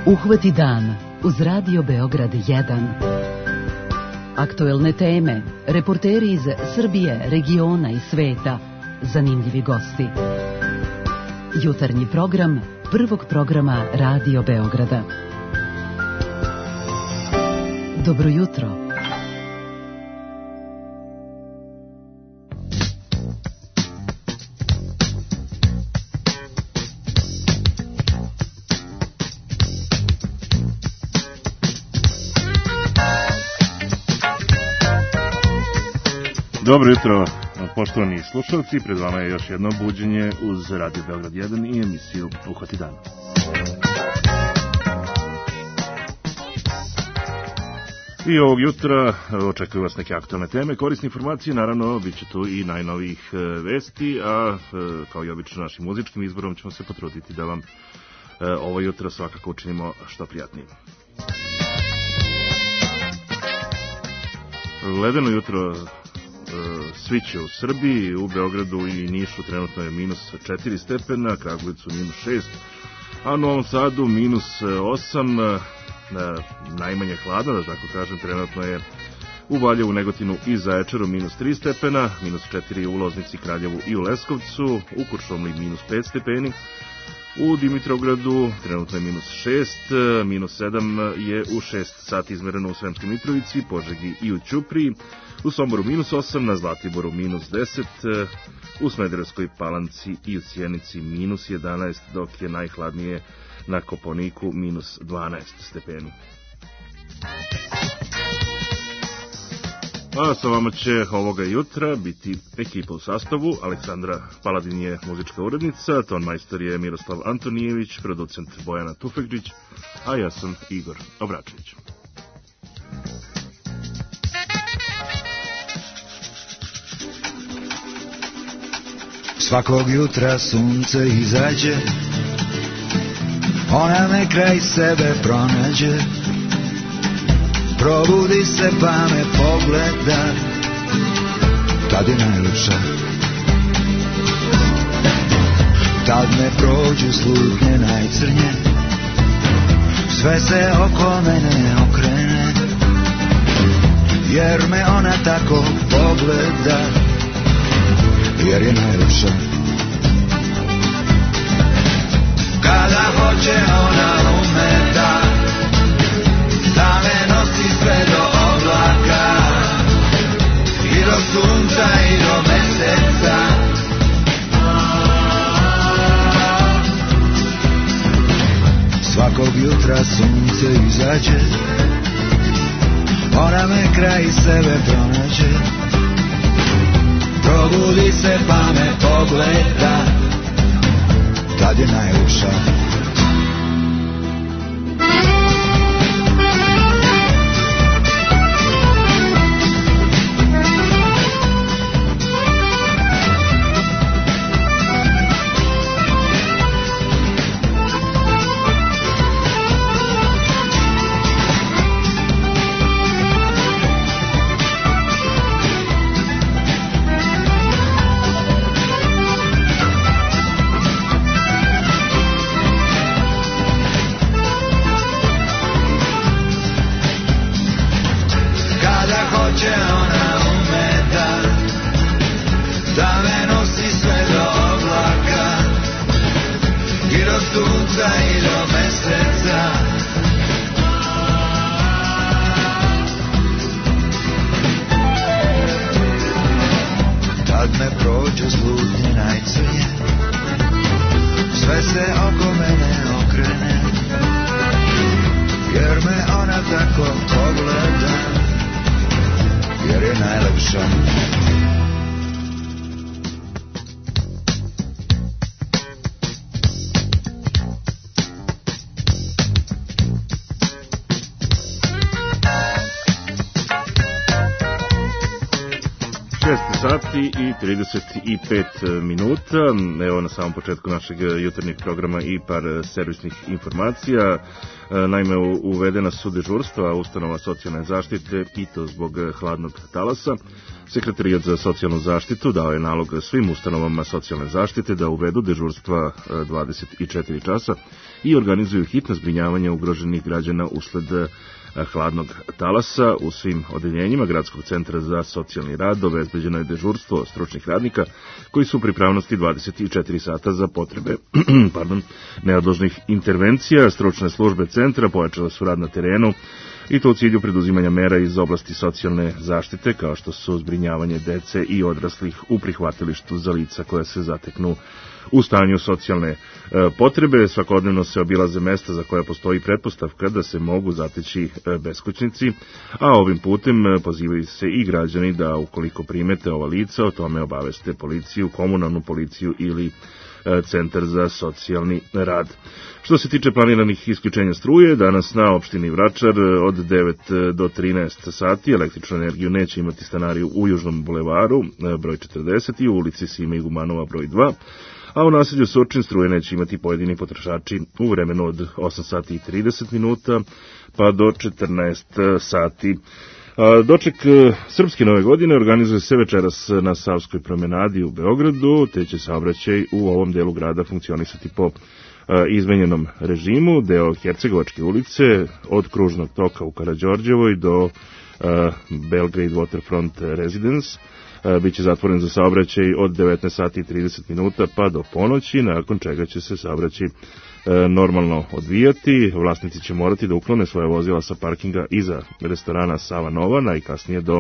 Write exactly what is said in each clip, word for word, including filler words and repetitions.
Uhvati dan uz Radio Beograd jedan. Aktuelne teme, reporteri iz Srbije, regiona i sveta, zanimljivi gosti. Jutarnji program prvog programa Radio Beograda. Dobro jutro. Dobro jutro, poštovani slušalci, pred vama je još jedno buđenje uz Radio Beograd jedan i emisiju Uhvati dan. I ovog jutra očekuju vas neke aktualne teme, korisne informacije, naravno bit će tu i najnovijih vesti, a kao i obično našim muzičkim izborom ćemo se potruditi da vam ovo jutro svakako učinimo što prijatnijim. Ledeno jutro sviće u Srbiji, u Beogradu i Nišu trenutno je minus četiri stepena, Kragujevcu minus šest, a u Novom Sadu minus osam, najmanje hladno, da tako kažem, trenutno je u Valjevu, Negotinu i Zaječaru minus tri stepena, minus četiri u Loznici, Kraljevu i u Leskovcu, u Kuršumliji minus pet stepeni, u Dimitrovgradu trenutno je minus šest, minus sedam je u šest sati izmereno u Sremskoj Mitrovici, Požegi i u Ćupriji, u Somboru minus osam, na Zlatiboru minus deset, u Smederevskoj Palanci i u Sjenici minus jedanaest, dok je najhladnije na Kopaoniku minus dvanaest stepeni. A sa vama će ovoga jutra biti ekipa u sastavu. Aleksandra Paladin je muzička urednica, ton majstor je Miroslav Antonijević, producent Bojana Tufekđić, a ja sam Igor Obračević. Svakog jutra sunce izađe, ona me kraj sebe pronađe, probudi se pa me pogleda, tad je najljepša. Tad me prođu slutnje najcrnje, sve se oko mene okrene, jer me ona tako pogleda, jer je najljepša. Kada hoće ona umeta, da me nosi sve do oblaka, i do sunca i do meseca. Svakog jutra sunce izađe, ona me kraj sebe pronađe, probudi se pa me pogleda, tad je najljepša. sati i trideset pet minuta. Evo na samom početku našeg jutarnjeg programa i par servisnih informacija. Naime, uvedena su dežurstva ustanova socijalne zaštite i to zbog hladnog talasa. Sekretarijat za socijalnu zaštitu dao je nalog svim ustanovama socijalne zaštite da uvedu dežurstva dvadeset četiri časa i organizuju hitno zbrinjavanje ugroženih građana usled hladnog talasa. U svim odeljenjima Gradskog centra za socijalni rad obezbeđeno je dežurstvo stručnih radnika koji su u pripravnosti dvadeset četiri sata za potrebe pardon, neodložnih intervencija. Stručne službe centra pojačale su rad na terenu i to u cilju preduzimanja mera iz oblasti socijalne zaštite, kao što su zbrinjavanje dece i odraslih u prihvatilištu za lica koja se zateknu u stanju socijalne e, potrebe. Svakodnevno se obilaze mesta za koja postoji pretpostavka da se mogu zateći e, beskućnici, a ovim putem e, pozivaju se i građani da ukoliko primete ova lica, o tome obaveste policiju, komunalnu policiju ili e, centar za socijalni rad. Što se tiče planiranih isključenja struje, danas na opštini Vračar od devet do trinaest sati električnu energiju neće imati stanari u Južnom bulevaru broj četrdeset i u ulici Sime Igumanova broj dva, a u naselju Surčin struje neće imati pojedini potrošači u vremenu od osam sati i trideset minuta pa do četrnaest sati. Doček Srpske nove godine organizuje se večeras na Savskoj promenadi u Beogradu, te će saobraćaj u ovom delu grada funkcionisati po izmenjenom režimu. Deo Hercegovačke ulice od Kružnog toka u Karađorđevoj do Belgrade Waterfront Residence biće zatvoren za saobraćaj od devetnaest sati i trideset minuta pa do ponoći, nakon čega će se saobraćaj normalno odvijati. Vlasnici će morati da uklone svoje vozila sa parkinga iza restorana Sava Nova najkasnije do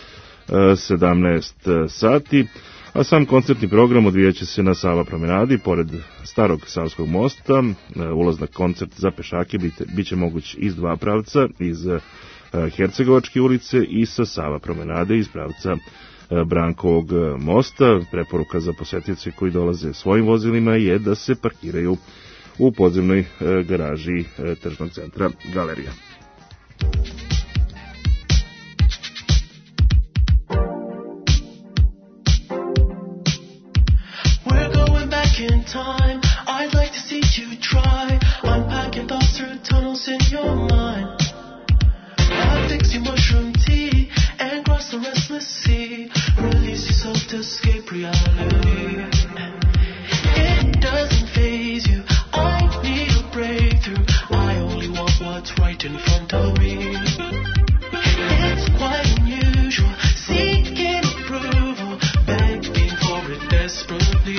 sedamnaest sati. A sam koncertni program odvijaće se na Sava promenadi, pored starog Savskog mosta. Ulaz na koncert za pešake biće moguć iz dva pravca, iz Hercegovačke ulice i sa Sava promenade iz pravca Brankovog mosta. Preporuka za posetioce koji dolaze svojim vozilima je da se parkiraju u podzemnoj garaži tržnog centra Galerija. In time, I'd like to see you try unpacking thoughts through tunnels in your mind. I'll fix your mushroom tea and cross the restless sea. Release yourself to escape reality. It doesn't faze you. I need a breakthrough. I only want what's right in front of me. It's quite unusual, seeking approval, begging for it desperately.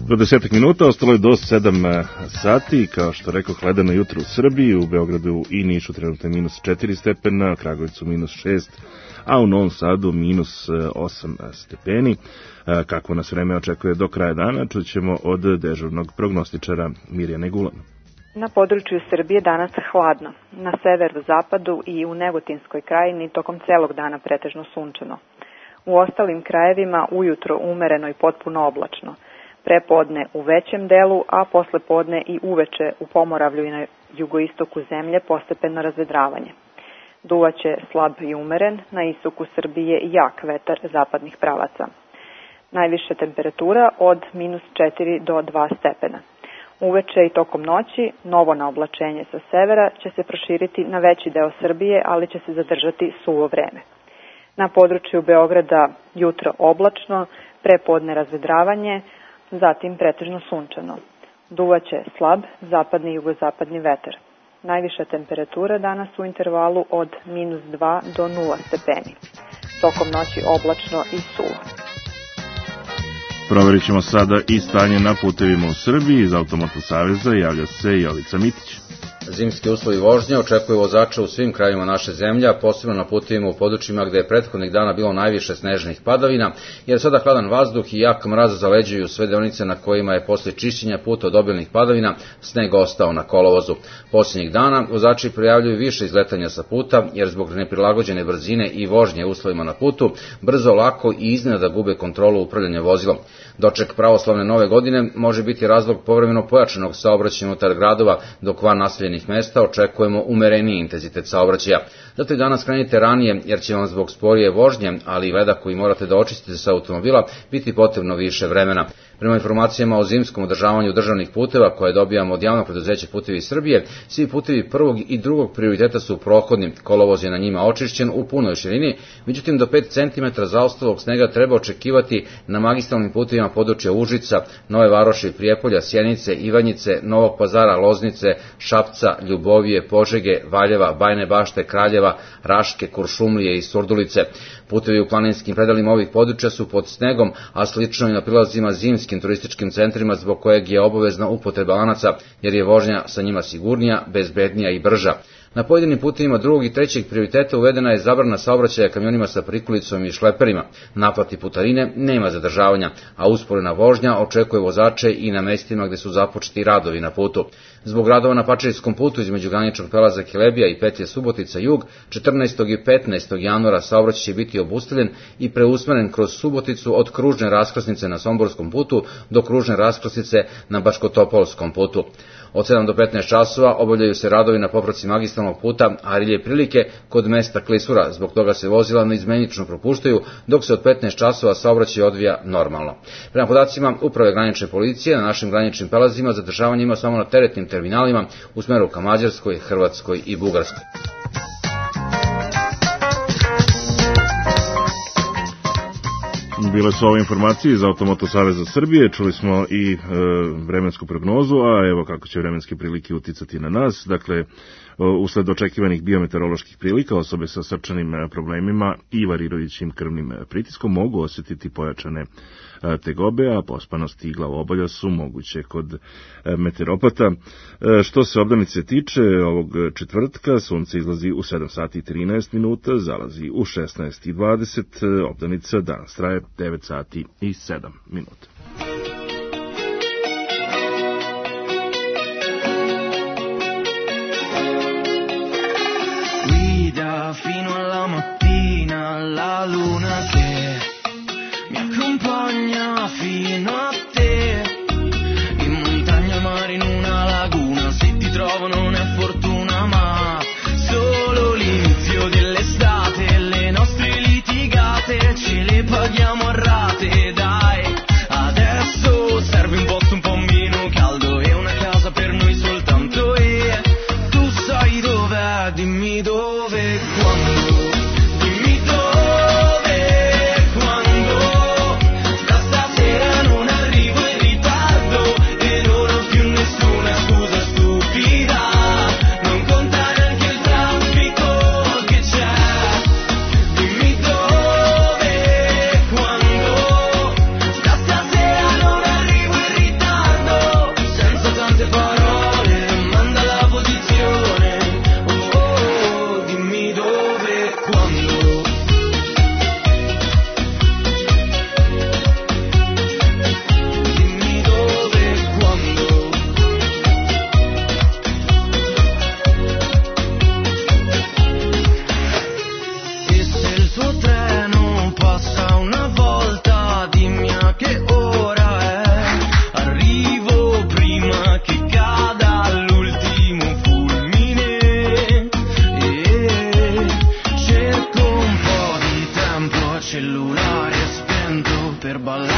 dvadeset minuta, ostalo je do sedam sati, kao što rekao, ledeno jutro u Srbiji, u Beogradu i Nišu trenutno je minus četiri stepena, Kragujevcu minus šest, a u Novom Sadu minus osam stepeni. Kako nas vreme očekuje do kraja dana, čućemo od dežurnog prognostičara Mirjane Gulan. Na području Srbije danas hladno, na severu, zapadu i u Negotinskoj krajini tokom celog dana pretežno sunčano. U ostalim krajevima ujutro umereno i potpuno oblačno, prepodne u većem delu, a posle podne i uveče u Pomoravlju i na jugoistoku zemlje postepeno razvedravanje. Duvaće slab i umeren, na istoku Srbije jak vetar zapadnih pravaca. Najviše temperatura od minus četiri do dva stepena. Uveče i tokom noći novo naoblačenje sa severa će se proširiti na veći deo Srbije, ali će se zadržati suvo vreme. Na području Beograda jutro oblačno, prepodne razvedravanje, zatim pretežno sunčano. Duvaće slab zapadni i jugozapadni vetar. Najviša temperatura danas u intervalu od minus dva do nula stepeni. Tokom noći oblačno i suvo. Proverit ćemo sada i stanje na putevima u Srbiji. Iz Automoto saveza javlja se Jovica Mitić. Zimski uslovi vožnje očekuju vozača u svim krajevima naše zemlje, a posebno na putevima u područjima gde je prethodnih dana bilo najviše snežnih padavina, jer sada hladan vazduh i jak mraz zaleđuju sve deonice na kojima je posle čišćenja puta od obilnih padavina sneg ostao na kolovozu. Posljednjih dana vozači prijavljuju više izletanja sa puta, jer zbog neprilagođene brzine i vožnje uslovima na putu, brzo, lako i iznenada gube kontrolu upravljanja vozilom. Doček pravoslavne nove godine može biti razlog povremeno pojačanog saobraćaja unutar gradova, dok van naseljenih mesta očekujemo umereniji intenzitet saobraćaja. Zato i danas krenite ranije, jer će vam zbog sporije vožnje, ali i leda koji morate da očistite sa automobila, biti potrebno više vremena. Prema informacijama o zimskom održavanju državnih puteva koje dobijamo od javnog preduzeća Putevi Srbije, svi putevi prvog i drugog prioriteta su prohodni, kolovoz je na njima očišćen u punoj širini, međutim do pet centimetara zaostalog snega treba očekivati na magistralnim putevima područja Užica, Nove Varoši, Prijepolja, Sjenice, Ivanjice, Novog Pazara, Loznice, Šapca, Ljubovije, Požege, Valjeva, Bajne Bašte, Kraljeva, Raške, Kuršumlije i Surdulice. Putevi u planinskim predalima ovih područja su pod snegom, a slično i na prilazima zimskim turističkim centrima, zbog kojeg je obavezna upotreba lanaca, jer je vožnja sa njima sigurnija, bezbednija i brža. Na pojedinim putevima drugog i trećeg prioriteta uvedena je zabrana saobraćaja kamionima sa prikolicom i šleperima. Naplati putarine nema zadržavanja, a usporena vožnja očekuje vozače i na mestima gde su započeti radovi na putu. Zbog radova na Pačerijskom putu između graničnog prelaza Kelebija i petlje Subotica jug, četrnaestog i petnaestog januara saobraćaj će biti obustavljen i preusmeren kroz Suboticu od kružne raskrsnice na Somborskom putu do kružne raskrsnice na Bačkotopolskom putu. Od sedam do petnaest časova obavljaju se radovi na popravci magistralnog puta Arilje Prilike kod mesta Klisura, zbog toga se vozila neizmenično propuštaju, dok se od petnaest časova saobraćaj odvija normalno. Prema podacima Uprave granične policije, na našim graničnim prelazima zadržavanje ima samo na teretnim terminalima u smeru ka Mađarskoj, Hrvatskoj i Bugarskoj. Bile su ove informacije iz Automoto saveza Srbije, čuli smo i e, vremensku prognozu, a evo kako će vremenske prilike uticati na nas. Dakle, usled očekivanih biometeoroloških prilika, osobe sa srčanim problemima i varirajućim krvnim pritiskom mogu osjetiti pojačane tegobe, a pospanost i glavobolja su moguće kod meteoropata. Što se obdanice tiče, ovog četvrtka sunce izlazi u sedam sati i trinaest minuta, zalazi u šesnaest i dvadeset, obdanica danas traje devet sati i sedam minuta. Fino alla mattina la luna che mi accompagna fino a te, in montagna, mare, in una laguna, se ti trovo non è fortuna ma solo l'inizio dell'estate, le nostre litigate ce le paghiamo a rate, dai, adesso serve un posto un po' meno caldo e una casa per noi soltanto, e tu sai dov'è, dimmi dove. Dimmi dove, quando, da stasera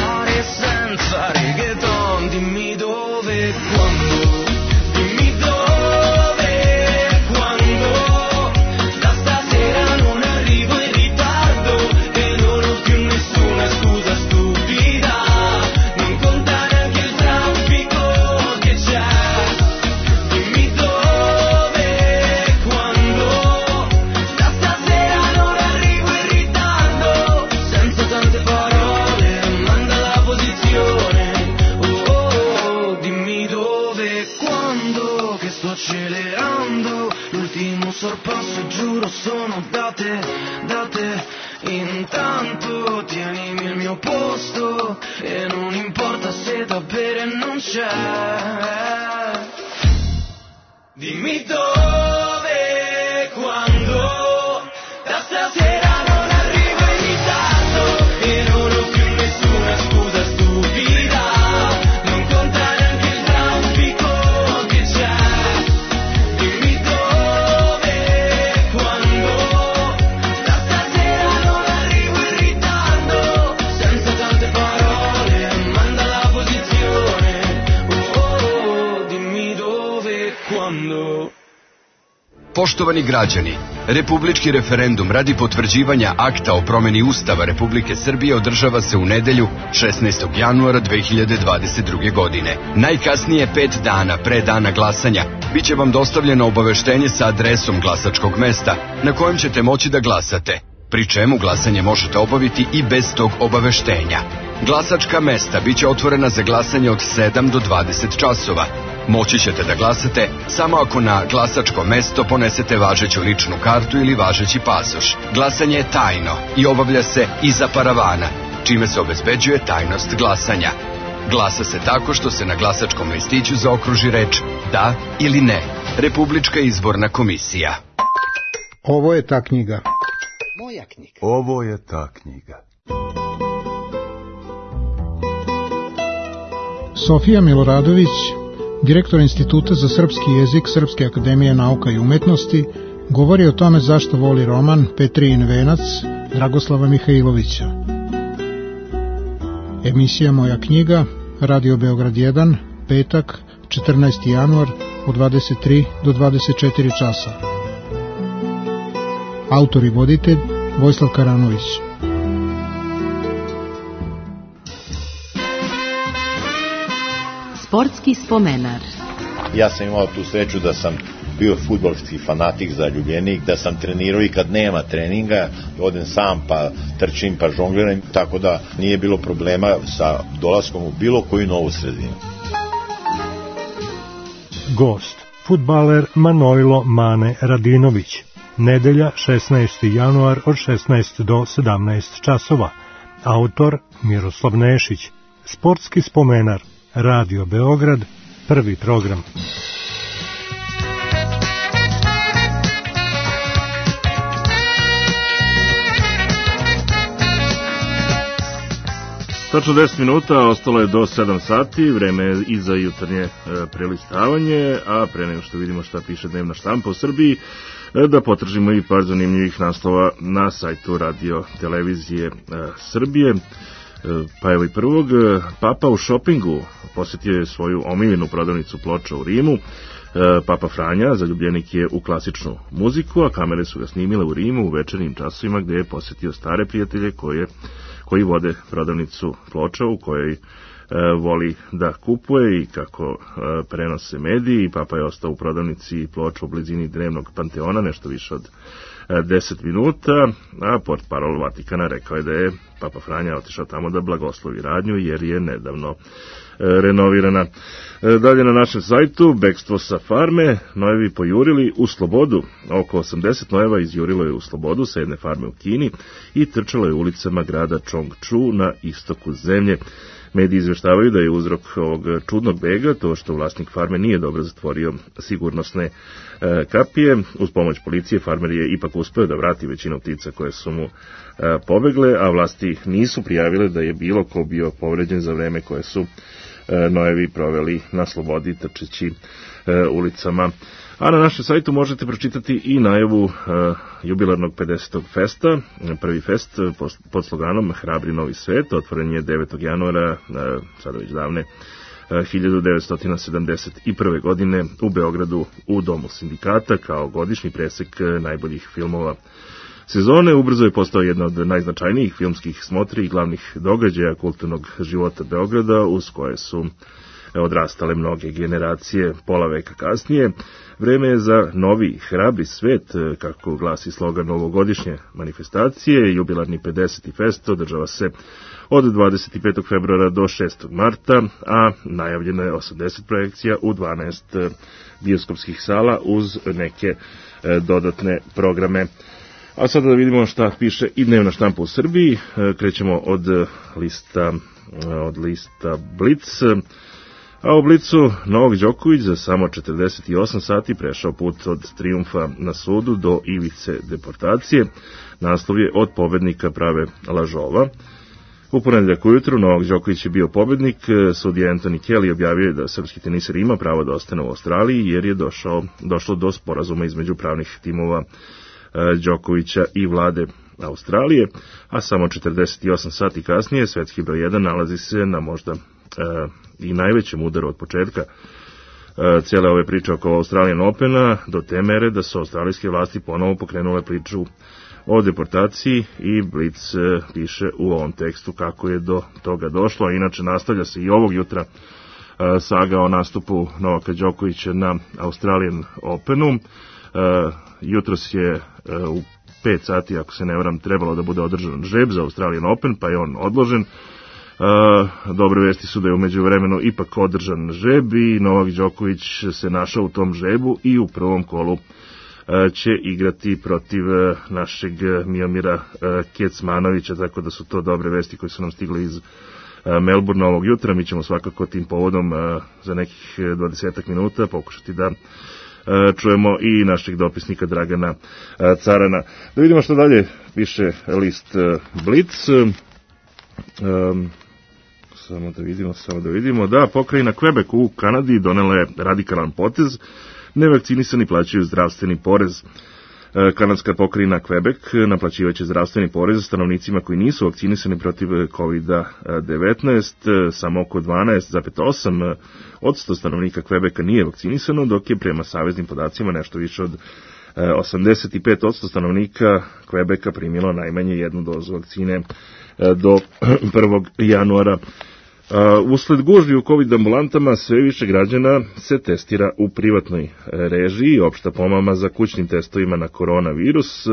mare senza reggaeton. Dimmi dove e quando, dimmi dove e quando. Da stasera non arrivo in ritardo e non ho più nessuna scusa stupida. Non conta neanche il traffico che c'è. Dimmi dove e quando. Da stasera non arrivo in ritardo. Senza tante parole, manda la posizione. Oh, oh, oh, dimmi dove e quando. Che sto accelerando. L'ultimo sorpasso, giuro, sono date, date. Intanto tienimi il mio posto e non importa se da bere non c'è. Dimmi dove e quando. Da stasera non arrivo in ritardo e non ho più nessuna scusa stupida. Non conta neanche il traffico che c'è. Dimmi dove e quando. Da stasera non arrivo in ritardo. Senza tante parole, manda la posizione. Oh, oh, oh, dimmi dove e quando. Poštovani građani, republički referendum radi potvrđivanja akta o promeni Ustava Republike Srbije održava se u nedelju šesnaestog januara dve hiljade dvadeset druge. godine. Najkasnije pet dana pre dana glasanja biće vam dostavljeno obaveštenje sa adresom glasačkog mesta na kojem ćete moći da glasate, pri čemu glasanje možete obaviti i bez tog obaveštenja. Glasačka mesta biće otvorena za glasanje od sedam do dvadeset časova. Moći ćete da glasate samo ako na glasačko mesto ponesete važeću ličnu kartu ili važeći pasoš. Glasanje je tajno i obavlja se iza paravana, čime se obezbeđuje tajnost glasanja. Glasa se tako što se na glasačkom listiću zaokruži reč da ili ne. Republička izborna komisija. Ovo je ta knjiga. Moja knjiga. Ovo je ta knjiga. Sofija Miloradović, direktor Instituta za srpski jezik Srpske akademije nauka i umetnosti, govori o tome zašto voli roman Petrijin venac Dragoslava Mihajlovića. Emisija Moja knjiga, Radio Beograd jedan, petak, četrnaesti januar, od dvadeset tri do dvadeset četiri časa. Autor i voditelj Vojislav Karanović. Sportski spomenar. Ja sam imao tu sreću da sam bio fudbalski fanatik, zaljubljenik, da sam trenirao i kad nema treninga, odem sam pa trčim pa žongliram, tako da nije bilo problema sa dolaskom u bilo koju novu sredinu. Gost, fudbaler Manojlo Mane Radinović. Nedelja šesnaesti januar od šesnaest do sedamnaest časova. Autor Miroslav Nešić. Sportski spomenar. Radio Beograd, prvi program. Tačno deset minuta, ostalo je do sedam sati, vreme je i za jutarnje e, prelistavanje, a pre nego što vidimo šta piše dnevna štampa u Srbiji, e, da potražimo i par zanimljivih naslova na sajtu Radio Televizije e, Srbije. Pa evo i prvog, Papa u šopingu posjetio je svoju omiljenu prodavnicu ploča u Rimu. Papa Franja, zaljubljenik je u klasičnu muziku, a kamere su ga snimile u Rimu u večernjim časovima gde je posjetio stare prijatelje koje, koji vode prodavnicu ploča u kojoj e, voli da kupuje i kako e, prenose mediji. Papa je ostao u prodavnici ploča u blizini drevnog Panteona nešto više od deset minuta, a portparol Vatikana rekao je da je Papa Franja otišao tamo da blagoslovi radnju jer je nedavno e, renovirana. E, dalje na našem sajtu, bekstvo sa farme, nojevi pojurili u slobodu. Oko osamdeset nojeva izjurilo je u slobodu sa jedne farme u Kini i trčalo je ulicama grada Čongču na istoku zemlje. Mediji izveštavaju da je uzrok ovog čudnog bega to što vlasnik farme nije dobro zatvorio sigurnosne e, kapije. Uz pomoć policije farmer je ipak uspeo da vrati većinu ptica koje su mu e, pobegle, a vlasti nisu prijavile da je bilo ko bio povređen za vreme koje su e, nojevi proveli na slobodi trčeći e, ulicama A na našem sajtu možete pročitati i najavu uh, jubilarnog pedesetog festa. Prvi fest uh, pod sloganom Hrabri novi svet otvoren je devetog januara, uh, sada već davne, uh, hiljadu devetsto sedamdeset prve. godine u Beogradu u Domu sindikata kao godišnji presek uh, najboljih filmova sezone. Ubrzo je postao jedna od najznačajnijih filmskih smotri i glavnih događaja kulturnog života Beograda, uz koje su odrastale mnoge generacije pola veka kasnije. Vreme je za novi hrabri svet, kako glasi slogan novogodišnje manifestacije. Jubilarni pedeseti fest održava se od dvadeset petog februara do šestog marta, a najavljeno je osamdeset projekcija u dvanaest bioskopskih sala uz neke dodatne programe. A sada da vidimo šta piše i dnevna štampa u Srbiji. Krećemo od lista, od lista Blic. A u Blicu Novak Đoković za samo četrdeset osam sati prešao put od trijumfa na sudu do ivice deportacije. Naslov je od pobednika prave lažova. U ponedeljak ujutru Novak Đoković je bio pobednik. Sudija Anthony Kelly objavio je da srpski teniser ima pravo da ostane u Australiji jer je došao, došlo do sporazuma između pravnih timova Đokovića i vlade Australije, a samo četrdeset osam sati kasnije svetski broj jedan nalazi se na možda e, i najvećem udaru od početka e, cijele ove priče oko Australian Opena, do te mere da su australijske vlasti ponovo pokrenule priču o deportaciji i Blic e, piše u ovom tekstu kako je do toga došlo. Inače nastavlja se i ovog jutra e, saga o nastupu Novaka Đokovića na Australian Openu. E, jutros je e, u pet sati, ako se ne varam, trebalo da bude održan žreb za Australian Open, pa je on odložen. E, dobre vesti su da je u međuvremenu ipak održan žreb i Novak Đoković se našao u tom žrebu i u prvom kolu e, će igrati protiv e, našeg Miomira e, Kecmanovića, tako da su to dobre vesti koje su nam stigle iz e, Melbourne ovog jutra. Mi ćemo svakako tim povodom e, za nekih dvadesetak minuta pokušati da čujemo i našeg dopisnika Dragana Carana. Da vidimo što dalje piše list Blic. Um, samo da vidimo, samo da vidimo. Da, pokrajina Quebec u Kanadi donela je radikalan potez. Nevakcinisani plaćaju zdravstveni porez. Kanadska pokrajina Quebec naplaćivaće zdravstveni porez stanovnicima koji nisu vakcinisani protiv kovid devetnaest. Samo oko dvanaest zarez osam posto stanovnika Quebeca nije vakcinisano, dok je prema saveznim podacima nešto više od osamdeset pet posto stanovnika Quebeca primilo najmanje jednu dozu vakcine do prvog januara. Uh, usled gužvi u COVID ambulantama sve više građana se testira u privatnoj režiji. Opšta pomama za kućnim testovima na koronavirus.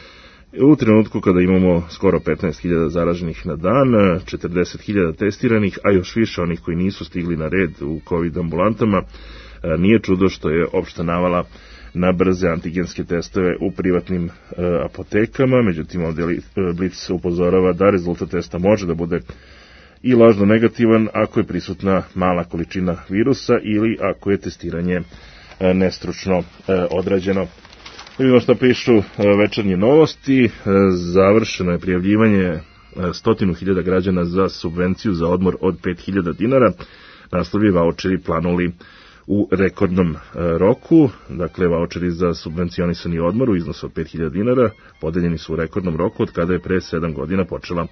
U trenutku kada imamo skoro petnaest hiljada zaraženih na dan, četrdeset hiljada testiranih, a još više onih koji nisu stigli na red u COVID ambulantama, nije čudo što je opšta navala na brze antigenske testove u privatnim uh, apotekama. Međutim, ovdje Blic upozorava da rezultat testa može da bude i lažno negativan ako je prisutna mala količina virusa ili ako je testiranje e, nestručno e, odrađeno. Vidimo što pišu e, večernje novosti. E, završeno je prijavljivanje e, stotinu hiljada građana za subvenciju za odmor od pet hiljada dinara. Naslovi vaučeri planuli u rekordnom e, roku. Dakle, vaučeri za subvencionisani odmor u iznosu od pet hiljada dinara podeljeni su u rekordnom roku od kada je pre sedam godina počela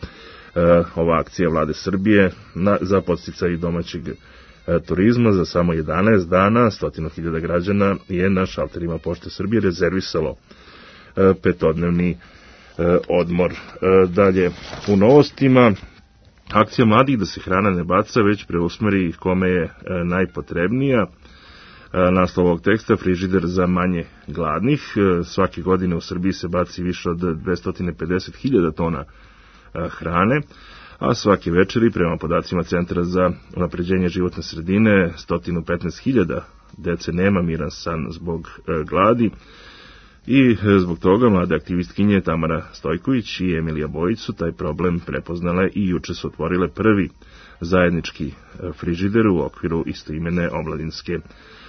ova akcija vlade Srbije na, za podsticaj domaćeg e, turizma. Za samo jedanaest dana stotinu hiljada građana je na šalterima Pošte Srbije rezervisalo e, petodnevni e, odmor. E, dalje u novostima, akcija mladih da se hrana ne baca, već preusmeri kome je e, najpotrebnija. E, naslov ovog teksta: frižider za manje gladnih. E, svake godine u Srbiji se baci više od dvesta pedeset hiljada tona hrane, a svake večeri, prema podacima Centra za unapređenje životne sredine, sto petnaest hiljada dece nema miran san zbog e, gladi i e, zbog toga mlade aktivistkinje Tamara Stojković i Emilija Bojić su taj problem prepoznale i juče su otvorile prvi zajednički frižider u okviru istoimene omladinske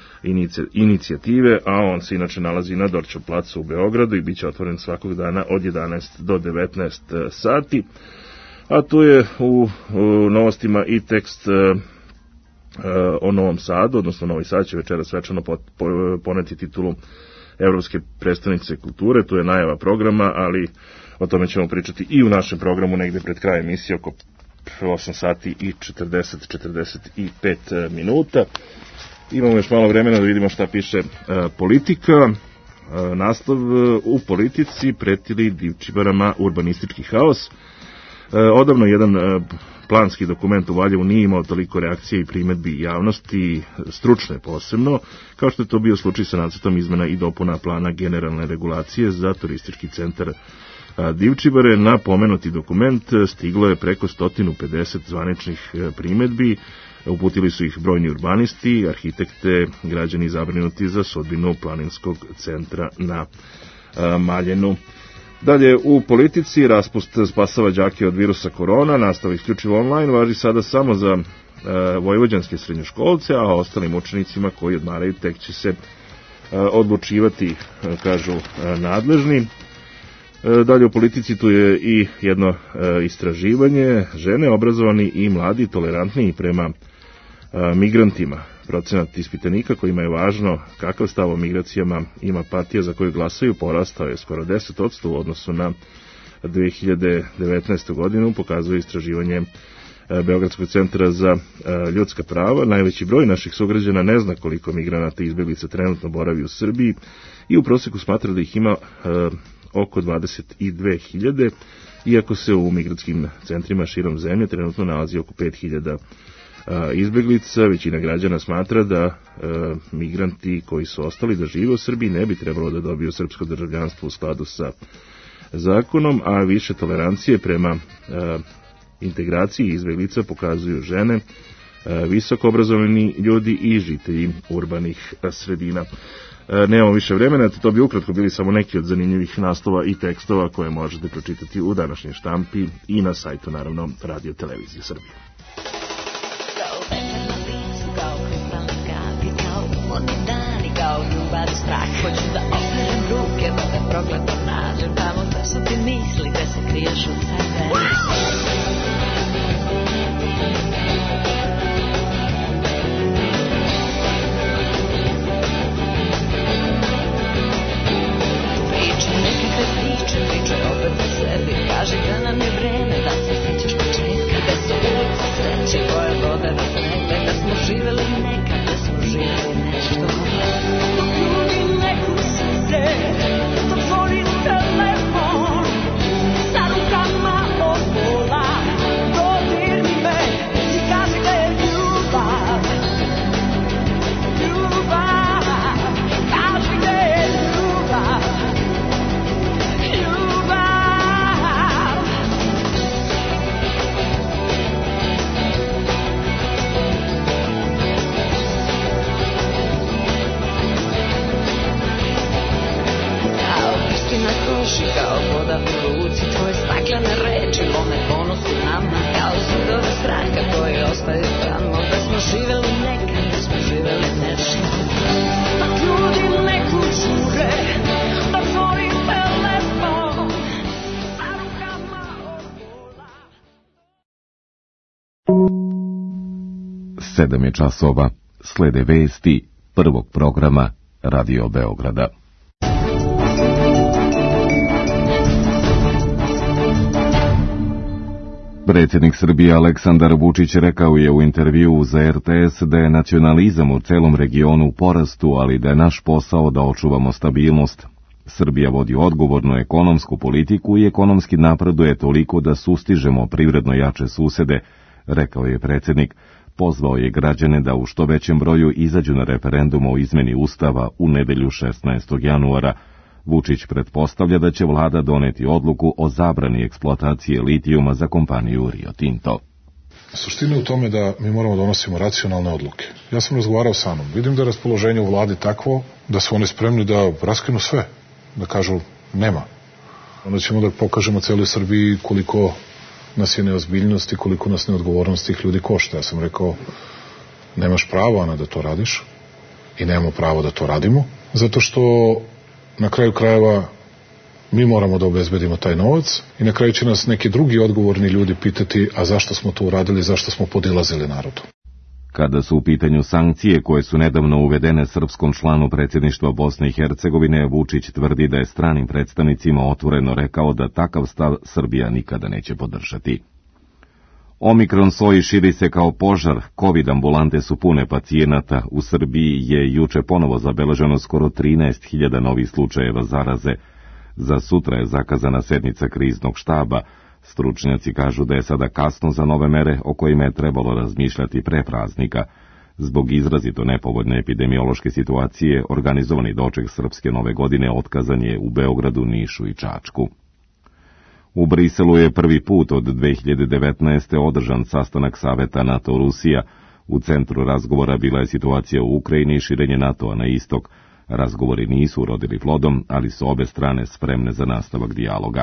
inicijative, a on se inače nalazi na Dorćev placu u Beogradu i bit će otvoren svakog dana od jedanaest do devetnaest sati. A tu je u, u novostima i tekst o Novom Sadu, odnosno Novi Sad će večera svečano poneti titulu Evropske prestonice kulture, tu je najava programa, ali o tome ćemo pričati i u našem programu negde pred krajem emisije oko osam sati i četrdeset do četrdeset pet minuta. Imamo još malo vremena da vidimo šta piše Politika. Naslov: u politici pretili divčibarama urbanistički haos. Odavno jedan planski dokument u Valjevu nije imao toliko reakcije i primetbi javnosti, stručne posebno, kao što je to bio slučaj sa nacrtom izmena i dopuna plana generalne regulacije za turistički centar Divčibare. Na pomenuti dokument stiglo je preko sto pedeset zvaničnih primetbi, uputili su ih brojni urbanisti, arhitekte, građani zabrinuti za sudbinu planinskog centra na Maljenu. Dalje, u politici raspust spasava đake od virusa korona, nastava isključivo online, važi sada samo za e, vojvođanske srednjoškolce, a ostalim učenicima koji odmaraju tek će se e, odlučivati, e, kažu e, nadležni. E, dalje, u politici tu je i jedno e, istraživanje: žene, obrazovani i mladi, tolerantniji prema e, migrantima. Procenat ispitanika kojima je važno kakav stav o migracijama ima partija za koju glasaju porastao je skoro deset posto u odnosu na dve hiljade devetnaestu. godinu, pokazuje istraživanje Beogradskog centra za ljudska prava. Najveći broj naših sugrađana ne zna koliko migranata i izbeglica trenutno boravi u Srbiji i u proseku smatra da ih ima oko dvadeset dve hiljade, iako se u migratskim centrima širom zemlje trenutno nalazi oko pet hiljada izbeglica. Većina građana smatra da e, migranti koji su ostali da žive u Srbiji ne bi trebalo da dobiju srpsko državljanstvo u skladu sa zakonom, a više tolerancije prema e, integraciji izbeglica pokazuju žene, e, visoko obrazovani ljudi i žitelji urbanih sredina. E, nemamo više vremena, to bi ukratko bili samo neki od zanimljivih naslova i tekstova koje možete pročitati u današnjoj štampi i na sajtu, naravno, Radio Televizije Srbije. Kao ljubav i strah, hoću da operem ruke, da te prokletom nađem tamo gde su ti misli, gde se kriješ od sebe. Priče, nekakve priče, priče opet o sebi, kaži da nam je vreme, da se sećaš početka, da su ulice sreće koje vode do snega, da smo živeli nekad, da smo živeli nešto. Otvori telefon sa rukama od pola, dodirni me i kaži da je ljubav, ljubav, kaži da je ljubav, ljubav. Na koši kao voda u ruci, tvoje staklene reči lome ponos u nama, kao zidove straha koji ostaju tamo, da smo živeli nekad, da smo živeli nešto. Pa ljudi neku čure, da tvori telefon sa rukama od pola. Sedam je časova, slede vesti prvog programa Radio Beograda. Predsjednik Srbije Aleksandar Vučić rekao je u intervjuu za er te es da je nacionalizam u celom regionu u porastu, ali da je naš posao da očuvamo stabilnost. Srbija vodi odgovornu ekonomsku politiku i ekonomski napreduje toliko da sustižemo privredno jače susede, rekao je predsjednik. Pozvao je građane da u što većem broju izađu na referendum o izmeni Ustava u nedelju šesnaestog januara. Vučić pretpostavlja da će vlada doneti odluku o zabrani eksploatacije litijuma za kompaniju Rio Tinto. Suština je u tome da mi moramo donosimo racionalne odluke. Ja sam razgovarao sa mnom. Vidim da je raspoloženje u vladi takvo da su oni spremni da raskinu sve, da kažu nema. Onda ćemo da pokažemo celoj Srbiji koliko nas je neozbiljnost i koliko nas neodgovornost tih ljudi košta. Ja sam rekao, nemaš pravo, Ana, da to radiš i nemamo pravo da to radimo, zato što na kraju krajeva mi moramo da obezbedimo taj novac i na kraju će nas neki drugi odgovorni ljudi pitati, a zašto smo to uradili, zašto smo podilazili narodu. Kada su u pitanju sankcije koje su nedavno uvedene srpskom članu predsjedništva Bosne i Hercegovine, Vučić tvrdi da je stranim predstavnicima otvoreno rekao da takav stav Srbija nikada neće podržati. Omikron soji širi se kao požar, COVID ambulante su pune pacijenata, u Srbiji je juče ponovo zabeleženo skoro trinaest hiljada novih slučajeva zaraze. Za sutra je zakazana sednica kriznog štaba. Stručnjaci kažu da je sada kasno za nove mere o kojima je trebalo razmišljati pre praznika. Zbog izrazito nepovoljne epidemiološke situacije, organizovani doček srpske nove godine otkazan je u Beogradu, Nišu i Čačku. U Briselu je prvi put od dve hiljade devetnaeste. održan sastanak Saveta NATO-Rusija. U centru razgovora bila je situacija u Ukrajini i širenje NATO-a na istok. Razgovori nisu urodili plodom, ali su obe strane spremne za nastavak dijaloga.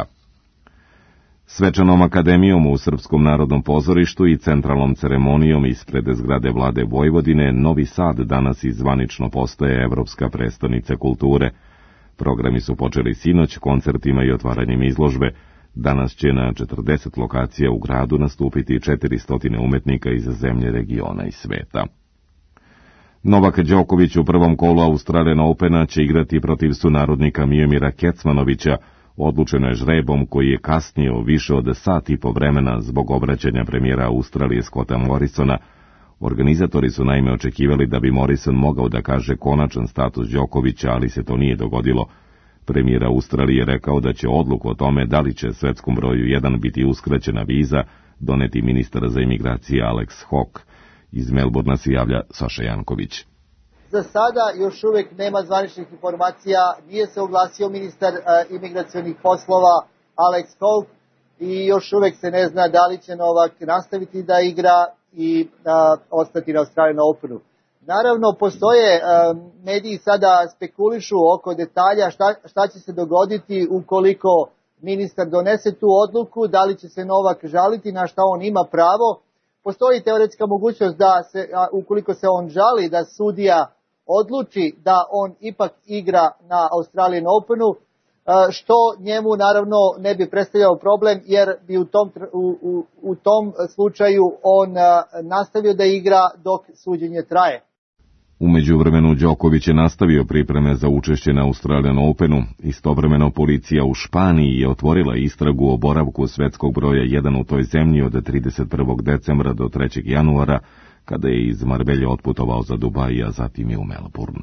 Svečanom akademijom u Srpskom narodnom pozorištu i centralnom ceremonijom ispred zgrade vlade Vojvodine, Novi Sad danas i zvanično postaje evropska prestonica kulture. Programi su počeli sinoć koncertima i otvaranjem izložbe. Danas će na četrdeset lokacija u gradu nastupiti četiristo umetnika iz zemlje, regiona i sveta. Novak Đoković u prvom kolu Australian Opena će igrati protiv sunarodnika Mijomira Kecmanovića. Odlučeno je žrebom koji je kasnio više od sat i po vremena zbog obraćanja premijera Australije Scotta Morrisona. Organizatori su naime očekivali da bi Morrison mogao da kaže konačan status Đokovića, ali se to nije dogodilo. Premijer Australije je rekao da će odluku o tome da li će svetskom broju jedan biti uskraćena viza doneti ministar za imigracije Alex Hawke. Iz Melbourna se javlja Saša Janković. Za sada još uvijek nema zvaničnih informacija, nije se oglasio ministar uh, imigracionih poslova Alex Hawke i još uvijek se ne zna da li će Novak nastaviti da igra i uh, ostati na Australian Openu. Naravno, postoje, uh, mediji sada spekulišu oko detalja šta, šta će se dogoditi ukoliko ministar donese tu odluku, da li će se Novak žaliti, na šta on ima pravo. Postoji teoretska mogućnost da se, a, ukoliko se on žali, da sudija odluči da on ipak igra na Australian Openu, što njemu naravno ne bi predstavljao problem, jer bi u tom, u, u, u tom slučaju on nastavio da igra dok suđenje traje. U međuvremenu Đoković je nastavio pripreme za učešće na Australian Openu. Istovremeno policija u Španiji je otvorila istragu o boravku svetskog broja jedan u toj zemlji od trideset prvog decembra do trećeg januara, kada je iz Marbelje otputovao za Dubaj, a zatim je u Melbourne.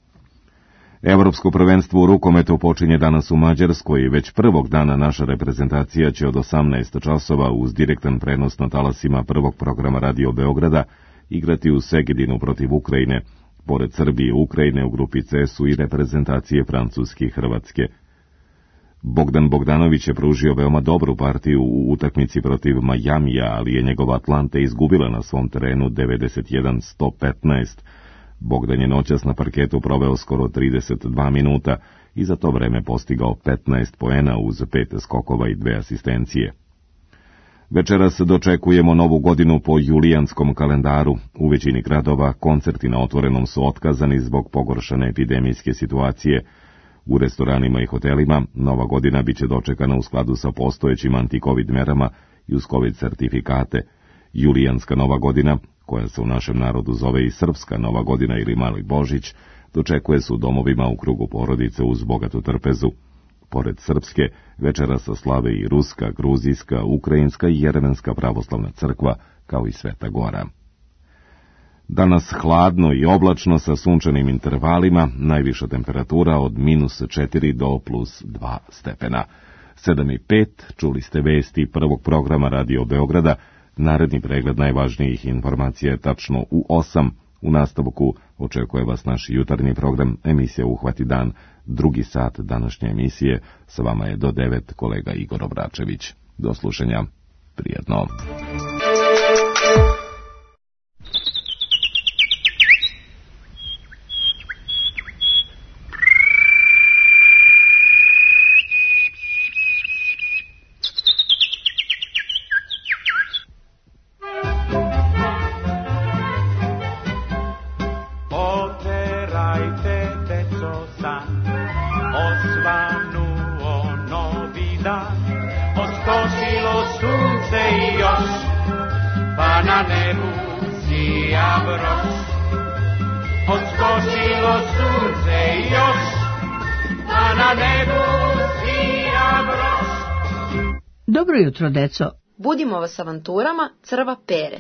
Evropsko prvenstvo u rukometu počinje danas u Mađarskoj i već prvog dana naša reprezentacija će od osamnaest časova uz direktan prenos na talasima prvog programa Radio Beograda igrati u Segedinu protiv Ukrajine. Pored Srbije i Ukrajine u grupi C su i reprezentacije Francuske i Hrvatske. Bogdan Bogdanović je pružio veoma dobru partiju u utakmici protiv Majamija, ali je njegova Atlanta izgubila na svom terenu devedeset jedan sto petnaest. Bogdan je noćas na parketu proveo skoro trideset dva minuta i za to vreme postigao petnaest poena uz pet skokova i dve asistencije. Večeras dočekujemo novu godinu po julijanskom kalendaru. U većini gradova koncerti na otvorenom su otkazani zbog pogoršane epidemijske situacije. U restoranima i hotelima nova godina biće dočekana u skladu sa postojećim anti-covid merama i uz covid certifikate. Julijanska nova godina, koja se u našem narodu zove i Srpska nova godina ili Mali Božić, dočekuje se u domovima u krugu porodice uz bogatu trpezu. Pored srpske, večeras sa slave i ruska, gruzijska, ukrajinska i jeremenska pravoslavna crkva, kao i Sveta Gora. Danas hladno i oblačno sa sunčanim intervalima, najviša temperatura od minus četiri do plus dva stepena. sedam i pet, čuli ste vesti prvog programa Radio Beograda. Naredni pregled najvažnijih informacija je tačno u osam. U nastavku očekuje vas naš jutarnji program, emisija Uhvati dan, drugi sat današnje emisije. Sa vama je do devet kolega Igor Obračević. Do slušanja. Prijetno. Osvanuo novi dan, oskosilo sunce i još sija broš, odskočilo sunce još, a na nebu sija broš. Dobro jutro, deco. Budimo vas avanturama crva Pere.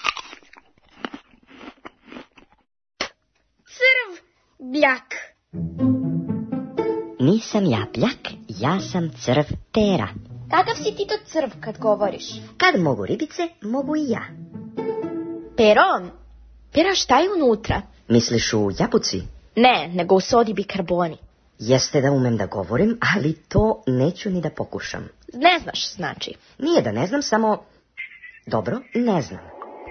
Crv Bljak. Nisam ja Bljak, ja sam crv Pera. Kakav si ti to crv kad govoriš? Kad mogu ribice, mogu i ja. Pero, Pera, šta je unutra? Misliš u jabuci? Ne, nego u sodi bikarboni. Jeste da umem da govorim, ali to neću ni da pokušam. Ne znaš, znači? Nije da ne znam, samo... Dobro, ne znam.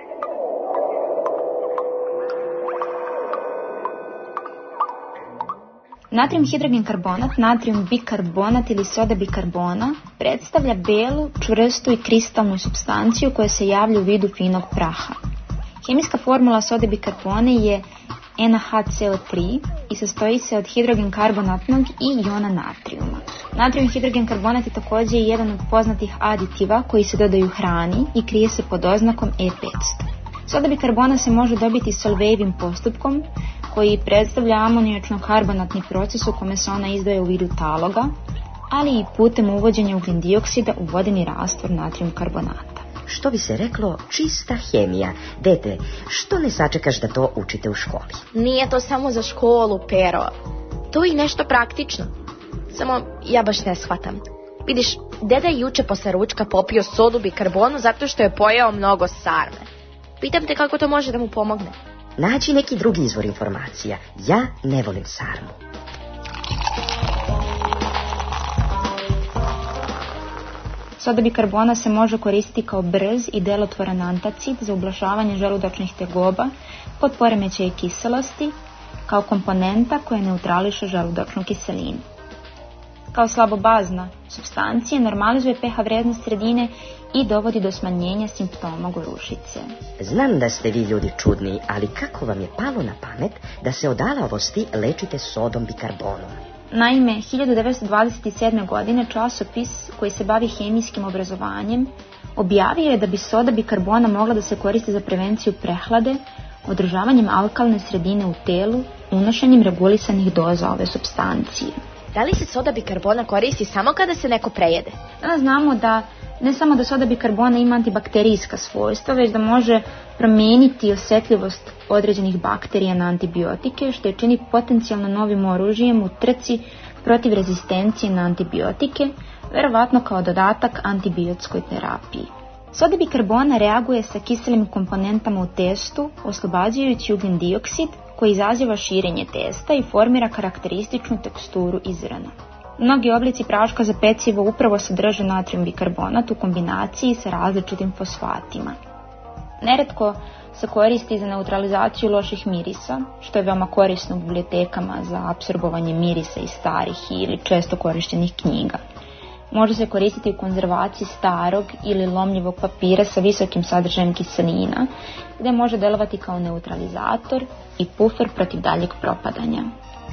Natrijum hidrogen karbonat, natrijum bikarbonat ili soda bikarbona predstavlja belu, čvrstu i kristalnu supstanciju koja se javlja u vidu finog praha. Hemijska formula sode bikarbone je en a ha ce o tri i sastoji se od hidrogen karbonatnog i jona natrijuma. Natrijum hidrogen karbonat je također jedan od poznatih aditiva koji se dodaju hrani i krije se pod oznakom E petsto. Soda bikarbona se može dobiti Solvejevim postupkom koji predstavlja amonijačno-karbonatni proces u kome se ona izdaje u vidu taloga, ali i putem uvođenja ugljen dioksida u vodeni rastvor natrijum karbonata. Što bi se reklo, čista hemija. Dete, što ne sačekaš da to učite u školi? Nije to samo za školu, Pero. To je i nešto praktično. Samo ja baš ne shvatam. Vidiš, deda je juče posle ručka popio sodu bikarbonu zato što je pojeo mnogo sarme. Pitam te kako to može da mu pomogne. Nađi neki drugi izvor informacija. Ja ne volim sarmu. Soda bikarbona se može koristiti kao brz i delotvoran antacid za ublažavanje želudačnih tegoba kod poremećaja kiselosti, kao komponenta koja neutrališe želudačnu kiselinu. Kao slabobazna supstancija normalizuje pH vrednost sredine i dovodi do smanjenja simptoma gorušice. Znam da ste vi ljudi čudni, ali kako vam je palo na pamet da se od alavosti lečite sodom bikarbonom? Naime, hiljadu devetsto dvadeset sedme. godine časopis koji se bavi hemijskim obrazovanjem objavio je da bi soda bikarbona mogla da se koristi za prevenciju prehlade, održavanjem alkalne sredine u telu, unošenjem regulisanih doza ove supstancije. Da li se soda bikarbona koristi samo kada se neko prejede? Danas znamo da ne samo da soda bikarbona ima antibakterijska svojstva, već da može promijeniti osjetljivost određenih bakterija na antibiotike, što je čini potencijalno novim oružjem u trci protiv rezistencije na antibiotike, verovatno kao dodatak antibiotskoj terapiji. Soda bikarbona reaguje sa kiselim komponentama u testu, oslobađajući ugljen dioksid koji izaziva širenje testa i formira karakterističnu teksturu izrana. Mnogi oblici praška za pecivo upravo sadrže natrijum bikarbonat u kombinaciji sa različitim fosfatima. Neretko se koristi za neutralizaciju loših mirisa, što je veoma korisno u bibliotekama za apsorbovanje mirisa iz starih ili često korištenih knjiga. Može se koristiti u konzervaciji starog ili lomljivog papira sa visokim sadržajem kiselina, gdje može delovati kao neutralizator i pufer protiv daljeg propadanja.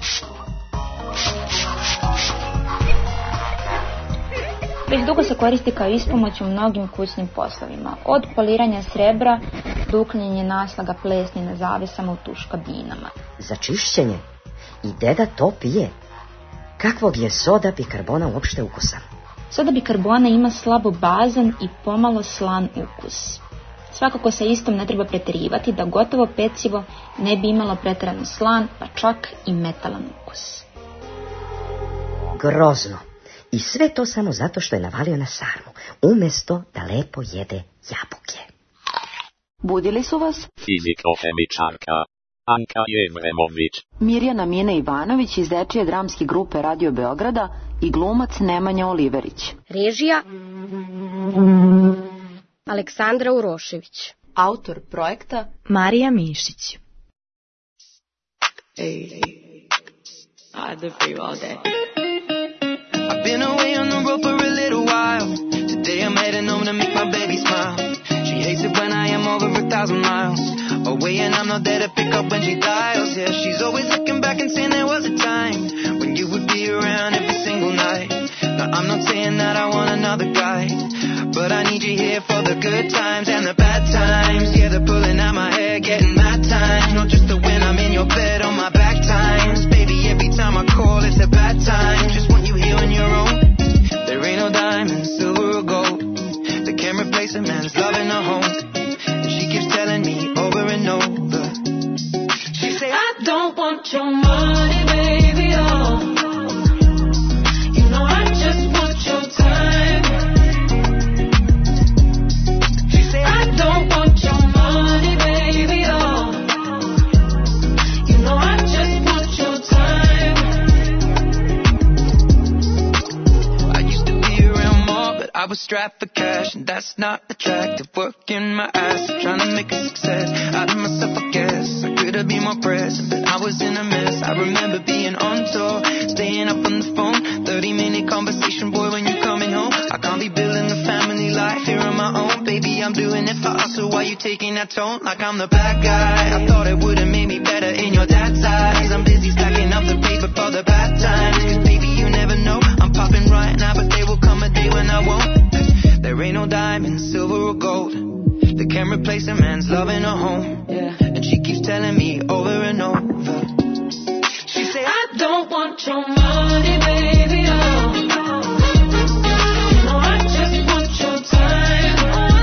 Već dugo se koristi kao ispomoć u mnogim kućnim poslovima, od poliranja srebra do uklanjanja naslaga plesni na zavesama u tuš kabinama. Za čišćenje? I deda to pije? Kakvog je soda bikarbona uopšte ukusa? Soda bikarbona ima slabo bazan i pomalo slan ukus. Svakako sa istom ne treba pretjerivati da gotovo pecivo ne bi imalo pretjerano slan, pa čak i metalan ukus. Grozno. I sve to samo zato što je navalio na sarmu, umjesto da lepo jede jabuke. Budili su vas fiziko-hemičarka Anka Jevremović, Mirjana Mine Ivanović iz dečije dramske grupe Radio Beograda i glumac Nemanja Oliverić. Režija Aleksandra Urošević. Autor projekta Marija Mišić. Hey, I live for you all day. I've been away on the road for a little while. Today I'm heading home to make my baby smile. She hates it when I am over a thousand miles away and I'm not there to pick up when she dials. Yeah, she's always looking back and saying there was a time when you would be around every single night. Now I'm not saying that I want another guy, but I need you here for the good times and the bad times. Yeah, they're pulling out my hair, yeah. want your money, baby, oh. You know I just want your time. She say I don't want your money, baby, oh. You know I just want your time. I used to be around more, but I was strapped for cash, and that's not attractive. Working my ass, trying to make a success out of myself, I guess. I could have been more present, but I was in a mess. I remember being on tour, staying up on the phone, thirty minute conversation, boy, when you're coming home. I can't be building a family life here on my own. Baby, I'm doing it for us, so why you taking that tone? Like I'm the bad guy. I thought it would've made me better in your dad's eyes. I'm busy stacking up the paper for the bad times. Cause baby, you never know, I'm popping right now, but there will come a day when I won't. There ain't no diamond, silver or gold that can replace a man's love in a home. Yeah. And she keeps telling me over and over. She say I don't want your money, baby, oh. You know I just want your time.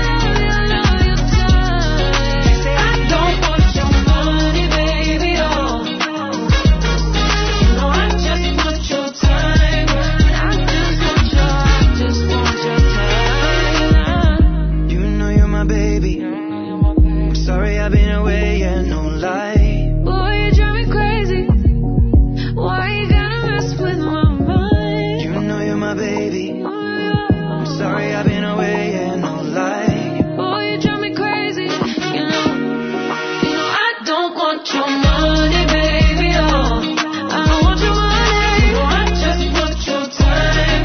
She say I don't want your money, baby, oh. You know I just want your time. I just want your, I just want your time. You know you're my baby. I'm sorry I've been away, yeah, no lie. Boy, you drive me crazy. Why you gotta mess with my mind? You know you're my baby. I'm sorry I've been away, yeah, no lie. Boy, you drive me crazy. You know, you know I don't want your money, baby, oh. I don't want your money. No, I just want your time.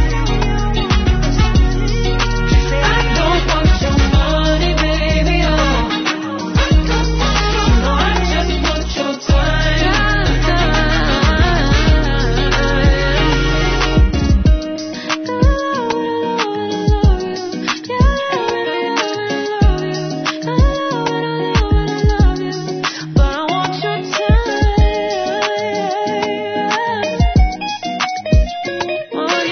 She say I don't want your money, baby, oh. You know I just want your time. But I want your time. Oh,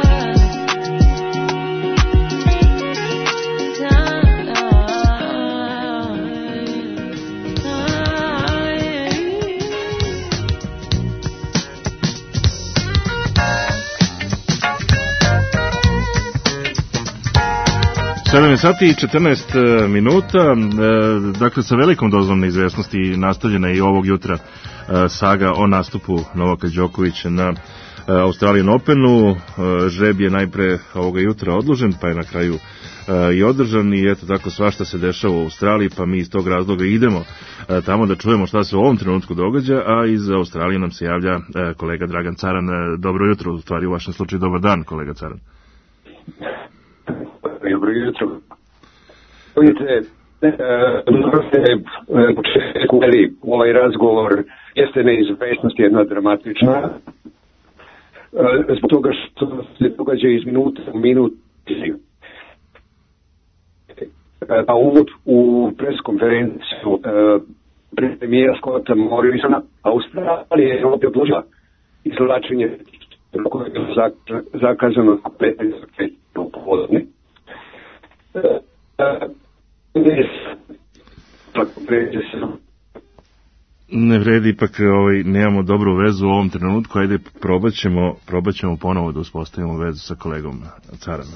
sedam sati i četrnaest minuta, e, dakle sa velikom dozom neizvesnosti nastavljena je i ovog jutra e, saga o nastupu Novaka Đokovića na e, Australian Openu. E, žreb je najpre ovoga jutra odložen, pa je na kraju e, i održan i eto tako svašta se dešava u Australiji, pa mi iz tog razloga idemo e, tamo da čujemo šta se u ovom trenutku događa, a iz Australije nam se javlja e, kolega Dragan Caran. E, dobro jutro, u stvari u vašem slučaju dobar dan, kolega Caran. Dobro jutro. Vidite, dobro ste početku uveli ovaj razgovor, jeste neizvesnost jedna dramatična, zbog toga što se događa iz minuta u minut. Pa uvod u preskonferenciju premijera Scotta Morrisona, Australija je opet odložila izvlačenje koje je zakazano petnaest popodne. Ne vredi, ipak ovaj, nemamo dobru vezu u ovom trenutku, ajde probat ćemo, probat ćemo ponovo da uspostavimo vezu sa kolegom Caranom.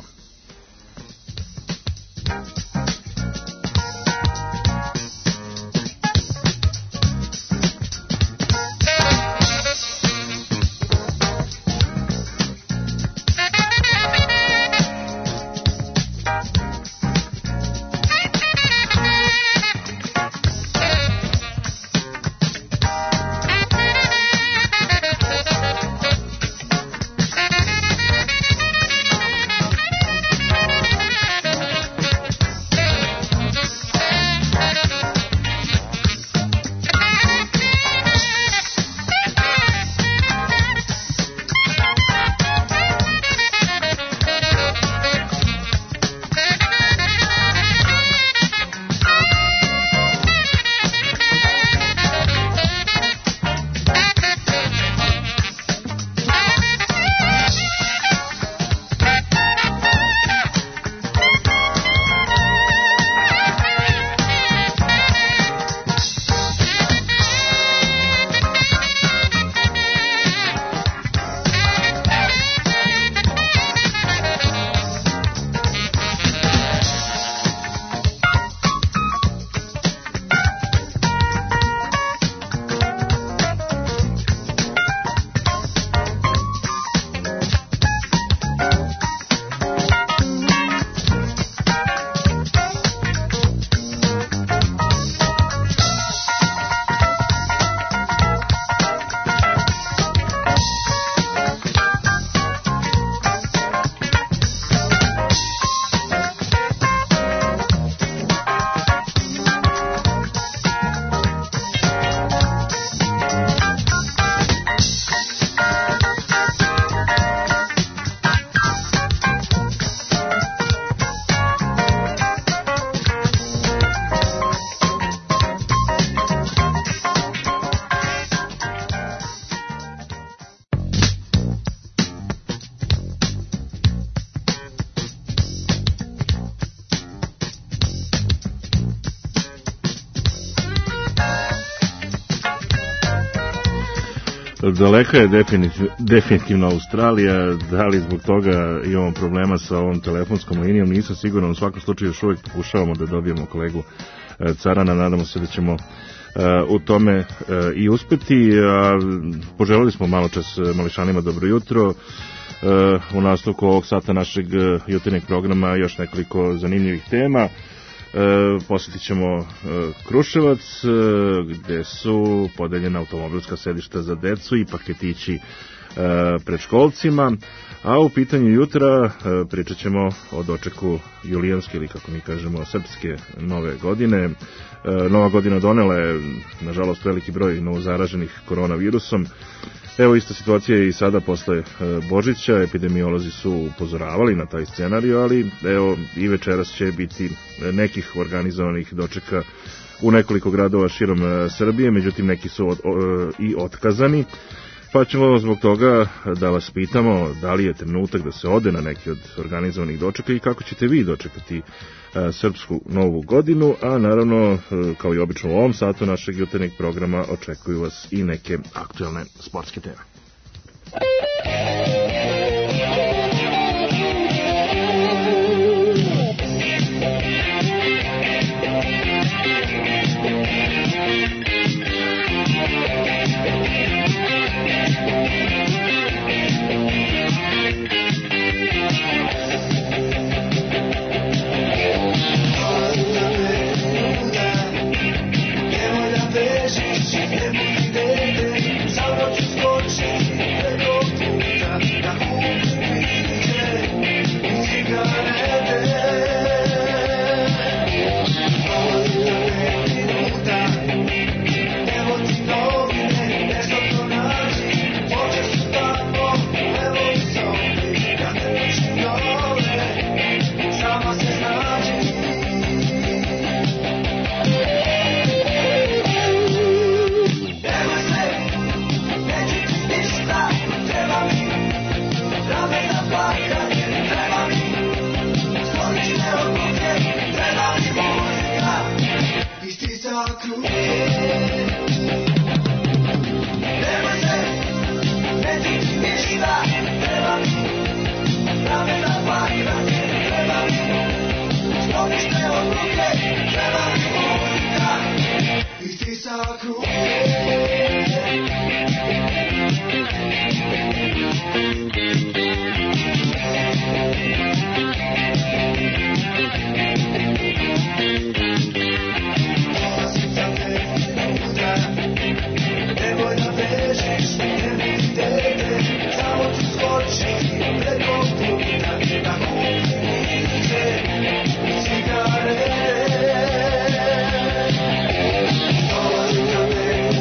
Daleka je definitivno, definitivno Australija, da li zbog toga imamo problema sa ovom telefonskom linijom, nisam siguran, u svakom slučaju još uvijek pokušavamo da dobijemo kolegu Carana, nadamo se da ćemo u tome i uspeti. Poželeli smo malo čas mališanima dobro jutro. U nastavku ovog sata našeg jutarnjeg programa još nekoliko zanimljivih tema. Posjetit ćemo Kruševac, gde su podeljena automobilska sedišta za decu i paketići pred školcima, a u pitanju jutra pričat ćemo o dočeku julijanske, ili kako mi kažemo srpske nove godine. Nova godina donela je, nažalost, veliki broj novozaraženih koronavirusom. Evo, ista situacija je i sada posle Božića, epidemiolozi su upozoravali na taj scenarij, ali evo i večeras će biti nekih organizovanih dočeka u nekoliko gradova širom Srbije, međutim neki su od, o, i otkazani. Pa ćemo zbog toga da vas pitamo da li je trenutak da se ode na neki od organizovanih dočeka i kako ćete vi dočekati a, srpsku novu godinu, a naravno, kao i obično u ovom satu našeg jutarnjeg programa, očekuju vas i neke aktuelne sportske teme. Cigarette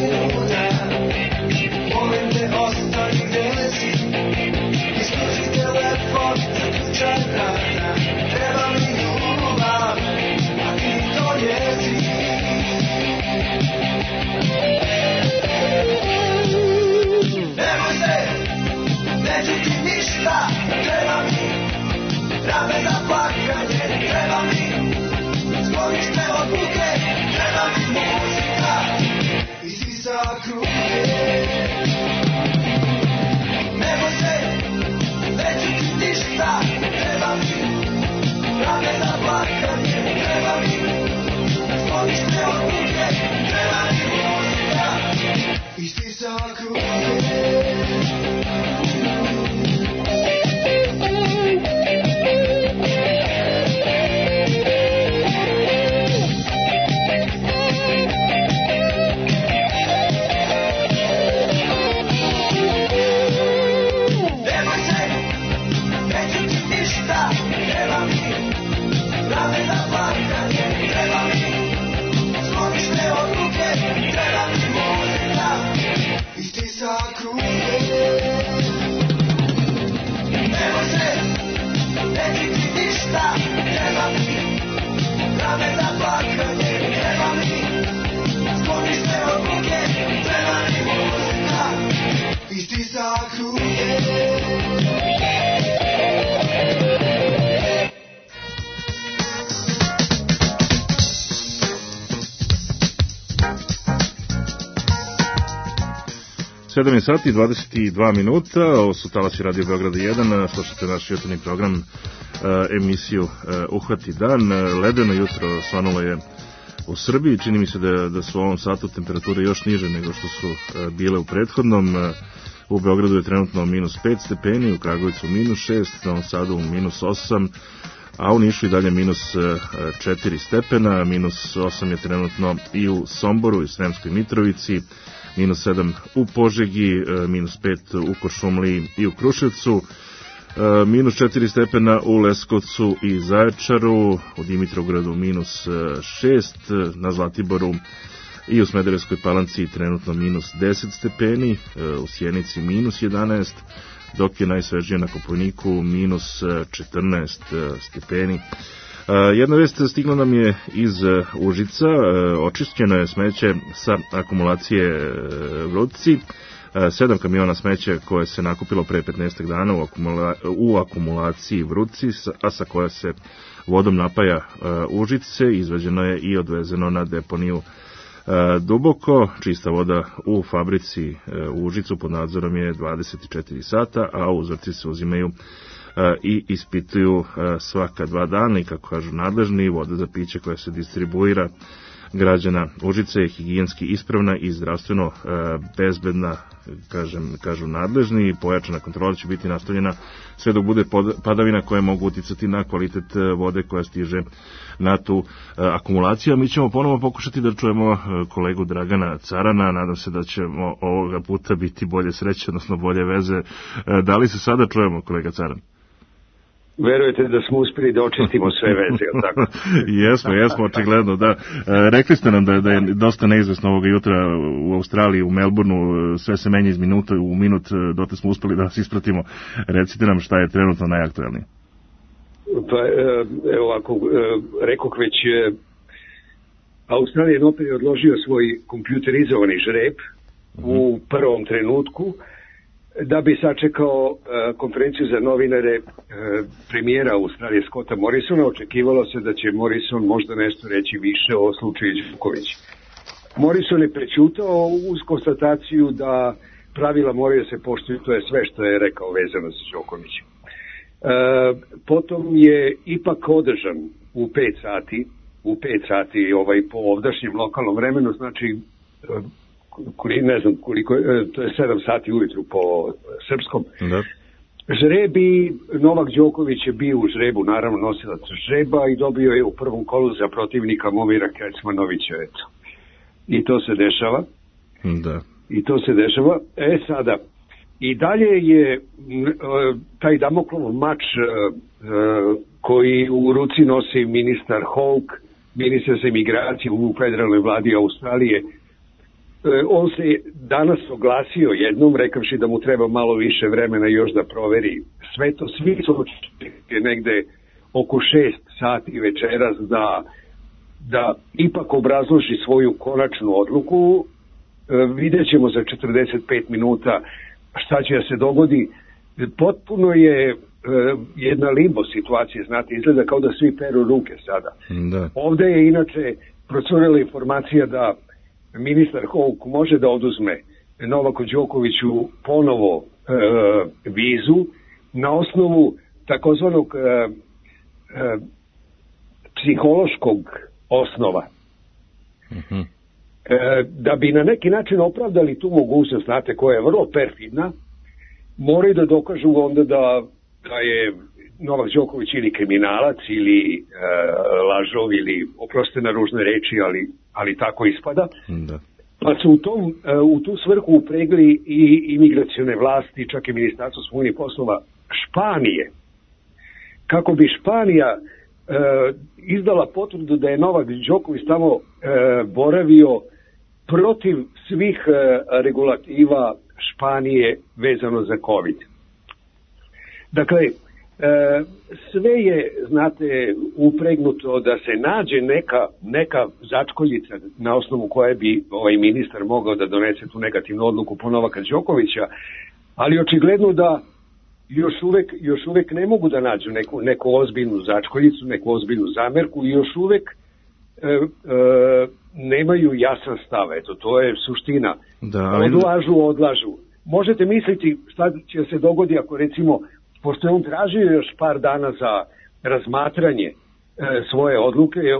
sedam je sati i dvadeset dva minuta, ovo su talasi Radio Beograda jedan, slušate naš jutarnji program, uh, emisiju uh, Uhvati dan. Ledeno jutro svanulo je u Srbiji, čini mi se da, da su u ovom satu temperature još niže nego što su uh, bile u prethodnom. Uh, u Beogradu je trenutno minus pet stepeni, u Kragujevcu minus šest, na Novom Sadu minus osam, a u Nišu i dalje minus četiri stepena, minus osam je trenutno i u Somboru i Sremskoj Mitrovici, minus sedam u Požegi, minus pet u Košumliji i u Kruševcu, minus četiri stepena u Leskovcu i Zaječaru, u Dimitrovgradu minus šest, na Zlatiboru i u Smederevskoj Palanci trenutno minus deset stepeni, u Sjenici minus jedanaest, dok je najsvežije na Kopaoniku minus četrnaest stepeni. Jedna vest stigla nam je iz Užica, očišćeno je smeće sa akumulacije Vrutci, sedam kamiona smeća koje se nakupilo pre petnaest dana u, akumula, u akumulaciji Vrutci, a sa koja se vodom napaja Užice, izveđeno je i odvezeno na deponiju Duboko. Čista voda u fabrici u Užicu pod nadzorom je dvadeset četiri sata, a uzorci se uzimaju i ispituju svaka dva dana i, kako kažu nadležni, voda za piće koja se distribuira građana Užice je higijenski ispravna i zdravstveno bezbedna, kažem, kažu nadležni. Pojačana kontrola će biti nastavljena sve dok bude padavina koje mogu uticati na kvalitet vode koja stiže na tu akumulaciju. Mi ćemo ponovo pokušati da čujemo kolegu Dragana Carana, nadam se da ćemo ovoga puta biti bolje sreće, odnosno bolje veze. Da li se sada čujemo, kolega Caran? Verujete da smo uspeli da očistimo sve veze, ili tako? Jesmo, jesmo, očigledno, da. Rekli ste nam da, da je dosta neizvesno ovoga jutra u Australiji, u Melbourneu, sve se menja iz minuta u minut, dotle smo uspeli da vas ispratimo. Recite nam šta je trenutno najaktuelnije. Pa, evo ovako, rekoh već, Australijan opet je odložio svoj kompjuterizovani žreb u prvom trenutku, da bi sačekao uh, konferenciju za novinare uh, premijera Australije Scotta Morrisona. Očekivalo se da će Morrison možda nešto reći više o slučaju Đoković. Morrison je prećutao uz konstataciju da pravila moraju se poštuju, to je sve što je rekao vezano sa Đokovićem. Uh, potom je ipak održan u pet sati, u pet sati ovaj, po ovdašnjem lokalnom vremenu, znači uh, ne znam koliko, to je sedam sati ujutru po srpskom. Da. Žrebi, Novak Đoković je bio u žrebu, naravno nosilac žreba, i dobio je u prvom kolu za protivnika Momira Kecmanovića, eto. I to se dešava. Da. I to se dešava. E sada, i dalje je taj Damoklov mač koji u ruci nosi ministar Hawke, ministar za imigraciju u federalnoj vladi Australije. On se danas oglasio jednom, rekavši da mu treba malo više vremena još da proveri sve to. Svi su očekivali negde oko šest sati večeras da, da ipak obrazloži svoju konačnu odluku. E, vidjet ćemo za četrdeset pet minuta šta će da se dogodi. Potpuno je e, jedna limbo situacija, znate, izgleda kao da svi peru ruke sada. Da. Ovde je inače procurela informacija da ministar Hawke može da oduzme Novaku Đokoviću ponovo e, vizu na osnovu takozvanog e, e, psihološkog osnova. Uh-huh. E, da bi na neki način opravdali tu mogućnost, znate, koja je vrlo perfidna, moraju da dokažu onda da, da je Novak Đoković ili kriminalac ili e, lažov ili, oprostite na ružne reči, ali, ali tako ispada. Da. Pa su u, tom, e, u tu svrhu upregli i imigracione vlasti, čak i Ministarstvo spoljnih poslova Španije, kako bi Španija e, izdala potvrdu da je Novak Đoković tamo e, boravio protiv svih e, regulativa Španije vezano za COVID. Dakle, E, sve je, znate, upregnuto da se nađe neka, neka začkoljica na osnovu koje bi ovaj ministar mogao da donese tu negativnu odluku po Novaka Đokovića, ali očigledno da još uvek, još uvek ne mogu da nađu neku, neku ozbiljnu začkoljicu, neku ozbiljnu zamerku i još uvek e, e, nemaju jasan stav, eto, to je suština. Da, ali... Odlažu, odlažu. Možete misliti šta će se dogodi ako recimo, pošto je on tražio još par dana za razmatranje e, svoje odluke, e, e,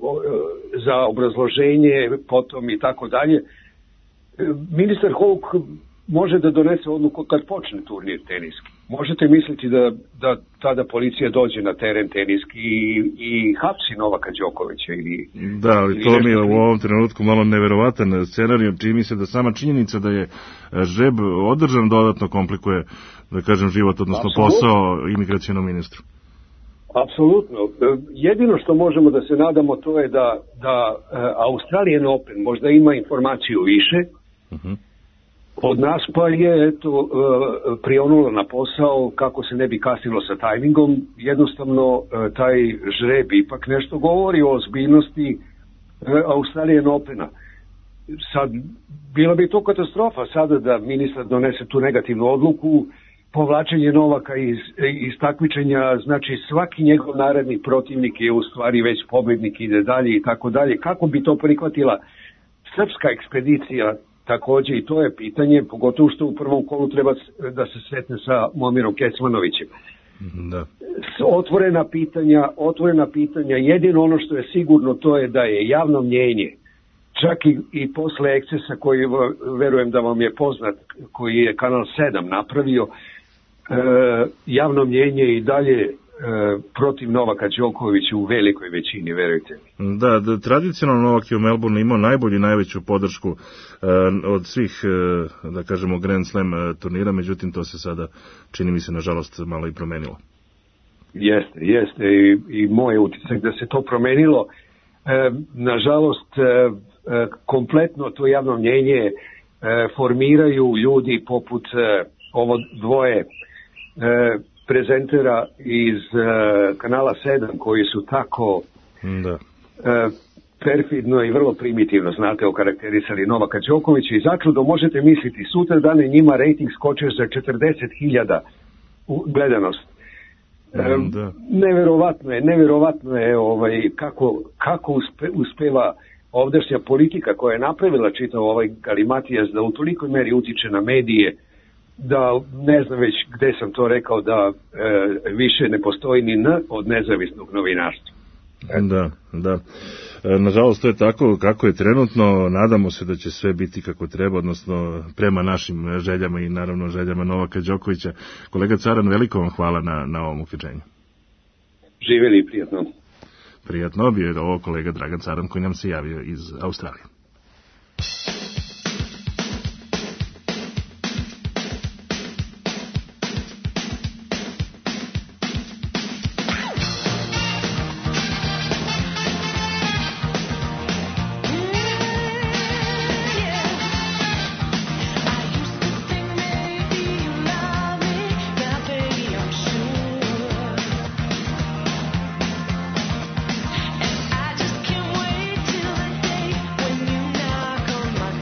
za obrazloženje, potom i tako dalje, e, ministar Houk može da donese odluku kad počne turnir teniski. Možete misliti da, da tada policija dođe na teren teniski i, i hapsi Novaka Đokovića ili... Da, ali ili to mi je nešto... u ovom trenutku malo neverovatan scenarij, čini mi se da sama činjenica da je žreb održan dodatno komplikuje, da kažem, život, odnosno Absolutno. posao imigracionom ministru. Apsolutno. Jedino što možemo da se nadamo to je da, da uh, Australian Open možda ima informaciju više, uh-huh. od nas pa je eto, prionulo na posao kako se ne bi kasnilo sa tajmingom. Jednostavno taj žreb ipak nešto govori o ozbiljnosti Australian Opena. Sad, bila bi to katastrofa sada da ministar donese tu negativnu odluku, povlačenje Novaka iz, iz takmičenja, znači svaki njegov naredni protivnik je u stvari već pobednik, ide dalje i tako dalje. Kako bi to prihvatila srpska ekspedicija? Takođe i to je pitanje, pogotovo što u prvom kolu treba da se sretne sa Momirom Kecmanovićem. Da. Otvorena pitanja, otvorena pitanja, jedino ono što je sigurno to je da je javno mnjenje, čak i, i posle ekscesa koji verujem da vam je poznat, koji je Kanal sedam napravio, e, javno mnjenje i dalje protiv Novaka Đokovića u velikoj većini, verujte mi. Da, da, tradicionalno Novak je u Melbourneu imao najbolju i najveću podršku uh, od svih, uh, da kažemo, Grand Slam uh, turnira, međutim to se sada, čini mi se, nažalost, malo i promenilo. Jeste, jeste, i, i moj utisak da se to promenilo. E, nažalost, e, kompletno to javno mnjenje e, formiraju ljudi poput e, ovo dvoje e, prezentera iz uh, Kanala sedam koji su tako da. uh, perfidno i vrlo primitivno, znate, okarakterisali Novaka Đokovića i začudo možete misliti, sutra dane njima rating skočio za četrdeset hiljada gledanost. Um, da. Neverovatno je, neverovatno je ovaj, kako, kako uspe, uspeva ovdašnja politika koja je napravila čitav ovaj galimatijas da u tolikoj meri utiče na medije, da ne znam već gde sam to rekao, da e, više ne postoji ni N od nezavisnog novinarstva. Da, da. E, nažalost to je tako kako je trenutno, nadamo se da će sve biti kako treba, odnosno prema našim željama i naravno željama Novaka Đokovića. Kolega Caran, veliko vam hvala na, na ovom uključenju. Živjeli i prijatno. Prijatno, bio je ovo kolega Dragan Caran koji nam se javio iz Australije. I just can't wait till the day when you knock on my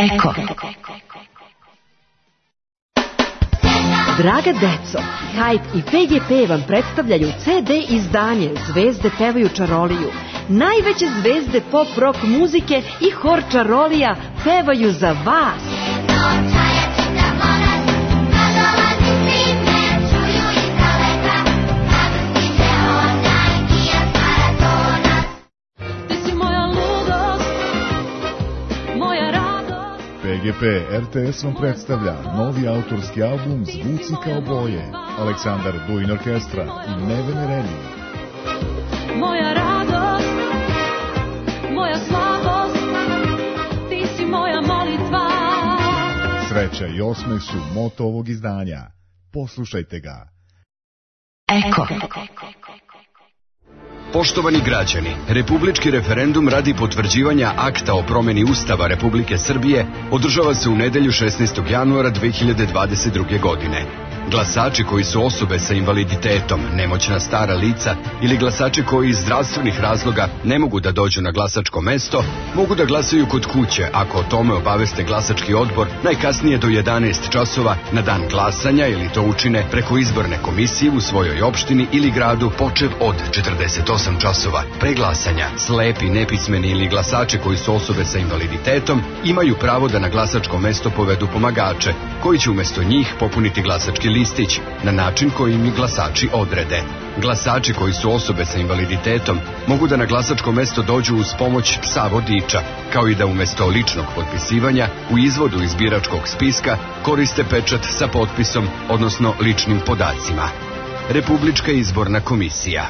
Eko. Draga deco, Kajt i P G P vam predstavljaju C D izdanje Zvezde pevaju čaroliju. Najveće zvezde pop rock muzike i hor čarolija pevaju za vas. P G P R T S vam predstavlja novi autorski album Zvuci kao boje, Aleksandar Duin Orkestra i Nevene Redi. Moja radost, moja slabost, ti si moja molitva. Sreća i osmeh su moto ovog izdanja. Poslušajte ga. Eko. Poštovani građani, republički referendum radi potvrđivanja akta o promeni Ustava Republike Srbije održava se u nedelju šesnaestog januara dve hiljade dvadeset druge. godine. Glasači koji su osobe sa invaliditetom, nemoćna stara lica ili glasači koji iz zdravstvenih razloga ne mogu da dođu na glasačko mesto, mogu da glasaju kod kuće ako o tome obaveste glasački odbor najkasnije do jedanaest časova na dan glasanja ili to učine preko izborne komisije u svojoj opštini ili gradu počev od četrdeset osam časova. Pre glasanja, slepi, nepismeni ili glasači koji su osobe sa invaliditetom imaju pravo da na glasačko mesto povedu pomagače, koji će umesto njih popuniti glasački listić na način koji im glasači odrede. Glasači koji su osobe sa invaliditetom mogu da na glasačko mesto dođu uz pomoć psa vodiča, kao i da umesto ličnog potpisivanja u izvodu iz biračkog spiska koriste pečat sa potpisom, odnosno ličnim podacima. Republička izborna komisija.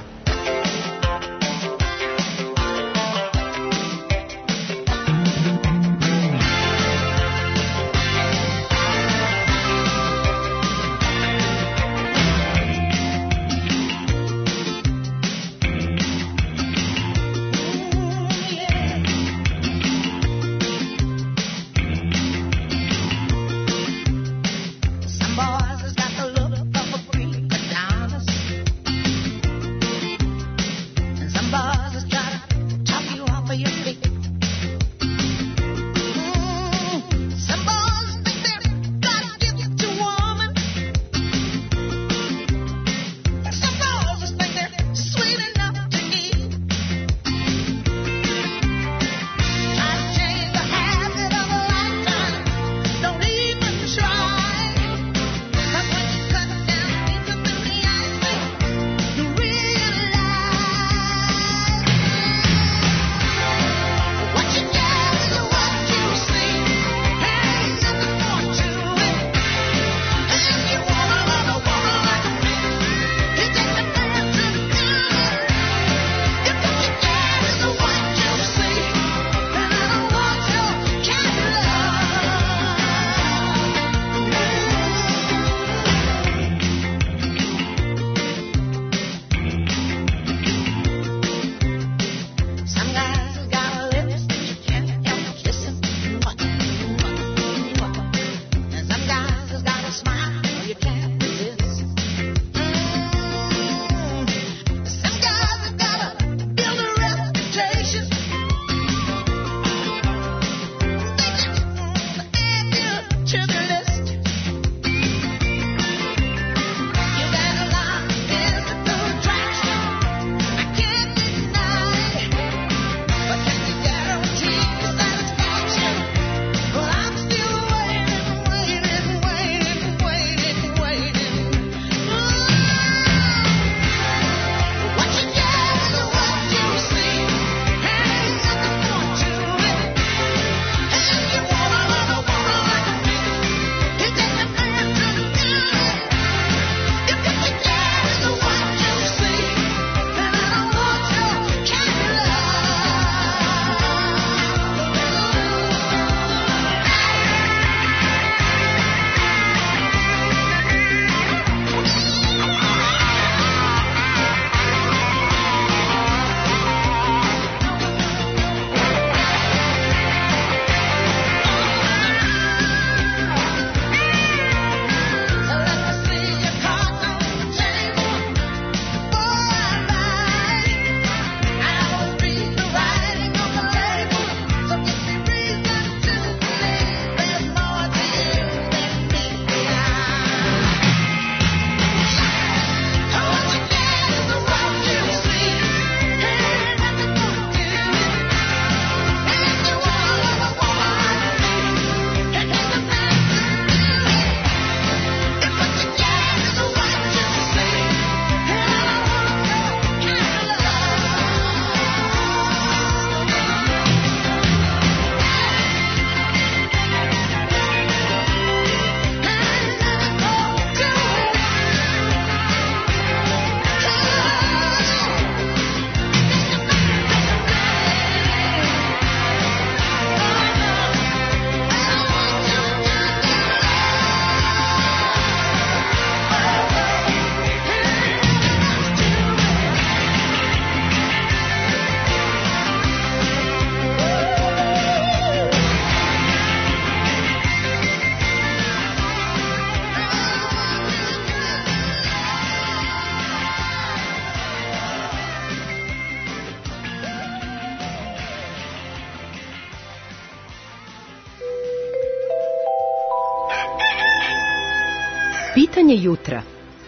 Pitanje jutra.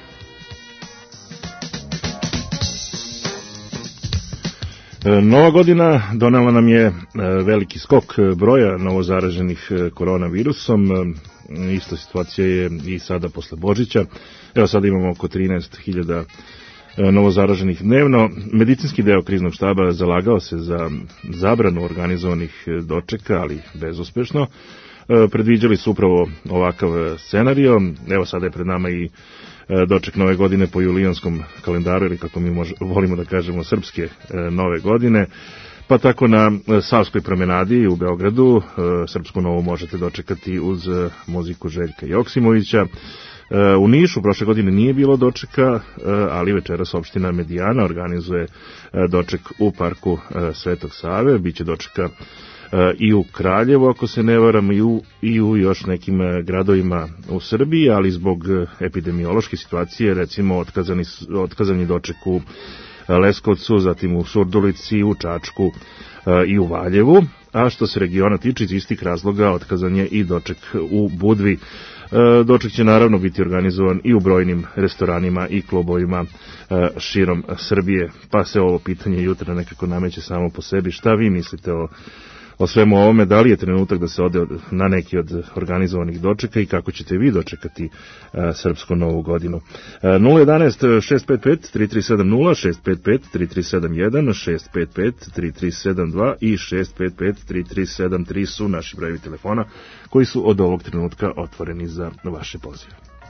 Nova godina donela nam je veliki skok broja novozaraženih koronavirusom. Ista situacija je i sada posle Božića. Evo sada imamo oko trinaest hiljada novozaraženih dnevno. Medicinski deo kriznog štaba zalagao se za zabranu organizovanih dočeka, ali bezuspešno. Predviđali su upravo ovakav scenario. Evo sada je pred nama i doček nove godine po julijanskom kalendaru, ili kako mi mož, volimo da kažemo srpske nove godine. Pa tako na Savskoj promenadi u Beogradu srpsku novu možete dočekati uz muziku Željka Joksimovića. U Nišu prošle godine nije bilo dočeka, ali večeras opština Medijana organizuje doček u parku Svetog Save. Biće dočeka i u Kraljevu, ako se ne varam, i u, i u još nekim gradovima u Srbiji, ali zbog epidemiološke situacije, recimo, otkazani, otkazani doček u Leskovcu, zatim u Surdulici, u Čačku i u Valjevu, a što se regiona tiče, iz istih razloga otkazan je i doček u Budvi. Doček će naravno biti organizovan i u brojnim restoranima i klubovima širom Srbije, pa se ovo pitanje jutra nekako nameće samo po sebi. Šta vi mislite o o svemu ovome, da li je trenutak da se ode na neki od organizovanih dočeka i kako ćete vi dočekati a, srpsku novu godinu? A, nula jedanaest šest pet pet tri tri sedam nula, šest pet pet tri tri sedam jedan, šest pet pet tri tri sedam dva i šest pet pet tri tri sedam tri su naši brojevi telefona koji su od ovog trenutka otvoreni za vaše pozive.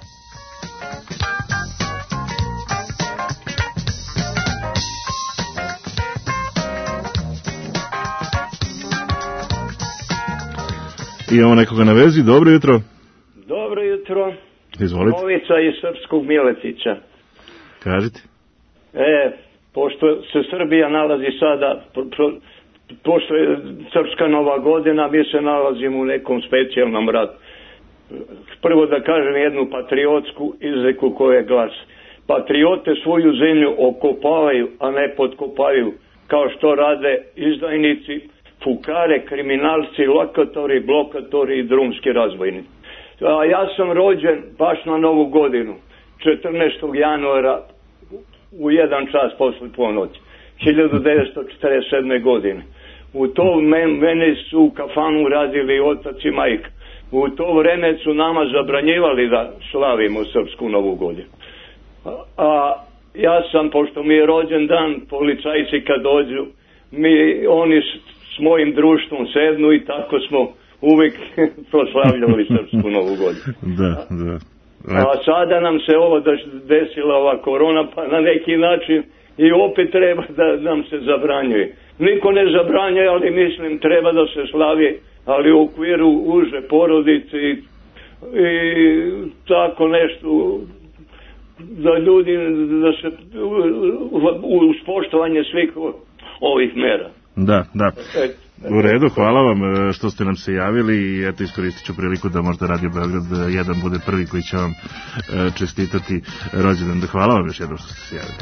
Imamo nekoga na vezi, dobro jutro. Dobro jutro. Izvolite. Novica iz Srpskog Miletića. Kažite. E, pošto se Srbija nalazi sada, pro, pro, pošto je Srpska nova godina, mi se nalazimo u nekom specijalnom ratu. Prvo da kažem jednu patriotsku izreku koja glasi: patriote svoju zemlju okopavaju, a ne potkopavaju, kao što rade izdajnici, fukare, kriminalci, lokatori, blokatori i drumski razbojnici. A ja sam rođen baš na Novu godinu, četrnaestog januara u jedan čas posle ponoći, hiljadu devetsto četrdeset sedme. godine. U to mene su u kafanu radili otac i majka. U to vreme su nama zabranjivali da slavimo srpsku Novu godinu. A, a ja sam, pošto mi je rođen dan, policajci kad dođu, mi, oni s mojim društvom sednu i tako smo uvijek proslavljali srpsku Novu godinu. Da, da. A sada nam se ovo desila ova korona, pa na neki način i opet treba da nam se zabranjuje. Niko ne zabranjuje, ali mislim treba da se slavi, ali u okviru uže porodice i, i tako nešto, da ljudi, da se uz poštovanje svih ovih mera. Da, da. U redu, hvala vam što ste nam se javili i eto iskoristit ću priliku da možda Radio Beograd jedan bude prvi koji će vam čestitati rođendan. Hvala vam još jednom što ste se javili.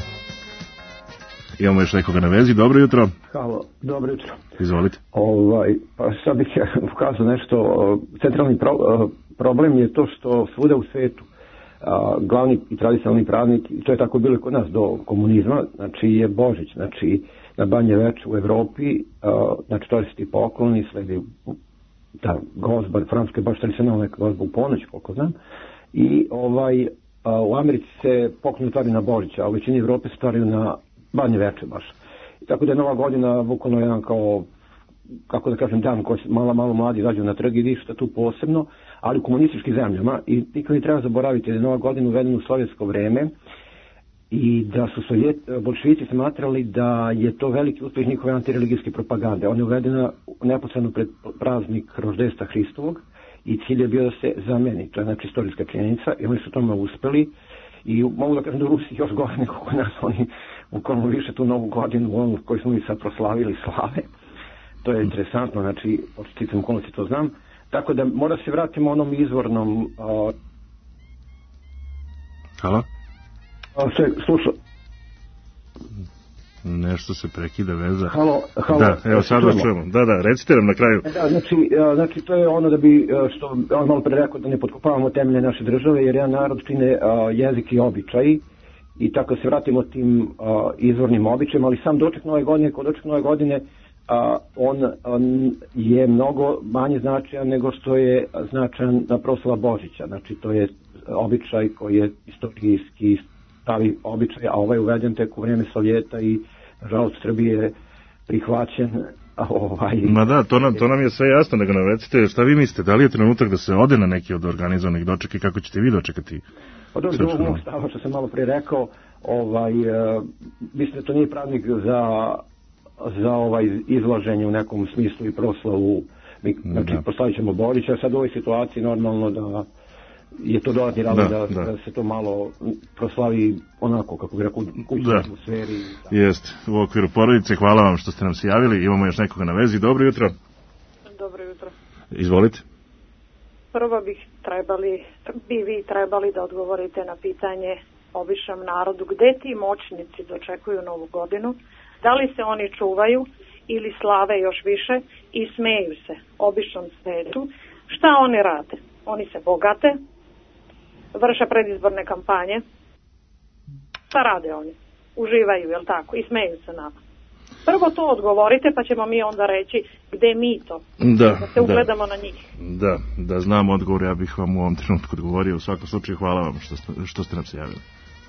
Imamo još nekoga na vezi, dobro jutro. Halo, dobro jutro. Izvolite. Ovaj, pa sad bih ukazao nešto, centralni pro, problem je to što svuda u svetu a, glavni i tradicionalni praznik, i to je tako bilo kod nas do komunizma, znači je Božić, znači na Banje Veču u Evropi, a, znači četrdeseti pokloni, sledi ta gozba, francuska je baš tradicionalna neka gozba u ponoć, koliko znam, i ovaj, a, u Americi se pokloni otvaraju na Božić, a u većini Evrope se otvaraju na Banje Veče baš. I tako da je Nova godina bukvalno jedan kao, kako da kažem, dan koji malo, malo mladi izađu na trg i ništa tu posebno, ali u komunističkim zemljama, i nikad ne treba zaboraviti da je Nova godina uvedena u sovjetsko vreme i da su sovjet, bolševici smatrali da je to veliki uspjeh njihove antireligijske propagande. Ona je uvedena neposredno pred praznik roždestva Hristovog i cilj je bio da se zameni. To je znači istorijska činjenica i oni su tome uspeli. I mogu da kažem da u Rusiji još gore nego kod nas, oni ukoliko više tu Novu godinu, onu koju smo mi sad proslavili slave. To je interesantno, znači, očiticam okolnosti to znam. Tako da mora se vratimo onom izvornom... Uh, Halo? Uh, sve, slušao. Nešto se prekida veza. Halo, halo. Da, evo sad vas čujemo. Da, da, recite nam na kraju. Da, znači, znači to je ono da bi, što on malo pre rekao, da ne potkopavamo temelje naše države, jer jedan narod čine jezik i običaji, i tako se vratimo tim izvornim običajima, ali sam doček nove godine, kod doček nove godine, on, on je mnogo manje značajan nego što je značajan na proslava Božića. Znači, to je običaj koji je istorijski stavi običaj, a ovaj je uveden tek u vreme Sovjeta i nažalost Srbije prihvaćen. Ovaj... Ma da, to nam, to nam je sve jasno, nego nam recite šta vi mislite, da li je trenutak da se ode na neki od organizovanih dočeka i kako ćete vi dočekati? Pa dobro, do ovog mog stava što sam malo prije rekao, ovaj, uh, mislim da to nije pravnik za, za ovaj izlaženje u nekom smislu i proslavu. Mi, znači, proslavit ćemo Božića, sad u ovoj situaciji normalno da je to dodatni razlog da, da, da se to malo proslavi onako, kako bi rekao, u kućnoj atmosferi. Jest, u okviru porodice. Hvala vam što ste nam se javili. Imamo još nekoga na vezi. Dobro jutro. Dobro jutro. Izvolite. Prvo bih trebali, bi vi trebali da odgovorite na pitanje običnom narodu. Gde ti moćnici dočekuju Novu godinu? Da li se oni čuvaju ili slave još više i smeju se običnom svetu? Šta oni rade? Oni se bogate, vrše predizborne kampanje. Šta rade oni? Uživaju, jel tako? I smeju se nama. Prvo to odgovorite, pa ćemo mi onda reći gde mi to. Da, da se ugledamo da, na njih. Da, da znam odgovor, ja bih vam u ovom trenutku odgovorio. U svakom slučaju, hvala vam što ste, što ste nam se javili.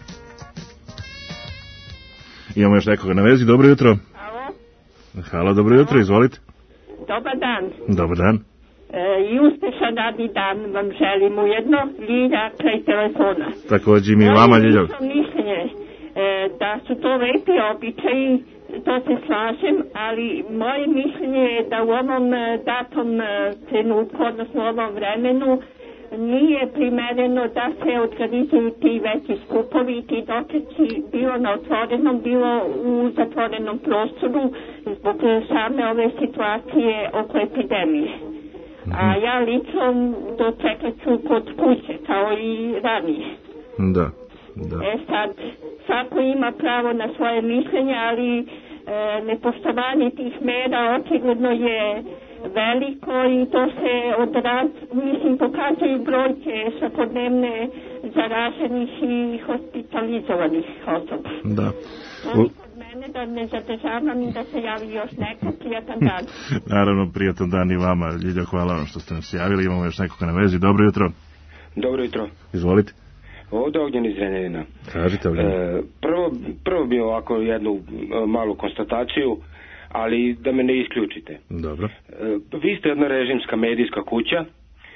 Imamo još nekoga na vezi. Dobro jutro. Halo. Halo, dobro jutro, izvolite. Dobar dan. Dobar dan. I uspešan radni dan vam želim ujedno, Ljilja kraj telefona. Također mi vama, Ljilja. Moje mišljenje da su to lepi običaji, to se slažem, ali moje mišljenje je da u ovom datom trenutku, odnosno u ovom vremenu, nije primereno da se organizuju ti veći skupovi i ti dočeci bilo na otvorenom, bilo u zatvorenom prostoru zbog same ove situacije oko epidemije. A ja lično dočekat ću kod kuće, kao i ranije. Da, da. E sad, svako ima pravo na svoje mišljenje, ali e, nepoštovanje tih mera očigledno je veliko i to se odraz, mislim, pokazuju brojke svakodnevne zaraženih i hospitalizovanih osoba. Da. U... mene da ne zadržavam i da se javi još neko. Prijatan dan. Naravno, prijatan dan i vama. Ljilja, hvala vam što ste nam se javili. Imamo još nekoga na vezi. Dobro jutro. Dobro jutro. Izvolite. Ovdje Ognjen iz Renjanina. Kažite, Ognjen. E, prvo, prvo bi ovako jednu e, malu konstataciju, ali da me ne isključite. Dobro. E, vi ste jedna režimska medijska kuća e,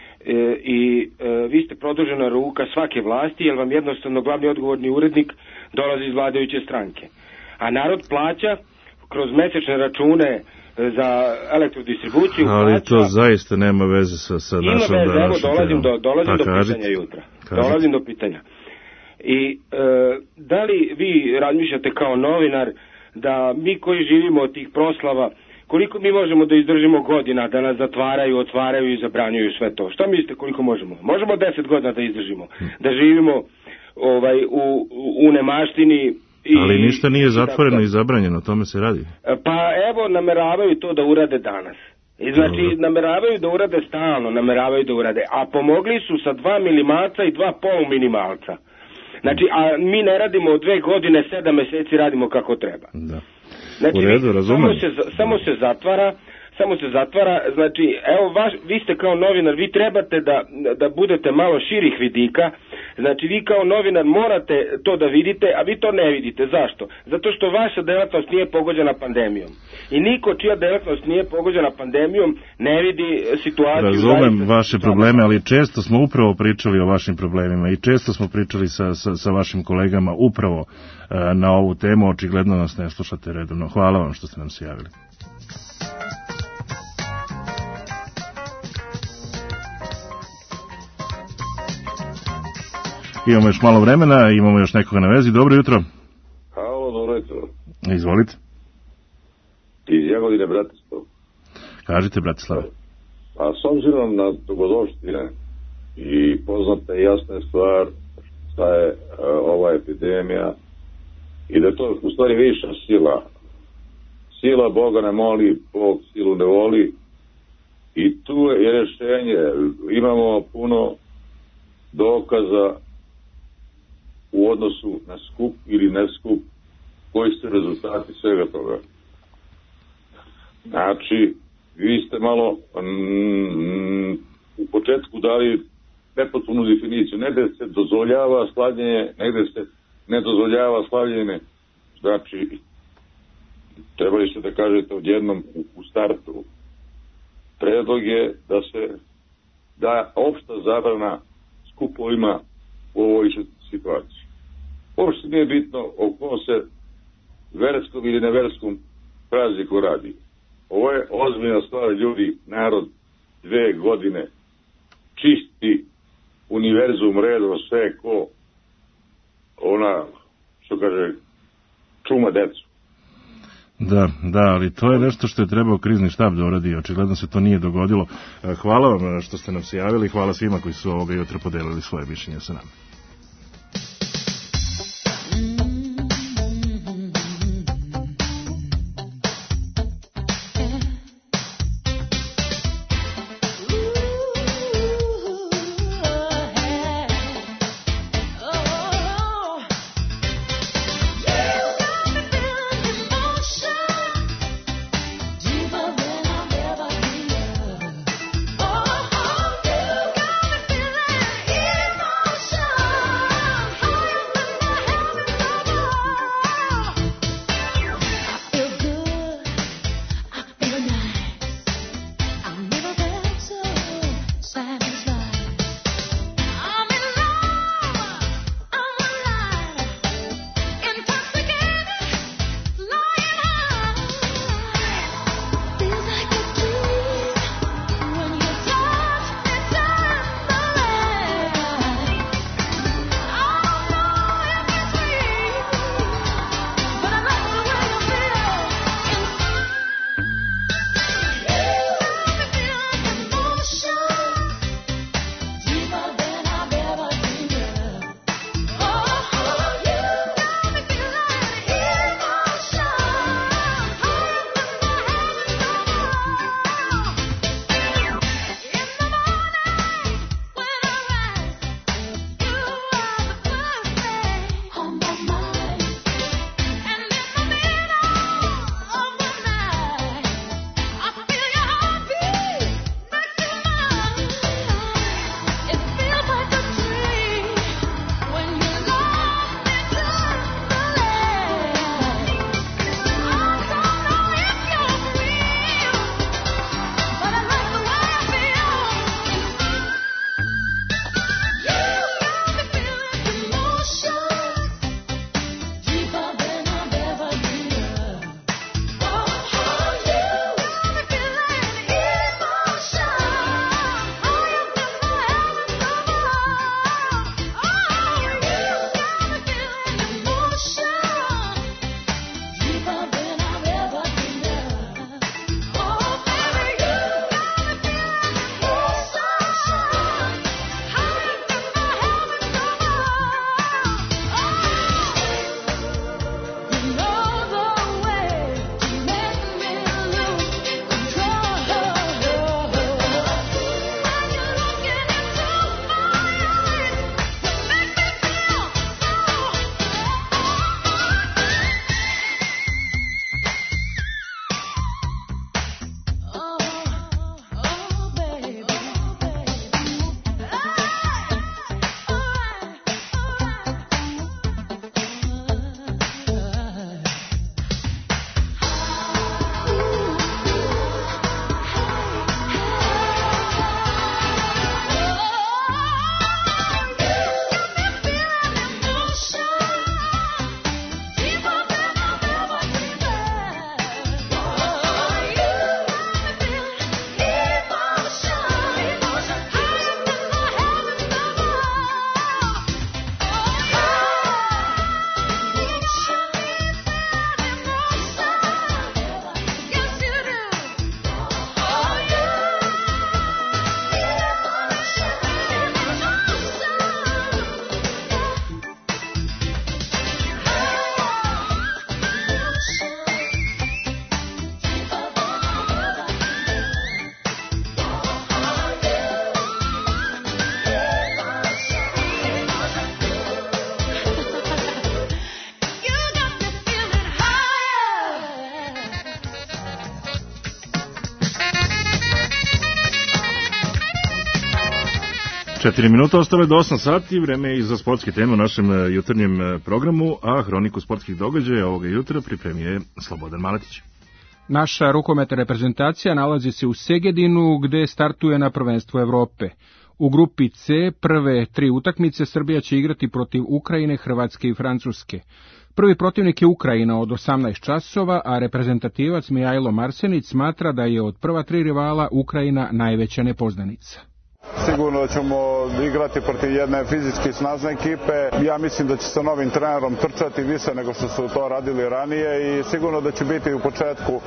i e, vi ste produžena ruka svake vlasti, jer vam jednostavno glavni odgovorni urednik dolazi iz vladajuće stranke. A narod plaća kroz mesečne račune za elektrodistribuciju. Ali plaća, to zaista nema veze sa, sa ima našom veze, evo dolazim, do, dolazim pa, do kažite, pitanja jutra. Kažite. Dolazim do pitanja. I e, da li vi razmišljate kao novinar da mi koji živimo od tih proslava, koliko mi možemo da izdržimo godina da nas zatvaraju, otvaraju i zabranjuju sve to? Šta mislite koliko možemo? Možemo deset godina da izdržimo. Da živimo ovaj, u, u nemaštini. I, ali ništa nije zatvoreno i zabranjeno, tome se radi. Pa evo, nameravaju to da urade danas. I znači, Dobro. nameravaju da urade stalno, nameravaju da urade. A pomogli su sa dva minimalca i dva pol minimalca. Znači, a mi ne radimo dve godine, sedam meseci radimo kako treba. Da. Znači, u redu, razumem. Samo se, samo se zatvara, samo se zatvara, znači, evo, vaš, vi ste kao novinar, vi trebate da, da budete malo širih vidika. Znači, vi kao novinar morate to da vidite, a vi to ne vidite. Zašto? Zato što vaša delatnost nije pogođena pandemijom. I niko čija delatnost nije pogođena pandemijom ne vidi situaciju. Razumem vaše probleme, ali često smo upravo pričali o vašim problemima i često smo pričali sa, sa, sa vašim kolegama upravo uh, na ovu temu. Očigledno nas ne slušate redovno. Hvala vam što ste nam se javili. Imamo još malo vremena, imamo još nekoga na vezi. Dobro jutro. Halo, dobro jutro. Izvolite. Iz Jagodine, Bratislav. Kažite, Bratislav. A s obzirom na dogodovštine i poznata i jasna stvar šta je uh, ova epidemija i da to u stvari viša sila. Sila Boga ne moli, Bog silu ne voli i tu je rješenje. Imamo puno dokaza u odnosu na skup ili ne skup koji su rezultati svega toga. Znači, vi ste malo mm, u početku dali nepotpunu definiciju. Negde se dozvoljava slavljenje, negde se ne dozvoljava slavljenje. Znači, trebali ste da kažete odjednom u, u startu. Predlog je da se da opšta zabrana skupovima u ovoj situaciji. Uopšte nije bitno o kom se verskom ili neverskom prazniku radi. Ovo je ozbiljna stvar, ljudi, narod dve godine čisti univerzum, redo, sve ko ona, što kaže, čuma decu. Da, da, ali to je nešto što je trebao krizni štab da uradi, očigledno se to nije dogodilo. Hvala vam što ste nam se javili, hvala svima koji su ovoga jutra podelili svoje mišljenje sa nama. Emotion. Četiri minuta ostale do osam sati, vreme je i za sportske teme u našem jutarnjem programu, a hroniku sportskih događaja ovoga jutra pripremio je Slobodan Maletić. Naša rukometna reprezentacija nalazi se u Segedinu, gde startuje na prvenstvu Evrope. U grupi C prve tri utakmice Srbija će igrati protiv Ukrajine, Hrvatske i Francuske. Prvi protivnik je Ukrajina od osamnaest časova, a reprezentativac Mihajlo Marsenić smatra da je od prva tri rivala Ukrajina najveća nepoznanica. Sigurno ćemo igrati protiv jedne fizički snažne ekipe. Ja mislim da će sa novim trenerom trčati više nego što su to radili ranije i sigurno da će biti u početku,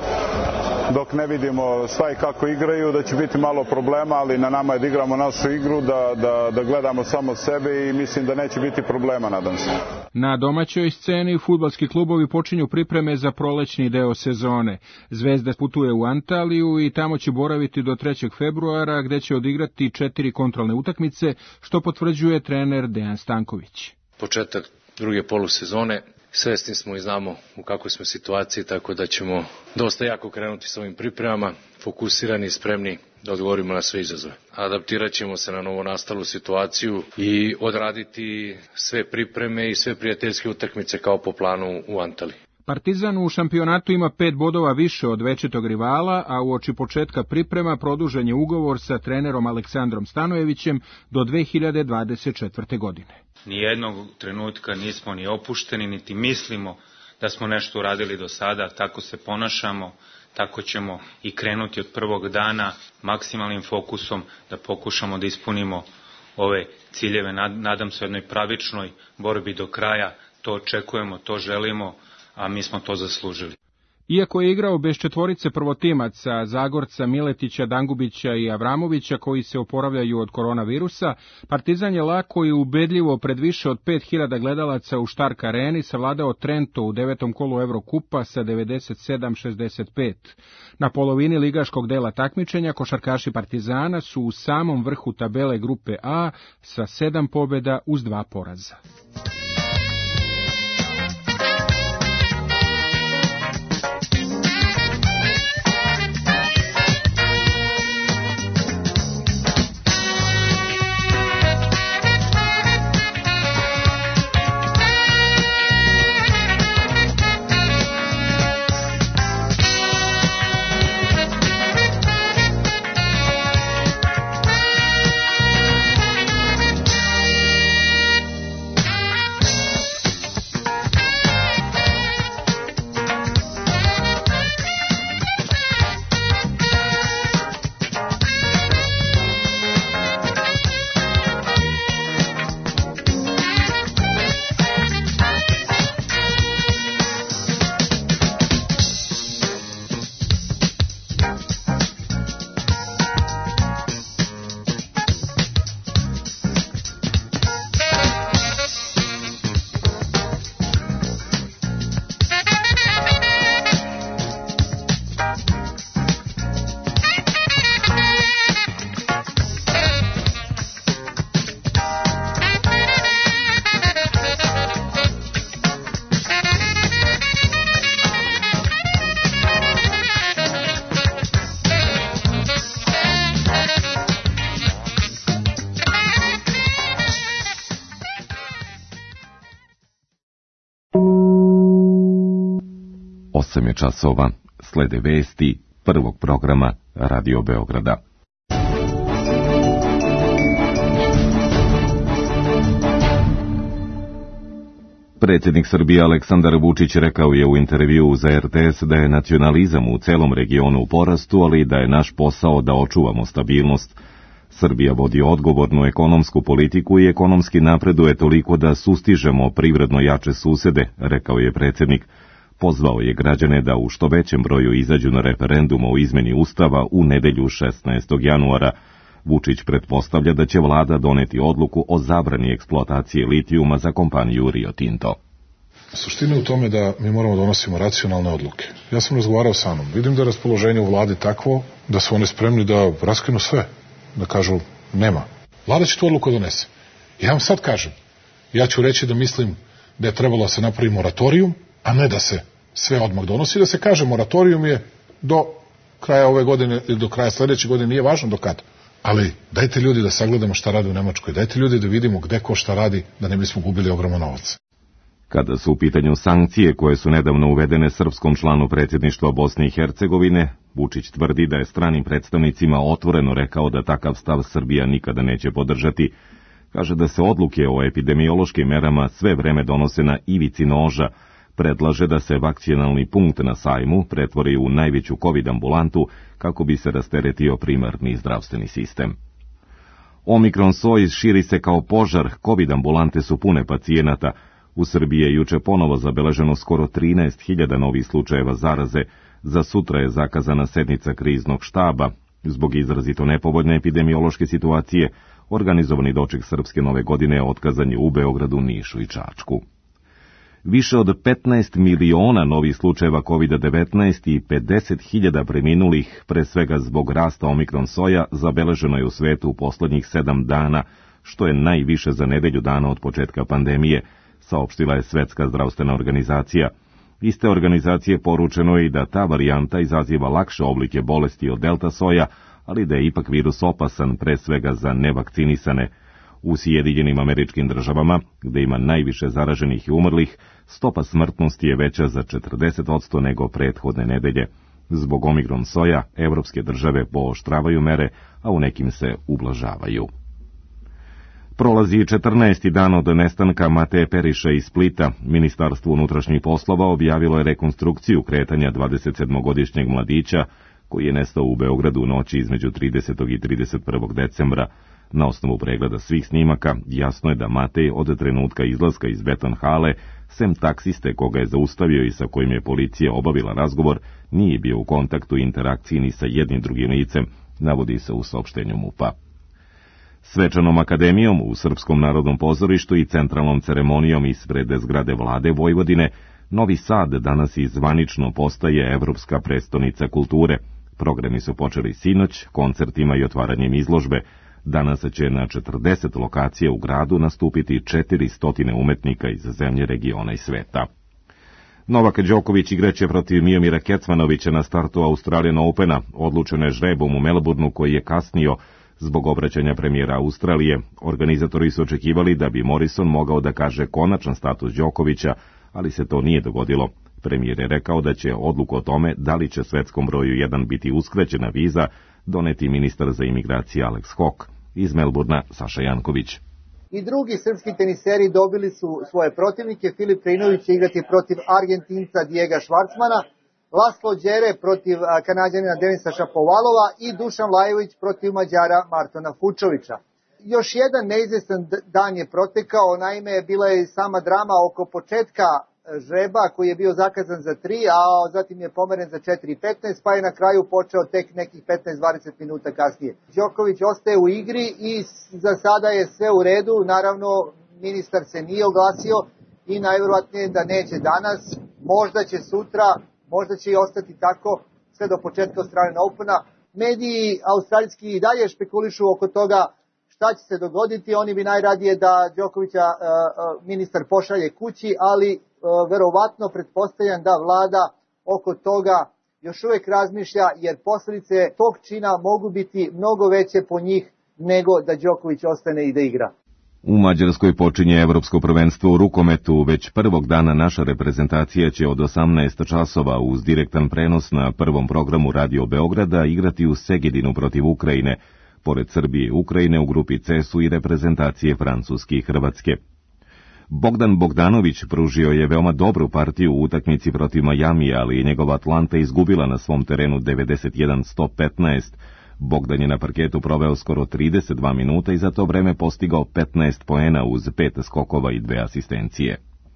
dok ne vidimo šta i kako igraju, da će biti malo problema, ali na nama je da igramo našu igru, da, da, da gledamo samo sebe i mislim da neće biti problema, nadam se. Na domaćoj sceni fudbalski klubovi počinju pripreme za prolećni deo sezone. Zvezda putuje u Antaliju i tamo će boraviti do trećeg februara, gde će odigrati četiri kontrolne utakmice, što potvrđuje trener Dejan Stanković. Početak druge polusezone, svesni smo i znamo u kakvoj smo situaciji, tako da ćemo dosta jako krenuti s ovim pripremama, fokusirani i spremni da odgovorimo na sve izazove. Adaptirat ćemo se na novonastalu situaciju i odraditi sve pripreme i sve prijateljske utakmice kao po planu u Antaliji. Partizan u šampionatu ima pet bodova više od večitog rivala, a uoči početka priprema produžen je ugovor sa trenerom Aleksandrom Stanojevićem do dve hiljade dvadeset četvrte. godine. Nijednog trenutka nismo ni opušteni, niti mislimo da smo nešto uradili do sada, tako se ponašamo, tako ćemo i krenuti od prvog dana maksimalnim fokusom da pokušamo da ispunimo ove ciljeve. Nadam se jednoj pravičnoj borbi do kraja, to očekujemo, to želimo, a mi smo to zaslužili. Iako je igrao bez četvorice prvotimaca Zagorca, Miletića, Dangubića i Avramovića koji se oporavljaju od koronavirusa, Partizan je lako i ubedljivo pred više od pet hiljada gledalaca u Štark areni savladao Trento u devetom kolu Evrokupa sa devedeset sedam šezdeset pet. Na polovini ligaškog dela takmičenja košarkaši Partizana su u samom vrhu tabele grupe A sa sedam pobjeda uz dva poraza. osam je časova, slede vesti prvog programa Radio Beograda. Predsjednik Srbije Aleksandar Vučić rekao je u intervjuu za er te es da je nacionalizam u celom regionu u porastu, ali da je naš posao da očuvamo stabilnost. Srbija vodi odgovornu ekonomsku politiku i ekonomski napreduje toliko da sustižemo privredno jače susede, rekao je predsjednik. Pozvao je građane da u što većem broju izađu na referendum o izmeni Ustava u nedelju šesnaestog januara. Vučić pretpostavlja da će vlada doneti odluku o zabrani eksploatacije litijuma za kompaniju Rio Tinto. Suština je u tome da mi moramo donosimo racionalne odluke. Ja sam razgovarao sa mnom. Vidim da je raspoloženje u vladi takvo da su oni spremni da raskinu sve. Da kažu nema. Vlada će tu odluku donese. Ja vam sad kažem. Ja ću reći da mislim da je trebalo da se napravi moratorijum, a ne da se sve odmah donosi. Da se kaže moratorijum je do kraja ove godine ili do kraja sledeće godine, nije važno do kada. Ali dajte ljudi da sagledamo šta rade u Nemačkoj, dajte ljudi da vidimo gde ko šta radi, da ne bismo gubili ogroman novac. Kada su u pitanju sankcije koje su nedavno uvedene srpskom članu predsjedništva Bosne i Hercegovine, Vučić tvrdi da je stranim predstavnicima otvoreno rekao da takav stav Srbija nikada neće podržati. Kaže da se odluke o epidemiološkim merama sve vreme donose na ivici noža, predlaže da se vakcinalni punkt na sajmu pretvori u najveću COVID ambulantu kako bi se rasteretio primarni zdravstveni sistem. Omikron soj širi se kao požar, COVID ambulante su pune pacijenata. U Srbiji je juče ponovo zabeleženo skoro trinaest hiljada novih slučajeva zaraze. Za sutra je zakazana sednica kriznog štaba. Zbog izrazito nepovoljne epidemiološke situacije, organizovani doček Srpske nove godine otkazan je u Beogradu, Nišu i Čačku. Više od petnaest miliona novih slučajeva kovid devetnaest i pedeset hiljada preminulih, pre svega zbog rasta omikron soja, zabeleženo je u svetu u poslednjih sedam dana, što je najviše za nedelju dana od početka pandemije, saopštila je Svetska zdravstvena organizacija. Iste organizacije poručeno je i da ta varijanta izaziva lakše oblike bolesti od delta soja, ali da je ipak virus opasan pre svega za nevakcinisane. U Sjedinjenim Američkim Državama, gde ima najviše zaraženih i umrlih, stopa smrtnosti je veća za četrdeset posto nego prethodne nedelje. Zbog omikron soja, evropske države pooštravaju mere, a u nekim se ublažavaju. Prolazi četrnaesti dan od nestanka Mateje Periša iz Splita. Ministarstvo unutrašnjih poslova objavilo je rekonstrukciju kretanja dvadesetsedmogodišnjeg mladića, koji je nestao u Beogradu u noći između tridesetog i trideset prvog decembra. Na osnovu pregleda svih snimaka, jasno je da Matej od trenutka izlaska iz beton hale, sem taksiste koga je zaustavio i sa kojim je policija obavila razgovor, nije bio u kontaktu i interakciji ni sa jednim drugim licem, navodi se u saopštenju MUP-a. Svečanom akademijom u Srpskom narodnom pozorištu i centralnom ceremonijom ispred zgrade vlade Vojvodine, Novi Sad danas i zvanično postaje evropska prestonica kulture. Programi su počeli sinoć, koncertima i otvaranjem izložbe. Danas će na četrdeset lokacija u gradu nastupiti četiristo umetnika iz zemlje, regiona i sveta. Novak Đoković igraće protiv Miomira Kecmanovića na startu Australian Opena. Odlučeno je žrebom u Melbourneu koji je kasnio zbog obraćanja premijera Australije. Organizatori su očekivali da bi Morrison mogao da kaže konačan status Đokovića, ali se to nije dogodilo. Premijer je rekao da će odluku o tome da li će svetskom broju jedan biti uskraćena viza doneti ministar za imigracije Alex Hock. Iz Melburna Saša Janković. I drugi srpski teniseri dobili su svoje protivnike. Filip Krajinović će igrati protiv Argentinca Diega Švarcmana, Laslo Đere protiv Kanađanina Denisa Šapovalova i Dušan Lajović protiv Mađara Martona Fučovića. Još jedan neizvestan dan je protekao, naime bila je sama drama oko početka žreba koji je bio zakazan za tri, a zatim je pomeren za četiri petnaest, pa je na kraju počeo tek nekih petnaest dvadeset minuta kasnije. Đoković ostaje u igri i za sada je sve u redu, naravno ministar se nije oglasio i najvjerojatnije da neće danas, možda će sutra, možda će i ostati tako sve do početka Australian Opena. Mediji australijski i dalje špekulišu oko toga šta će se dogoditi, oni bi najradije da Đokovića uh, uh, ministar pošalje kući, ali uh, verovatno pretpostavljam da vlada oko toga još uvijek razmišlja, jer posljedice tog čina mogu biti mnogo veće po njih nego da Đoković ostane i da igra. U Mađarskoj počinje Evropsko prvenstvo u rukometu. Već prvog dana naša reprezentacija će od osamnaest časova uz direktan prenos na prvom programu Radio Beograda igrati u Segedinu protiv Ukrajine. Pored Srbije i Ukrajine u grupi C su i reprezentacije Francuske i Hrvatske. Bogdan Bogdanović pružio je veoma dobru partiju u utakmici protiv Majamija, ali je njegova Atlanta izgubila na svom terenu devedeset jedan sto petnaest. Bogdan je na parketu proveo skoro trideset dva minuta i za to vreme postigao petnaest poena uz pet skokova i dve asistencije.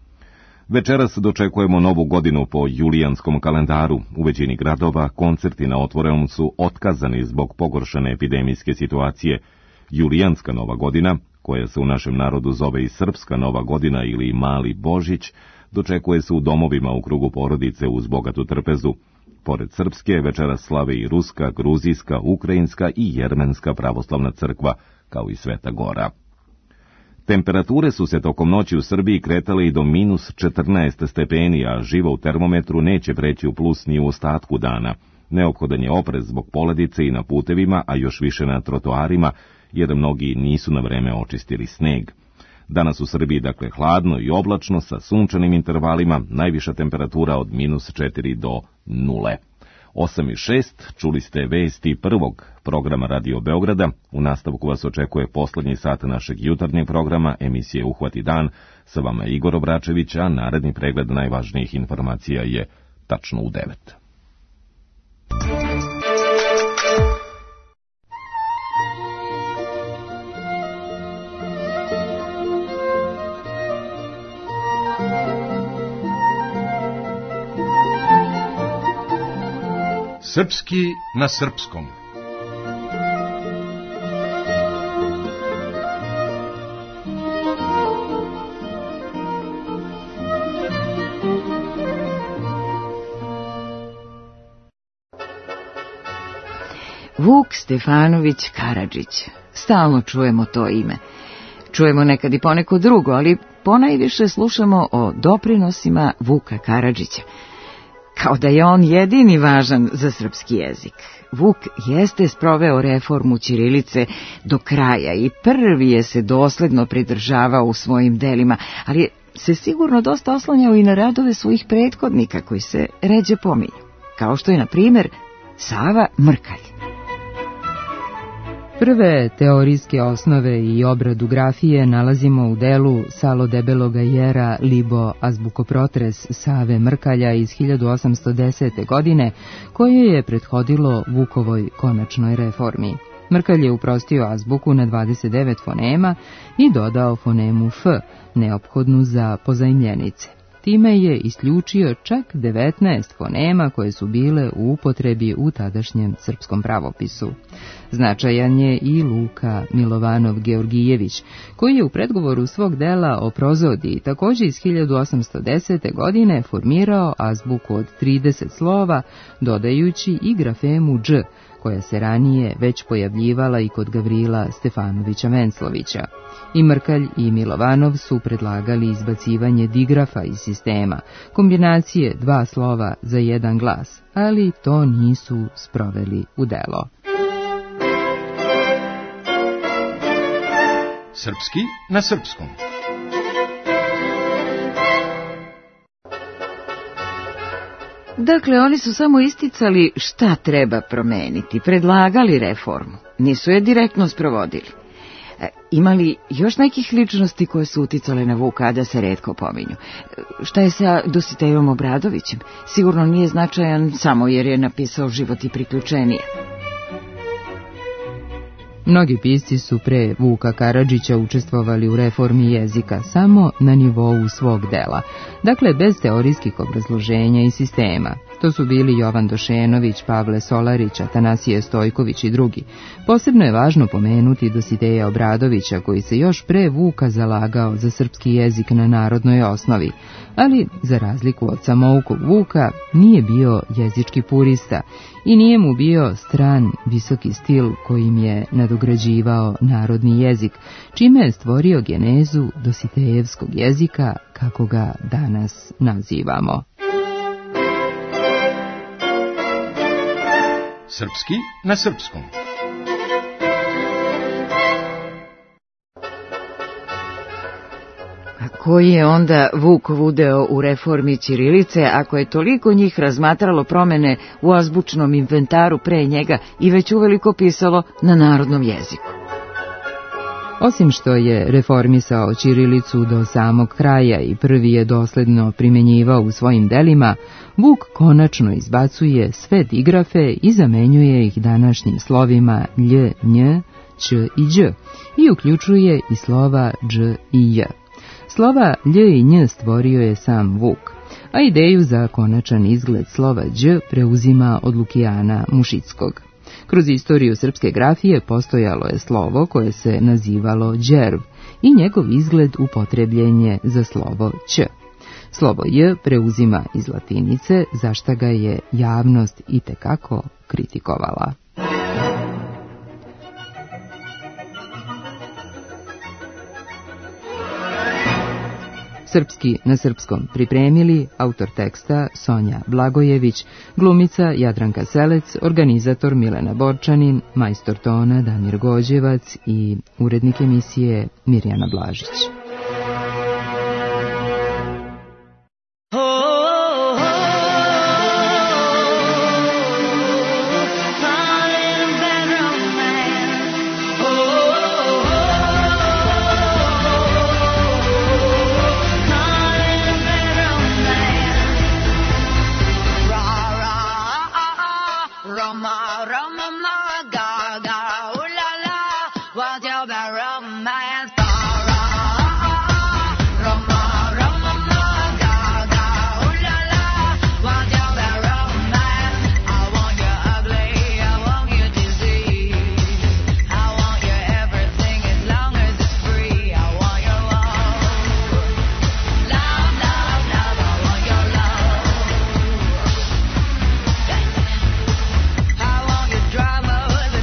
Večeras dočekujemo novu godinu po julijanskom kalendaru. U većini gradova koncerti na otvorenom su otkazani zbog pogoršane epidemijske situacije. Julijanska nova godina, koja se u našem narodu zove i Srpska nova godina ili Mali Božić, dočekuje se u domovima u krugu porodice uz bogatu trpezu. Pored srpske večeras slave i ruska, gruzijska, ukrajinska i jermenska pravoslavna crkva, kao i Sveta Gora. Temperature su se tokom noći u Srbiji kretale i do minus četrnaest stepeni, a živo u termometru neće preći u plus ni u ostatku dana. Neophodan je oprez zbog poledice i na putevima, a još više na trotoarima, jer mnogi nisu na vreme očistili sneg. Danas u Srbiji, dakle, hladno i oblačno sa sunčanim intervalima, najviša temperatura od minus četiri do nule. osam i šest, čuli ste vesti prvog programa Radio Beograda. U nastavku vas očekuje poslednji sat našeg jutarnjeg programa, emisije Uhvati dan. Sa vama je Igor Obračević, a naredni pregled najvažnijih informacija je tačno u devet. Srpski na srpskom. Vuk Stefanović Karadžić. Stalno čujemo to ime. Čujemo nekad i poneko drugo, ali ponajviše slušamo o doprinosima Vuka Karadžića. Kao da je on jedini važan za srpski jezik. Vuk jeste sproveo reformu ćirilice do kraja i prvi je se dosledno pridržavao u svojim delima, ali se sigurno dosta oslanjao i na radove svojih prethodnika koji se ređe pominju, kao što je, na primjer, Sava Mrkalj. Prve teorijske osnove i obradu grafije nalazimo u delu Salo debeloga jera libo azbukoprotres Save Mrkalja iz hiljadu osamsto desete. godine, koje je prethodilo Vukovoj konačnoj reformi. Mrkalj je uprostio azbuku na dvadeset devet fonema i dodao fonemu F, neophodnu za pozajmljenice. Time je isključio čak devetnaest fonema koje su bile u upotrebi u tadašnjem srpskom pravopisu. Značajan je i Luka Milovanov Georgijević, koji je u predgovoru svog dela o prozodiji također iz hiljadu osamsto desete. godine formirao azbuku od trideset slova, dodajući i grafemu dž, koja se ranije već pojavljivala i kod Gavrila Stefanovića Venclovića. I Mrkalj i Milovanov su predlagali izbacivanje digrafa iz sistema, kombinacije dva slova za jedan glas, ali to nisu sproveli u delo. Srpski na srpskom. Dakle, oni su samo isticali šta treba promeniti, predlagali reformu, nisu je direktno sprovodili. E, imali još nekih ličnosti koje su uticale na Vuka, da se retko pominju. E, šta je sa Dositejom Obradovićem? Sigurno nije značajan samo jer je napisao Život i priključenije. Mnogi pisci su pre Vuka Karadžića učestvovali u reformi jezika samo na nivou svog dela, dakle bez teorijskih obrazloženja i sistema. To su bili Jovan Došenović, Pavle Solarić, Atanasije Stojković i drugi. Posebno je važno pomenuti Dositeja Obradovića, koji se još pre Vuka zalagao za srpski jezik na narodnoj osnovi, ali za razliku od samoukog Vuka nije bio jezički purista i nije mu bio stran visoki stil kojim je nadograđivao narodni jezik, čime je stvorio genezu dositejevskog jezika kako ga danas nazivamo. Srpski na srpskom. A koji je onda Vukov udeo u reformi ćirilice, ako je toliko njih razmatralo promene u azbučnom inventaru pre njega i već uveliko pisalo na narodnom jeziku? Osim što je reformisao ćirilicu do samog kraja i prvi je dosledno primjenjivao u svojim delima, Vuk konačno izbacuje sve digrafe i zamenjuje ih današnjim slovima lj, nj, ć i đ i uključuje i slova dž i j. Slova lj i nj stvorio je sam Vuk, a ideju za konačan izgled slova đ preuzima od Lukijana Mušickog. Kroz istoriju srpske grafije postojalo je slovo koje se nazivalo đerv i njegov izgled upotrebljen je za slovo ć. Slovo j preuzima iz latinice, za šta ga je javnost itekako kritikovala. Srpski na srpskom pripremili autor teksta Sonja Blagojević, glumica Jadranka Selec, organizator Milena Borčanin, majstor tona Damir Gođevac i urednik emisije Mirjana Blažić. Drama with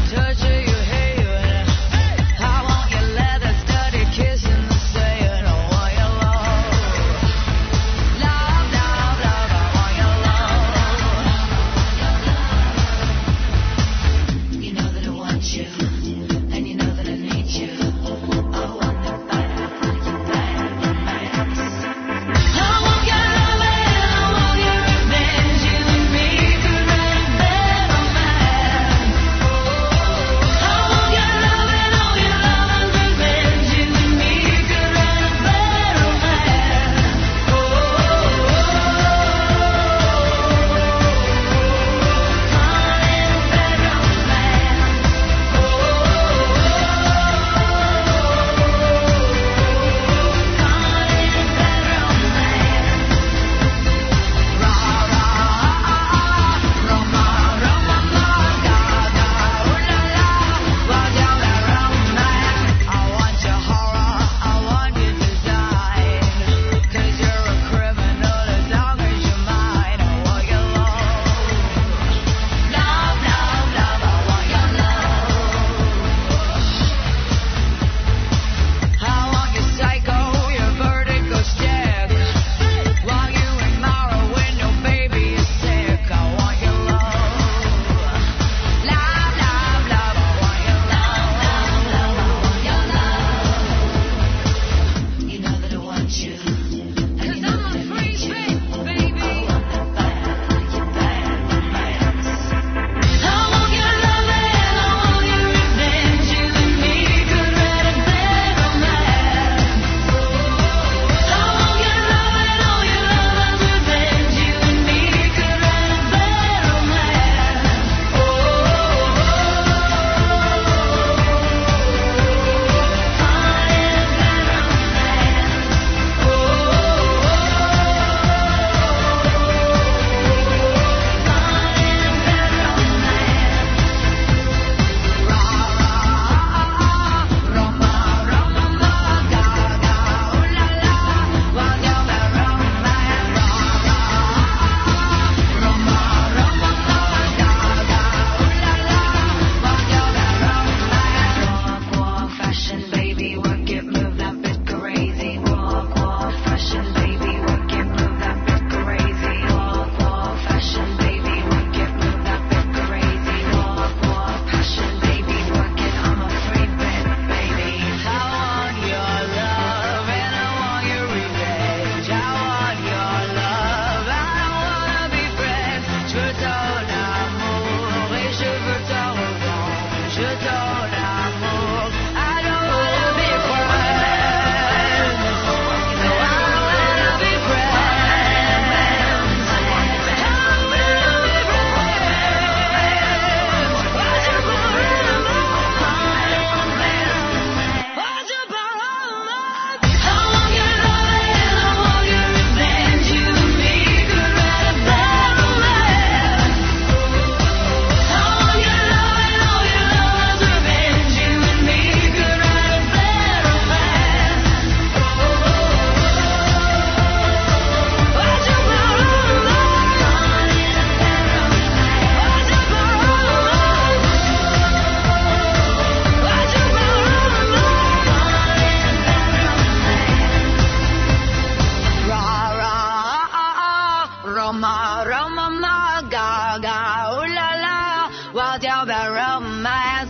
忘掉吧 romance。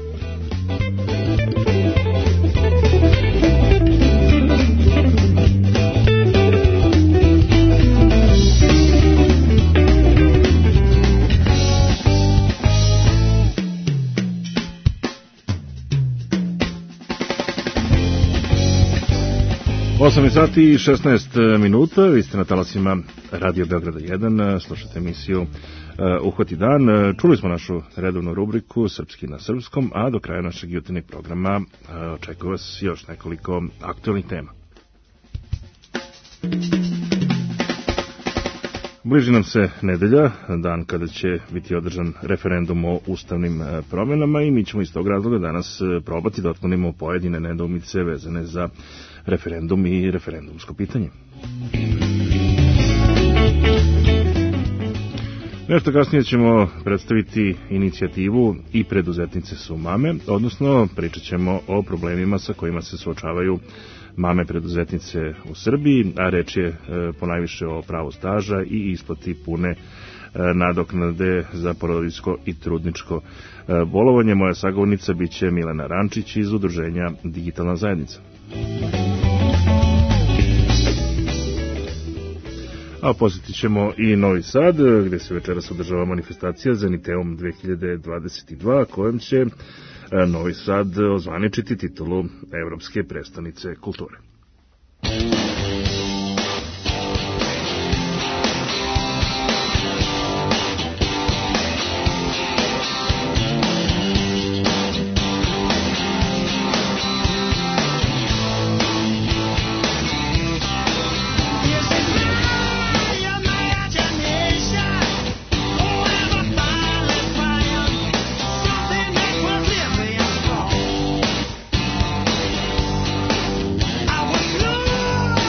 osam sati i šesnaest minuta, vi ste na talasima Radio Beograda jedan, slušate emisiju uh, Uhvati dan. Čuli smo našu redovnu rubriku Srpski na srpskom, a do kraja našeg jutarnjeg programa uh, očekuje vas još nekoliko aktualnih tema. Bliži nam se nedelja, dan kada će biti održan referendum o ustavnim promjenama i mi ćemo iz tog razloga danas probati da otklonimo pojedine nedoumice vezane za referendum i referendumsko pitanje. Nešto kasnije ćemo predstaviti inicijativu I preduzetnice su mame, odnosno pričat ćemo o problemima sa kojima se suočavaju mame preduzetnice u Srbiji, a reč je e, ponajviše o pravu staža i isplati pune e, nadoknade za porodiljsko i trudničko e, bolovanje. Moja sagovornica biće Milena Rančić iz udruženja Digitalna zajednica. A posjetit ćemo i Novi Sad, gdje se večeras održava manifestacija Zeniteum dve hiljade dvadeset dva, kojom će Novi Sad ozvaničiti titulu Evropske prestonice kulture. I was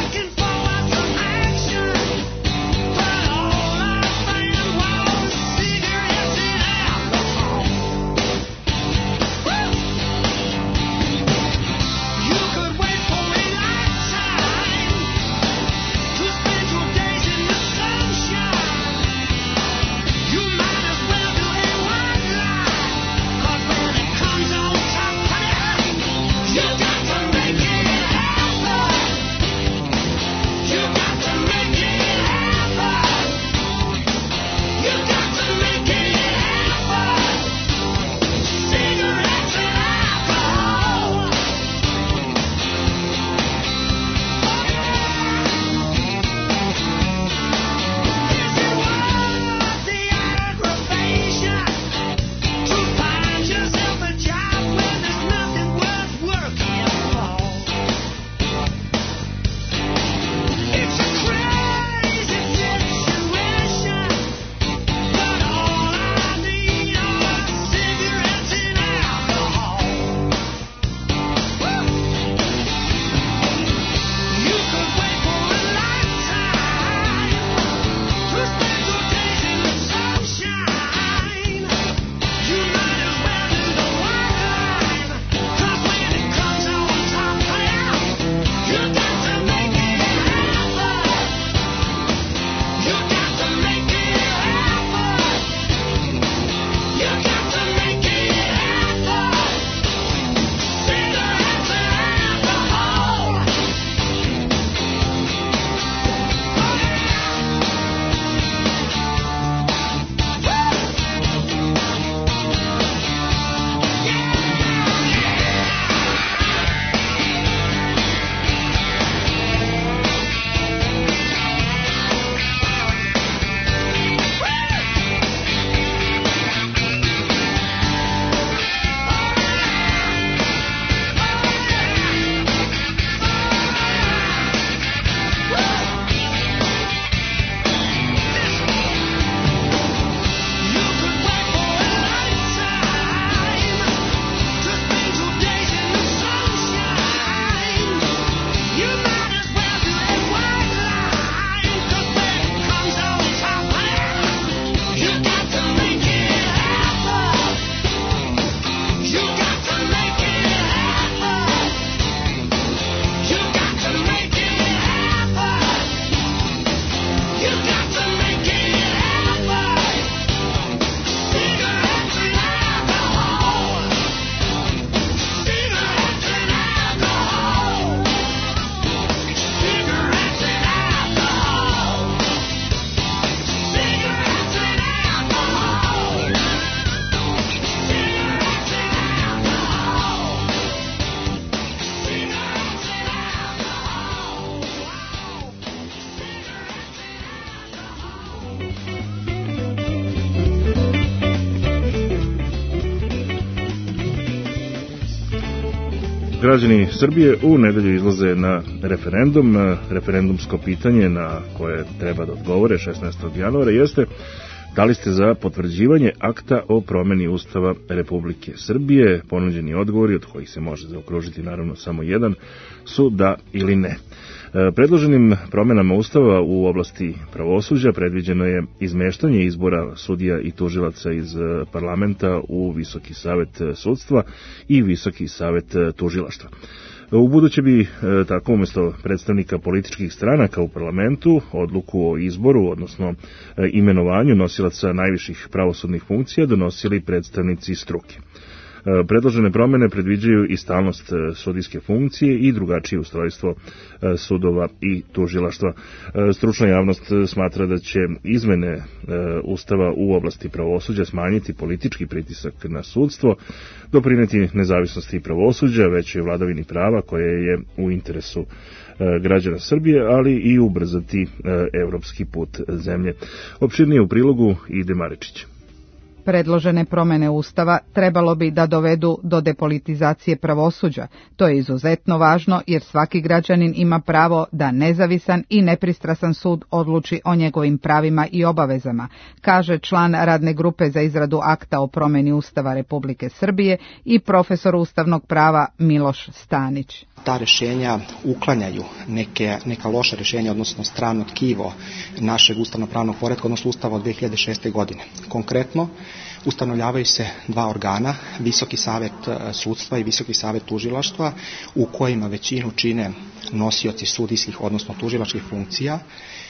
Građani Srbije u nedelju izlaze na referendum. Referendumsko pitanje na koje treba da odgovore šesnaestog januara jeste: da li ste za potvrđivanje akta o promeni Ustava Republike Srbije? Ponuđeni odgovori, od kojih se može zaokružiti naravno samo jedan, su da ili ne. Predloženim promenama Ustava u oblasti pravosuđa predviđeno je izmeštanje izbora sudija i tužilaca iz parlamenta u Visoki savet sudstva i Visoki savet tužilaštva. U buduće bi tako umjesto predstavnika političkih stranaka u parlamentu odluku o izboru, odnosno imenovanju nosilaca najviših pravosudnih funkcija donosili predstavnici struke. Predložene promene predviđaju i stalnost sudijske funkcije i drugačije ustrojstvo sudova i tužilaštva. Stručna javnost smatra da će izmene Ustava u oblasti pravosuđa smanjiti politički pritisak na sudstvo, doprineti nezavisnosti pravosuđa, većoj vladavini prava koje je u interesu građana Srbije, ali i ubrzati evropski put zemlje. Opširnije u prilogu Ide Maričić. Predložene promene Ustava trebalo bi da dovedu do depolitizacije pravosuđa. To je izuzetno važno jer svaki građanin ima pravo da nezavisan i nepristrasan sud odluči o njegovim pravima i obavezama, kaže član radne grupe za izradu akta o promeni Ustava Republike Srbije i profesor ustavnog prava Miloš Stanić. Ta rješenja uklanjaju neke, neka loša rješenja, odnosno strano tkivo našeg ustavno-pravnog poretka, odnosno Ustava od dve hiljade šeste. godine. Konkretno, ustanovljavaju se dva organa, Visoki savet sudstva i Visoki savet tužilaštva, u kojima većinu čine nosioci sudijskih, odnosno tužilačkih funkcija,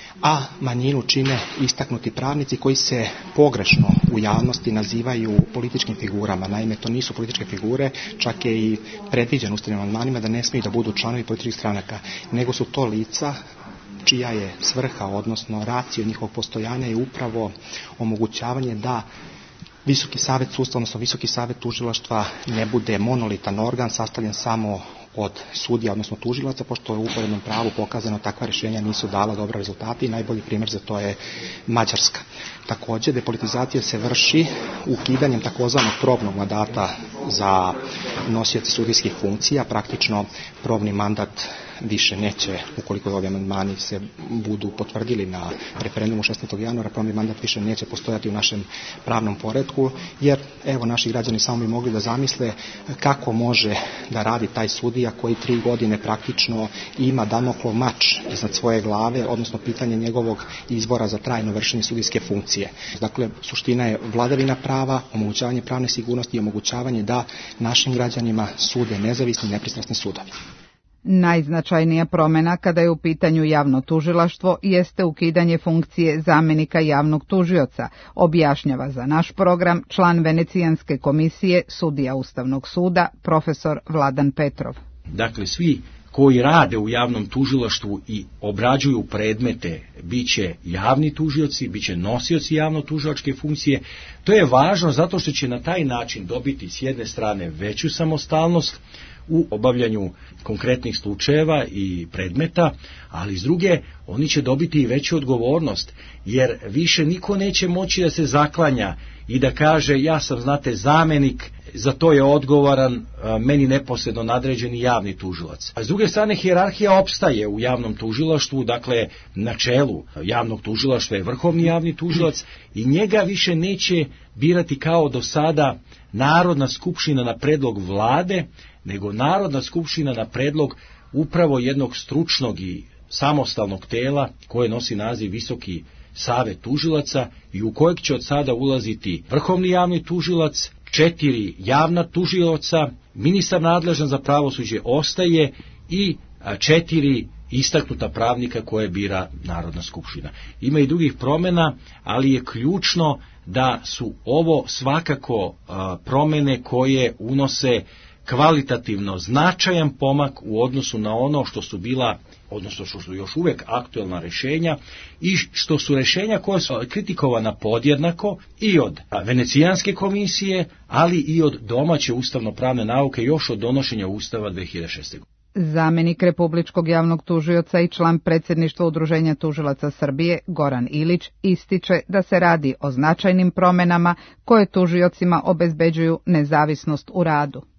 a manjinu čine istaknuti pravnici koji se pogrešno u javnosti nazivaju političkim figurama. Naime, to nisu političke figure, čak je i predviđeno ustavnim amandmanima da ne smiju da budu članovi političkih stranaka, nego su to lica čija je svrha, odnosno racio njihovog postojanja je upravo omogućavanje da Visoki savet sudstva, odnosno Visoki savet tužilaštva ne bude monolitan organ sastavljen samo od sudija, odnosno tužilaca, pošto je u uporednom pravu pokazano takva rješenja nisu dala dobre rezultate i najbolji primjer za to je Mađarska. Također, depolitizacija se vrši ukidanjem takozvanog probnog mandata za nosioce sudijskih funkcija. Praktično probni mandat više neće, ukoliko ovi amandmani se budu potvrdili na referendumu šesnaestog januara, probni mandat više neće postojati u našem pravnom poretku, jer evo naši građani samo bi mogli da zamisle kako može da radi taj sudija koji tri godine praktično ima Damoklov mač iznad svoje glave, odnosno pitanje njegovog izbora za trajno vršenje sudijske funkcije. Dakle, suština je vladavina prava, omogućavanje pravne sigurnosti i omogućavanje da našim građanima sude nezavisni i nepristrasni sudovi. Najznačajnija promjena kada je u pitanju javno tužilaštvo jeste ukidanje funkcije zamjenika javnog tužioca, objašnjava za naš program član Venecijanske komisije sudija Ustavnog suda, profesor Vladan Petrov. Dakle, svi koji rade u javnom tužilaštvu i obrađuju predmete bit će javni tužioci, bit će nosioci javno-tužilačke funkcije. To je važno zato što će na taj način dobiti s jedne strane veću samostalnost u obavljanju konkretnih slučajeva i predmeta, ali s druge oni će dobiti i veću odgovornost, jer više niko neće moći da se zaklanja i da kaže ja sam, znate, zamjenik, za to je odgovoran meni neposredno nadređeni javni tužilac. A s druge strane, hijerarhija opstaje u javnom tužilaštvu, dakle na čelu javnog tužilaštva je vrhovni javni tužilac i njega više neće birati kao do sada Narodna skupština na predlog vlade, nego Narodna skupština na predlog upravo jednog stručnog i samostalnog tela koje nosi naziv Visoki savet tužilaca i u kojeg će od sada ulaziti vrhovni javni tužilac, četiri javna tužilaca, ministar nadležan za pravosuđe ostaje i četiri istaknuta pravnika koje bira Narodna skupština. Ima i drugih promjena, ali je ključno da su ovo svakako a, promjene koje unose kvalitativno značajan pomak u odnosu na ono što su bila, odnosno što su još uvijek aktuelna rješenja i što su rješenja koje su kritikovana podjednako i od Venecijanske komisije, ali i od domaće ustavno-pravne nauke još od donošenja Ustava dve hiljade šeste. Zamjenik Republičkog javnog tužioca i član predsjedništva Udruženja tužilaca Srbije Goran Ilić ističe da se radi o značajnim promjenama koje tužiocima obezbeđuju nezavisnost u radu.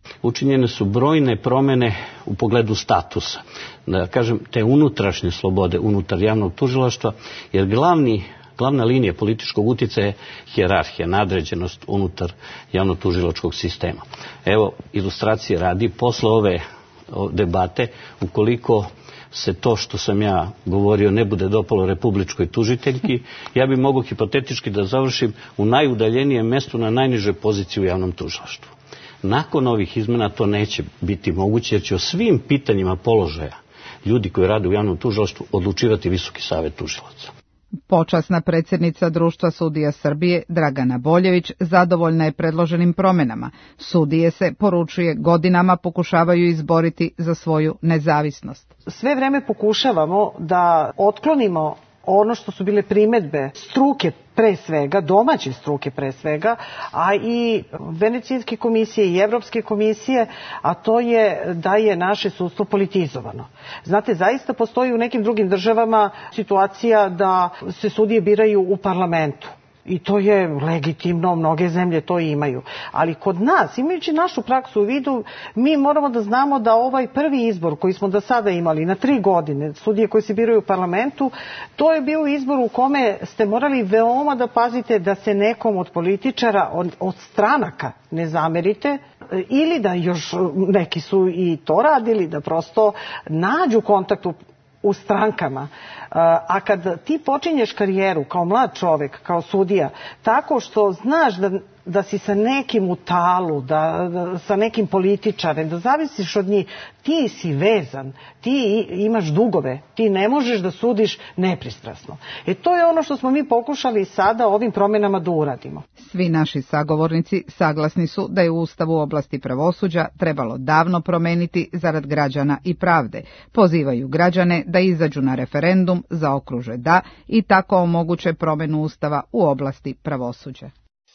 učinjene su brojne promene u pogledu statusa, da kažem te unutrašnje slobode unutar javnog tužilaštva, jer glavni Glavna linija političkog utjecaja je hijerarhija, nadređenost unutar javno-tužilačkog sistema. Evo, ilustracije radi, posle ove debate, ukoliko se to što sam ja govorio ne bude dopalo republičkoj tužiteljki, ja bi mogao hipotetički da završim u najudaljenijem mestu na najnižoj poziciji u javnom tužilaštvu. Nakon ovih izmena to neće biti moguće, jer će o svim pitanjima položaja ljudi koji rade u javnom tužilaštvu odlučivati Visoki savet tužilaca. Počasna predsjednica Društva sudija Srbije Dragana Boljević zadovoljna je predloženim promjenama. Sudije se, poručuje, godinama pokušavaju izboriti za svoju nezavisnost. Sve vreme pokušavamo da otklonimo ono što su bile primedbe struke pre svega, domaće struke pre svega, a i Venecijanske komisije i Evropske komisije, a to je da je naše sudstvo politizovano. Znate, zaista postoji u nekim drugim državama situacija da se sudije biraju u parlamentu. I to je legitimno, mnoge zemlje to imaju. Ali kod nas, imajući našu praksu u vidu, mi moramo da znamo da ovaj prvi izbor koji smo do sada imali na tri godine, sudije koji se biraju u parlamentu, to je bio izbor u kome ste morali veoma da pazite da se nekom od političara, od, od stranaka ne zamerite, ili da još neki su i to radili, da prosto nađu kontakt u u strankama. A kad ti počinješ karijeru kao mlad čovek, kao sudija, tako što znaš da, da si sa nekim u talu, da, da, sa nekim političarem, da zavisiš od njih, ti si vezan, ti imaš dugove, ti ne možeš da sudiš nepristrasno. E to je ono što smo mi pokušali sada ovim promjenama da uradimo. Svi naši sagovornici saglasni su da je u Ustavu u oblasti pravosuđa trebalo davno promeniti zarad građana i pravde. Pozivaju građane da izađu na referendum, zaokruže da i tako omoguće promjenu Ustava u oblasti pravosuđa.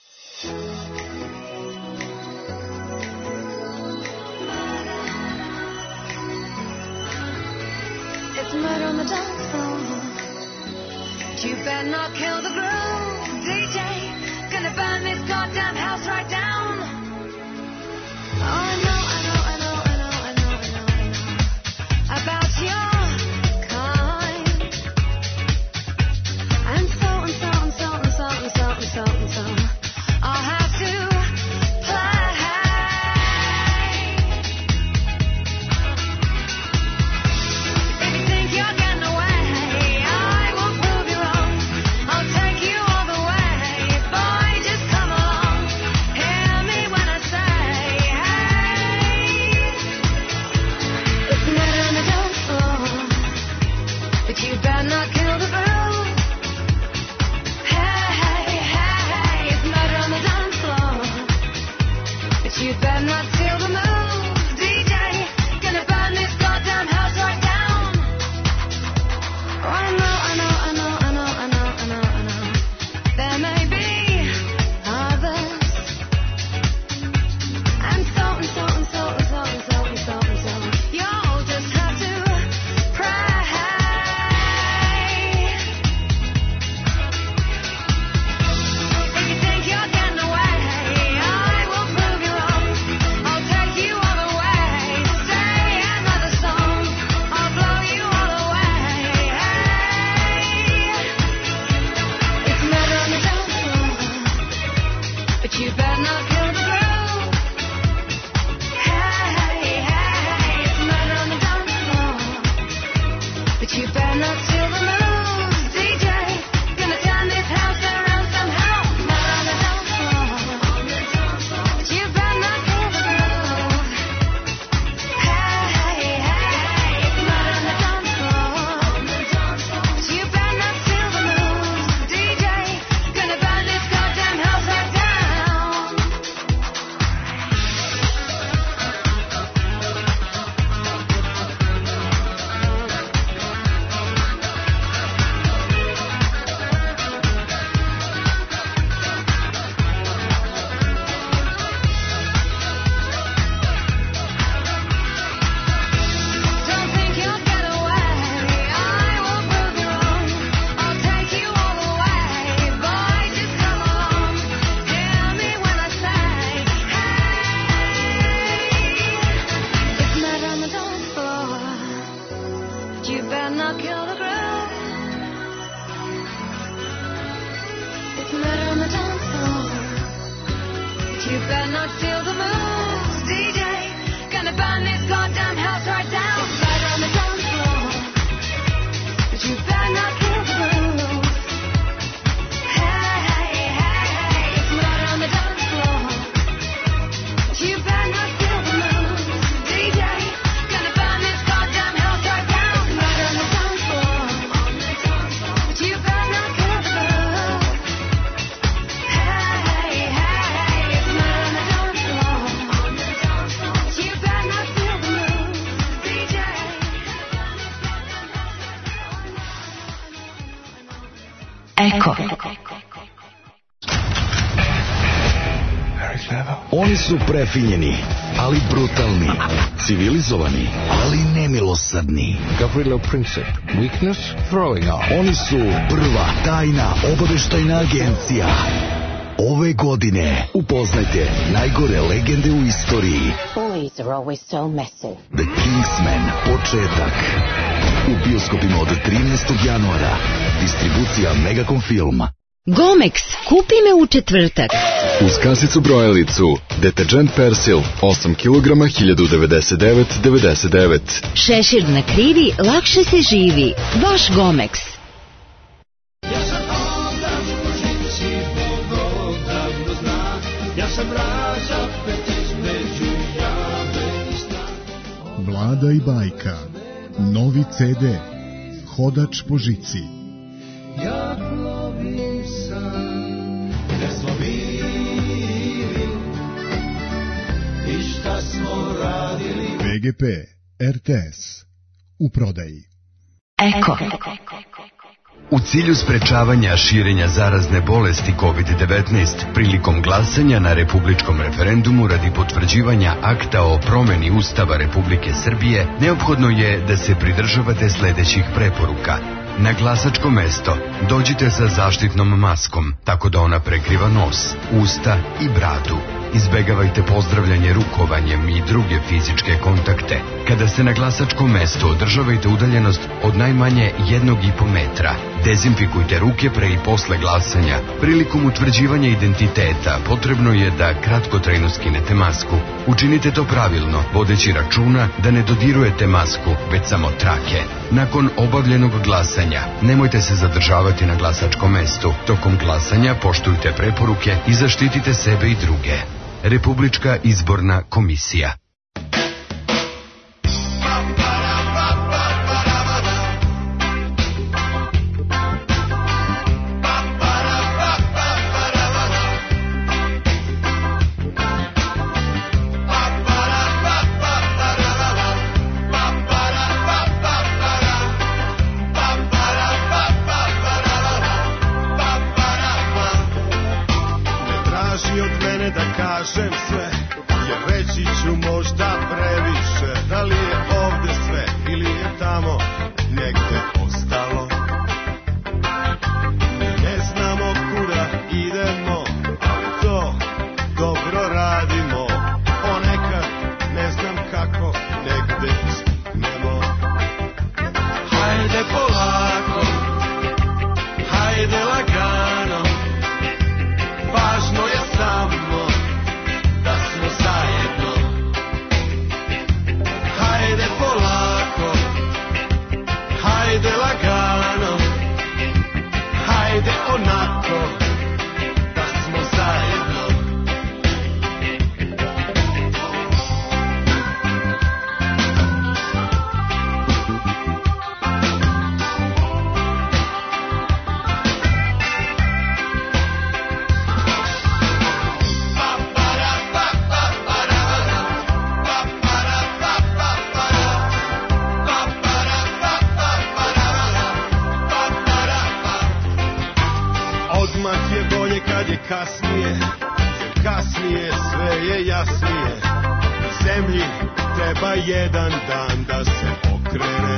Murder on the dance floor. You better not kill the groove, D J. Gonna burn this goddamn house right down. Oh, I know, I know, I know, I know, I know, I know, I know about your kind. And so and so and so and so and so and so and so. I'll have to play. better not steal the moves, D J. Gonna burn this goddamn house right down. Murder on the dance floor, but you better not kill the groove. Hey, hey, hey, it's murder on the dance floor, but you better not steal the moves, D J. Gonna burn this goddamn house right down. Murder on the dance floor, but you better not kill the groove. Hey, hey, hey, it's murder on the dance floor, but you better not steal the moves, D J. Eko. Oni su prefinjeni, ali brutalni, civilizovani, ali nemilosrdni. Gavrilo Princip, weakness, throwing up. Oni su prva tajna obaveštajna agencija. Ove godine upoznajte najgore legende u istoriji. Bullies are always so messy. The Kingsman, početak. U bioskopima od trinaestog januara. Distribucija Megacom Filma. Gomex, kupi me u četvrtak. Uz kasicu brojalicu, deterđent Persil, osam kilograma, hiljadu devedeset devet devedeset devet. Šešir na krivi, lakše se živi. Vaš Gomex. Vlada i bajka. Novi ce de. Hodač po žici. Ja plovim sam, gde smo bili i šta smo radili. ve ge pe, er te es, u prodaji. Eko. U cilju sprečavanja širenja zarazne bolesti kovid devetnaest prilikom glasanja na republičkom referendumu radi potvrđivanja akta o promeni Ustava Republike Srbije, neophodno je da se pridržavate sledećih preporuka. Na glasačko mesto dođite sa zaštitnom maskom, tako da ona prekriva nos, usta i bradu. Izbegavajte pozdravljanje rukovanjem i druge fizičke kontakte. Kada ste na glasačkom mestu, održavajte udaljenost od najmanje jednog i po metra. Dezinfikujte ruke pre i posle glasanja. Prilikom utvrđivanja identiteta potrebno je da kratkotrajno skinete masku. Učinite to pravilno, vodeći računa da ne dodirujete masku, već samo trake. Nakon obavljenog glasanja, nemojte se zadržavati na glasačkom mestu. Tokom glasanja poštujte preporuke i zaštitite sebe i druge. Republička izborna komisija. Kažem sve, jer reći ću možda previše. Da li je ovde sve ili je tamo negde ostalo? Ne znamo kuda idemo, ali to dobro radimo. Ponekad ne znam kako negde stignemo. Hajde polako, hajde lagano, važno je samo da smo zajedno. Hajde polako, hajde lagano, hajde onako da smo zajedno. Kasnije, jer kasnije sve je jasnije. Zemlji treba jedan dan da se okrene.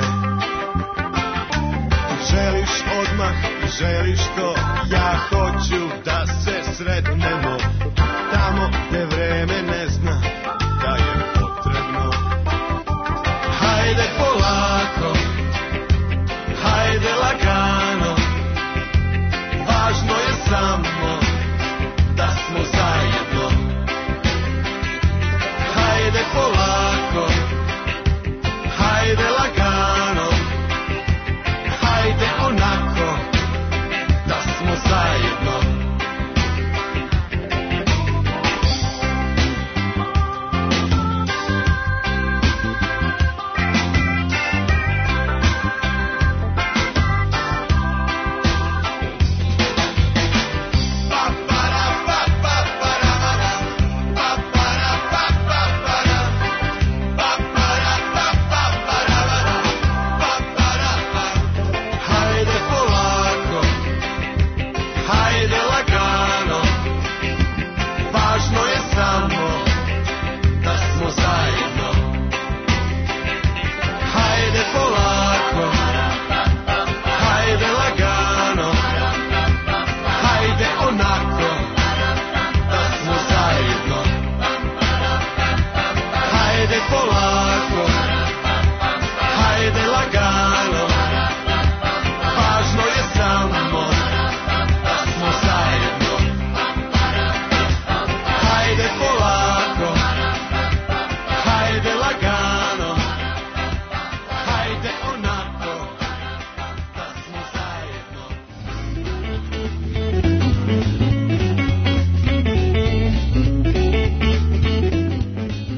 Želiš odmah i želiš to, ja hoću da se sretnemo tamo gde vreme ne zna da je potrebno. Hajde polako, hajde lagano, važno je samo da smo zajedno.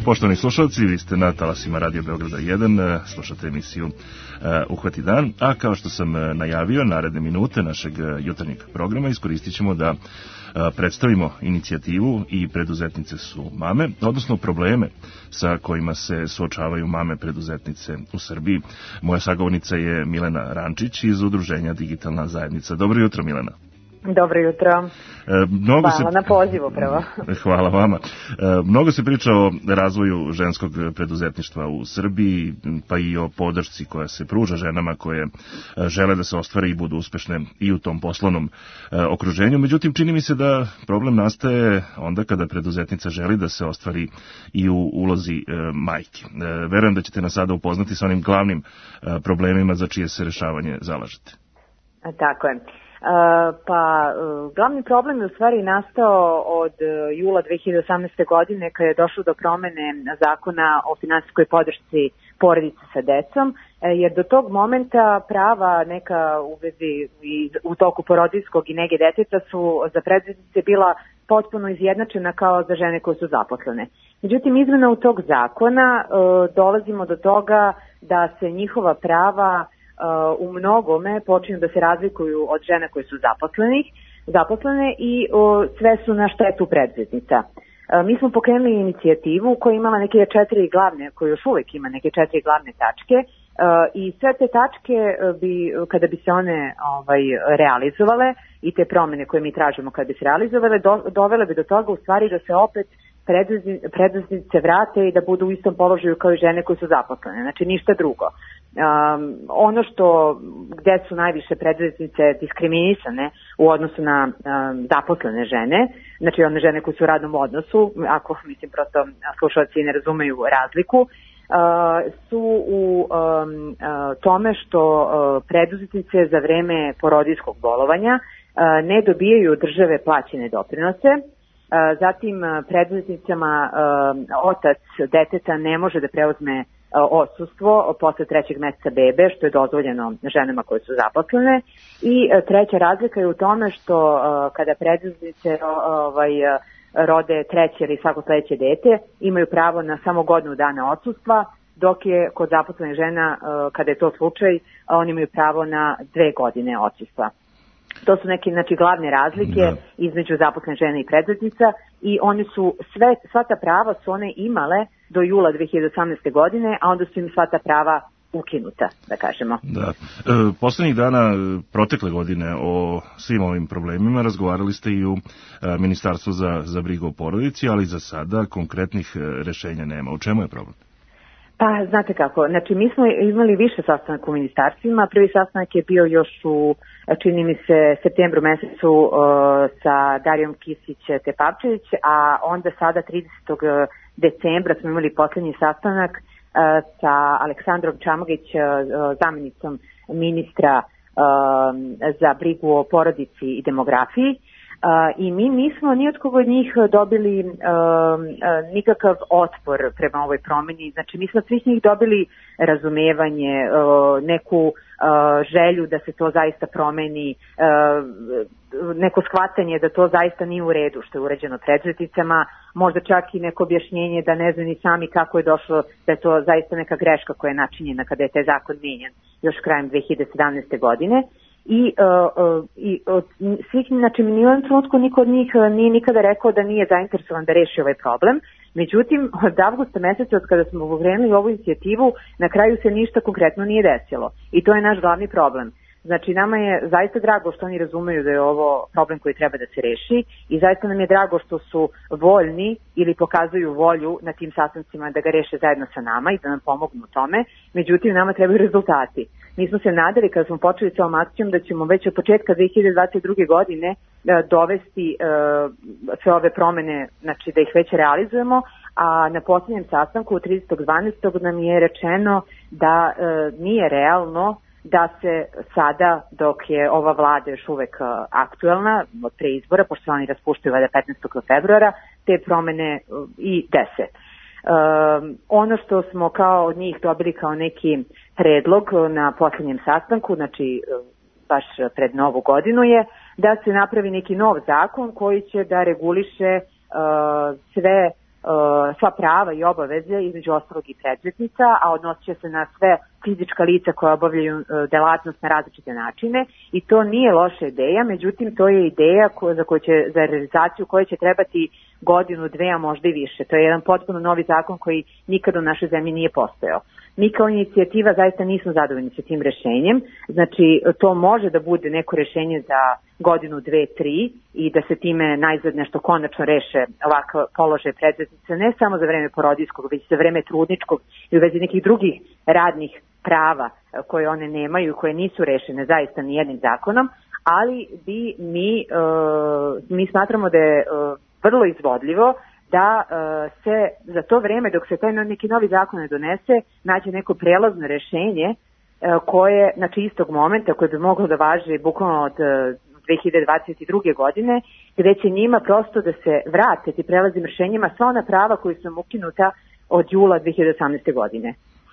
Poštovani slušalci, vi ste na talasima Radio Beograda jedan, slušate emisiju uh, Uhvati dan, a kao što sam najavio, naredne minute našeg jutarnjeg programa iskoristit ćemo da uh, predstavimo inicijativu I preduzetnice su mame, odnosno probleme sa kojima se suočavaju mame preduzetnice u Srbiji. Moja sagovornica je Milena Rančić iz udruženja Digitalna zajednica. Dobro jutro, Milena. Dobro jutro. E, mnogo Hvala se... na pozivu prvo. Hvala vama. E, mnogo se priča o razvoju ženskog preduzetništva u Srbiji, pa I o podršci koja se pruža ženama koje žele da se ostvare I budu uspešne I u tom poslovnom e, okruženju. Međutim, čini mi se da problem nastaje onda kada preduzetnica želi da se ostvari I u ulozi e, majke. E, verujem da ćete nas sada upoznati sa onim glavnim e, problemima za čije se rešavanje zalažete. Tako je. Uh, pa uh, glavni problem je u stvari nastao od uh, jula dve hiljade osamnaeste. godine kada je došlo do promene zakona o finansijskoj podršci porodice sa decom, uh, jer do tog momenta prava neka u vezi I u toku porodiljskog I nege deteta su za preduzetnice bila potpuno izjednačena kao za žene koje su zaposlene. Međutim, izmena u tog zakona uh, dolazimo do toga da se njihova prava u mnogome počinju da se razlikuju od žena koje su zaposlenih, zaposlene I o, sve su na štetu preduzetnica. Mi smo pokrenuli inicijativu koja imala neke četiri glavne, koja još uvijek ima neke četiri glavne tačke I sve te tačke bi, kada bi se one ovaj, realizovale I te promene koje mi tražimo kada bi se realizovale, do, dovele bi do toga u stvari da se opet preduzetnice vrate I da budu u istom položaju kao I žene koje su zaposlene. Znači ništa drugo. Um, ono što gde su najviše preduzetnice diskriminisane u odnosu na um, zaposlene žene, znači one žene koje su u radnom odnosu, ako mislim prosto slušalci ne razumeju razliku, uh, su u um, uh, tome što uh, preduzetnice za vreme porodiljskog bolovanja uh, ne dobijaju od države plaćene doprinose. Uh, zatim uh, preduzetnicama uh, otac deteta ne može da preuzme odsustvo posle trećeg meseca bebe, što je dozvoljeno ženama koje su zaposlene. I treća razlika je u tome što kada preduzetnice ovaj, rode treće ili svako sledeće dete, imaju pravo na samo godinu dana odsustva, dok je kod zaposlenih žena, kada je to slučaj, oni imaju pravo na dve godine odsustva. To su neke znači, glavne razlike da. Između zaposlene žene I preduzetnica I oni su sve, sva ta prava su one imale do jula dve hiljade osamnaeste. godine, a onda su im sva ta prava ukinuta, da kažemo. Da. E, poslednjih dana protekle godine o svim ovim problemima razgovarali ste I u e, Ministarstvu za, za brigu o porodici, ali za sada konkretnih rešenja nema. U čemu je problem? Pa, znate kako, znači mi smo imali više sastanaka u ministarstvima. Prvi sastanak je bio još u, čini mi se, septembru mesecu uh, sa Darijom Kisić-Tepavčević, a onda sada tridesetog decembra smo imali poslednji sastanak uh, sa Aleksandrom Čamagić, uh, zamjenicom ministra uh, za brigu o porodici I demografiji. Uh, I mi nismo ni od koga od njih dobili uh, uh, nikakav otpor prema ovoj promeni. Znači mi smo svih njih dobili razumevanje, uh, neku uh, želju da se to zaista promeni, uh, neko shvatanje da to zaista nije u redu što je urađeno preduzetnicama, možda čak I neko objašnjenje da ne znaju ni sami kako je došlo da je to zaista neka greška koja je načinjena kada je taj zakon menjan još krajem dve hiljade sedamnaeste. godine. I, uh, uh, i od svih, znači ni u jednom trenutku niko od njih nije nikada rekao da nije zainteresovan da reši ovaj problem. Međutim, od avgusta meseca od kada smo pokrenuli ovu inicijativu, na kraju se ništa konkretno nije desilo. I to je naš glavni problem. Znači, nama je zaista drago što oni razumeju da je ovo problem koji treba da se reši I zaista nam je drago što su voljni ili pokazuju volju na tim sastancima da ga reše zajedno sa nama I da nam pomognu u tome. Međutim, nama trebaju rezultati. Mi smo se nadali kada smo počeli s ovom akcijom da ćemo već od početka dve hiljade dvadeset druge. godine dovesti uh, sve ove promene, znači da ih već realizujemo, a na posljednjem sastanku tridesetog dvanaestog nam je rečeno da uh, nije realno da se sada, dok je ova vlada još uvek aktuelna od pre izbora, pošto se oni raspuštaju vada petnaestog februara, te promene I dese. Um, ono što smo kao od njih dobili kao neki predlog na posljednjem sastanku, znači baš pred novu godinu je, da se napravi neki nov zakon koji će da reguliše uh, sve sva prava i obaveze, između ostalog i preduzetnica, a odnosit će se na sve fizička lica koja obavljaju delatnost na različite načine i to nije loša ideja, međutim to je ideja ko, za, koju će, za realizaciju koje će trebati godinu, dve, a možda i više. To je jedan potpuno novi zakon koji nikad u našoj zemlji nije postojao. Mi kao inicijativa zaista nismo zadovoljni sa tim rešenjem, znači to može da bude neko rešenje za godinu, dve, tri i da se time najzad nešto konačno reše ovakav položaj preduzetnica, ne samo za vreme porodijskog, već za vreme trudničkog i u vezi nekih drugih radnih prava koje one nemaju, koje nisu rešene zaista nijednim zakonom, ali bi mi, uh, mi smatramo da je uh, vrlo izvodljivo da uh, se za to vreme dok se taj neki novi zakon ne donese nađe neko prelazno rešenje uh, koje, znači istog momenta koje bi moglo da važi bukvalno od uh, dve hiljade dvadeset druge. godine, gde će njima prosto da se vrate ti prelaznim rešenjima sva ona prava koji su ukinuta od jula dve hiljade osamnaeste. godine.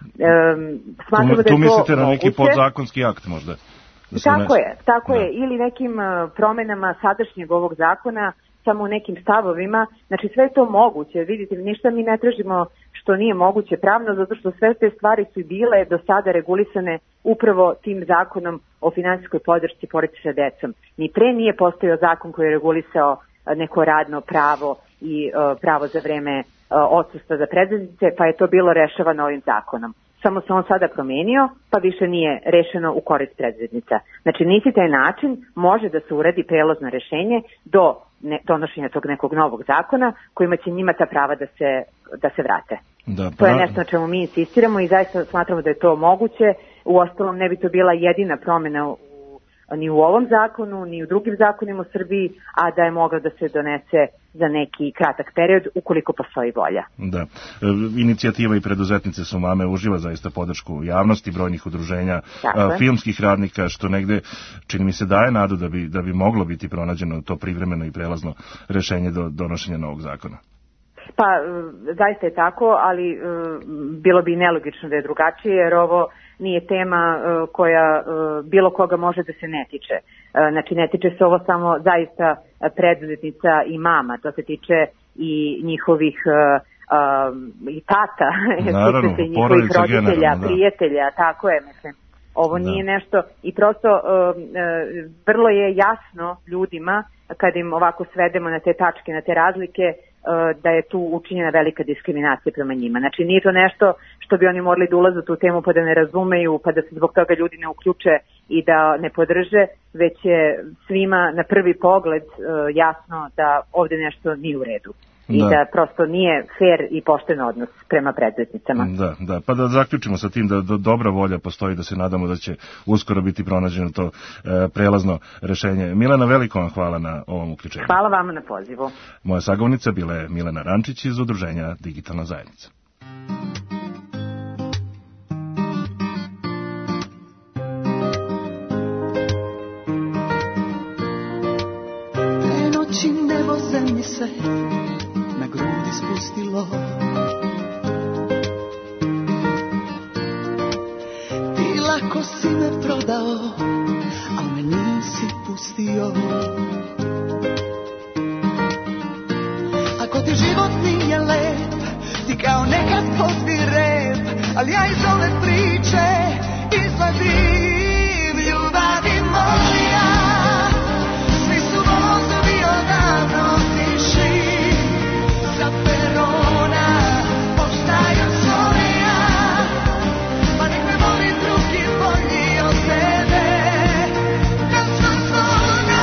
Um, tu, tu mislite na neki podzakonski akt možda? Da tako je, tako da. je, ili nekim uh, promenama sadašnjeg ovog zakona, samo u nekim stavovima, znači sve je to moguće, vidite, ništa mi ne tražimo što nije moguće pravno, zato što sve te stvari su i bile do sada regulisane upravo tim zakonom o finansijskoj podršci porodici sa decom. Ni pre nije postojao zakon koji je regulisao neko radno pravo i uh, pravo za vreme uh, odsustva za preduzetnice, pa je to bilo rešavano ovim zakonom. Samo se on sada promenio, pa više nije rešeno u korist preduzetnica. Znači, nisi taj način može da se uradi prelazno rešenje do ne, donošenja tog nekog novog zakona kojima će njima ta prava da se, da se vrate. Da, to je nešto na čemu mi insistiramo i zaista smatramo da je to moguće. U ostalom ne bi to bila jedina promjena u, ni u ovom zakonu, ni u drugim zakonima u Srbiji, a da je mogla da se donese za neki kratak period, ukoliko postoji volja. Da. E, inicijativa i preduzetnice su mame uživa zaista podršku javnosti, brojnih udruženja, a, filmskih radnika, što negde, čini mi se, daje nadu da bi, da bi moglo biti pronađeno to privremeno i prelazno rešenje do donošenja novog zakona. Pa, zaista je tako, ali bilo bi nelogično da je drugačije, jer ovo nije tema koja bilo koga može da se ne tiče. Znači, ne tiče se ovo samo zaista preduzetnica i mama, to se tiče i njihovih i tata, naravno, tiče se i njihovih roditelja, da. prijatelja, tako je, mislim. Ovo nije da. nešto i prosto vrlo je jasno ljudima, kad im ovako svedemo na te tačke, na te razlike, da je tu učinjena velika diskriminacija prema njima. Znači, nije to nešto što bi oni morali da ulaze u tu temu pa da ne razumeju, pa da se zbog toga ljudi ne uključe i da ne podrže, već je svima na prvi pogled jasno da ovde nešto nije u redu. I da. da prosto nije fair i pošten odnos prema preduzetnicama. Da, da, pa da zaključimo sa tim da do, dobra volja postoji, da se nadamo da će uskoro biti pronađeno to e, prelazno rešenje. Milena, veliko vam hvala na ovom uključenju. Hvala vama na pozivu. Moja sagovornica bila je Milena Rančić iz udruženja Digitalna zajednica. Te noći nebo zemlji se na grudi spustilo, ti lako si me prodao, al me nisi pustio. Ako ti život nije lep, ti kao nekad pozvi rep, ali ja iz ove priče izvadim ljubavi moja. Svi su vozovi odavno otišli sa perona, postaju svoja, pa nek me voli drugi bolji od tebe. Da sva svoga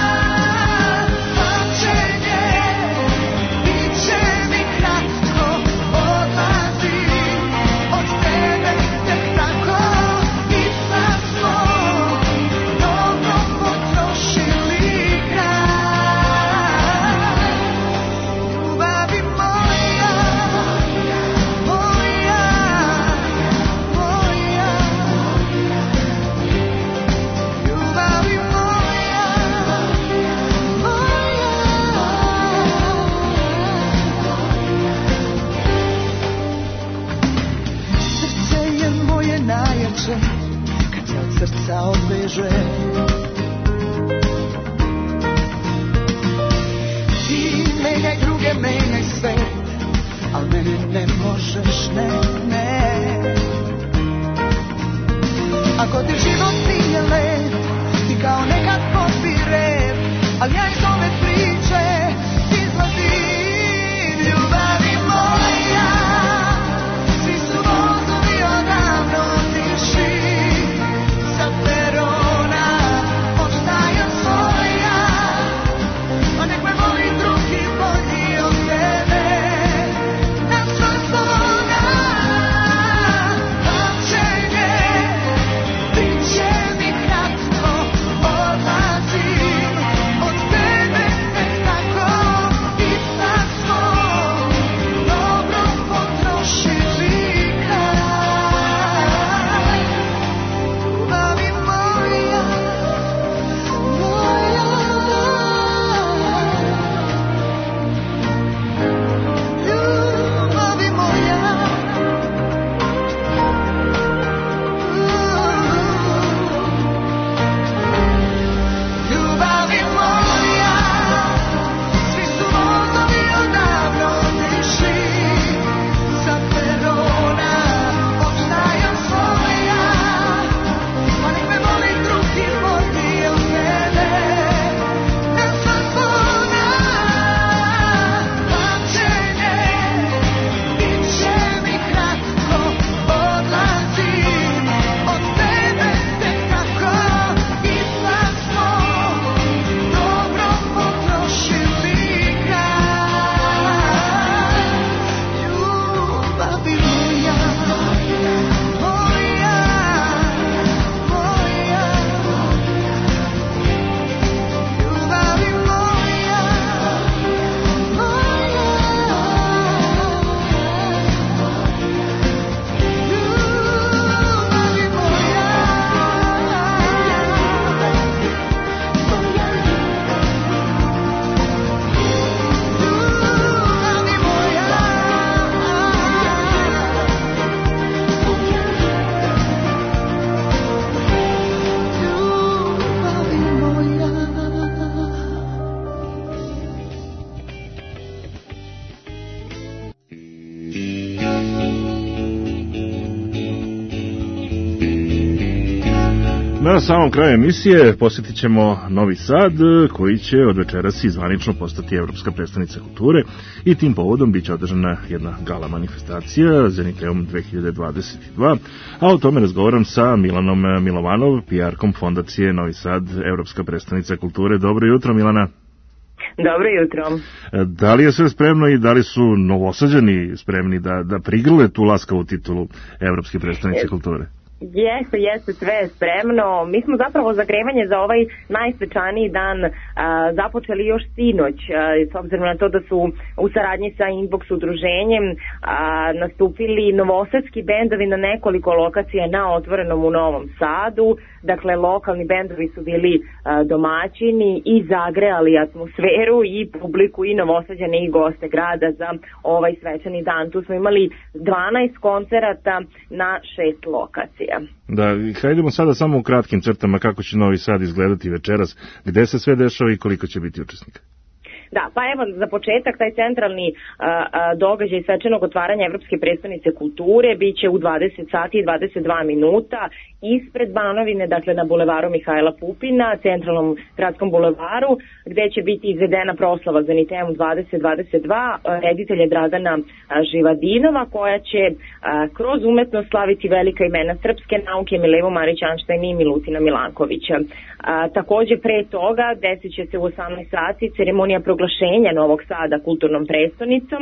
plaćenje bit će mi kratko, odlazim od tebe tek tako. Nisam smo mnogo potrošili kraj. Ljubavi moja, moja, moja. Ljubavi moja, moja. Srce je moje najjače kad se od srca odveže. Ti menjaj druge, menjaj sve, kažeš ne, ne. Ako ti život nije lep, ti kao nekad popire, ali ja iz ove priče izlazim, ljubavi moja. Svi su vozovi odavno otišli sa perona, ostajem svoja, a nek me voli drugi bolji od tebe. Na sva zvona pamćenje, bit će mi kratko, odlazim od tebe tek tako, ipak smo dobro potrošili kraj. Ljubavi moja, moja, ljubavi moja. Ljubavi moja, svi su vozovi odavno otišli sa perona, ostajem svoja, a nek me voli drugi bolji od mene. Na sva zvona pamćenje, bit će mi kratko, odlazim od tebe tek tako, ipak smo dobro potrošili kraj. Ljubavi moja, moja, moja. Ljubavi moja, moja. Ljubavi Na samom kraju emisije posjetit ćemo Novi Sad, koji će od večeras i zvanično postati Evropska predstavnica kulture, i tim povodom biće održana jedna gala manifestacija Zeniteum dve hiljade dvadeset dva, a o tome razgovaram sa Milanom Milovanov, P R-kom Fondacije Novi Sad, Evropska predstavnica kulture. Dobro jutro, Milana. Dobro jutro. Da li je sve spremno i da li su Novosađani spremni da, da prigrle tu laskavu titulu Evropske predstavnice kulture? Jeste, jeste, sve je spremno. Mi smo zapravo zagrevanje za ovaj najsvečaniji dan a, započeli još sinoć, a, s obzirom na to da su u saradnji sa Inbox udruženjem a, nastupili novosadski bendovi na nekoliko lokacija na otvorenom u Novom Sadu. Dakle, lokalni bendovi su bili a, domaćini i zagrejali atmosferu i publiku i Novosađane i goste grada za ovaj svečani dan. Tu smo imali dvanaest koncerata na šest lokacija. Da, hajdemo sada samo u kratkim crtama kako će Novi Sad izgledati večeras, gde se sve dešava i koliko će biti učesnika. Da, pa evo za početak taj centralni a, a, događaj svečanog otvaranja Evropske predstavnice kulture biće u dvadeset sati i dvadeset dva minuta ispred Banovine, dakle na bulevaru Mihajla Pupina, centralnom gradskom bulevaru, gde će biti izvedena proslava Zeniteum dvadeset dvadeset dva reditelja Dragana Živadinova, koja će a, kroz umetnost slaviti velika imena srpske nauke Milevu Marić Anštajn i Milutina Milankovića. A, takođe pre toga desit će se u osamnaest sati ceremonija proglašenja Novog Sada kulturnom prestonicom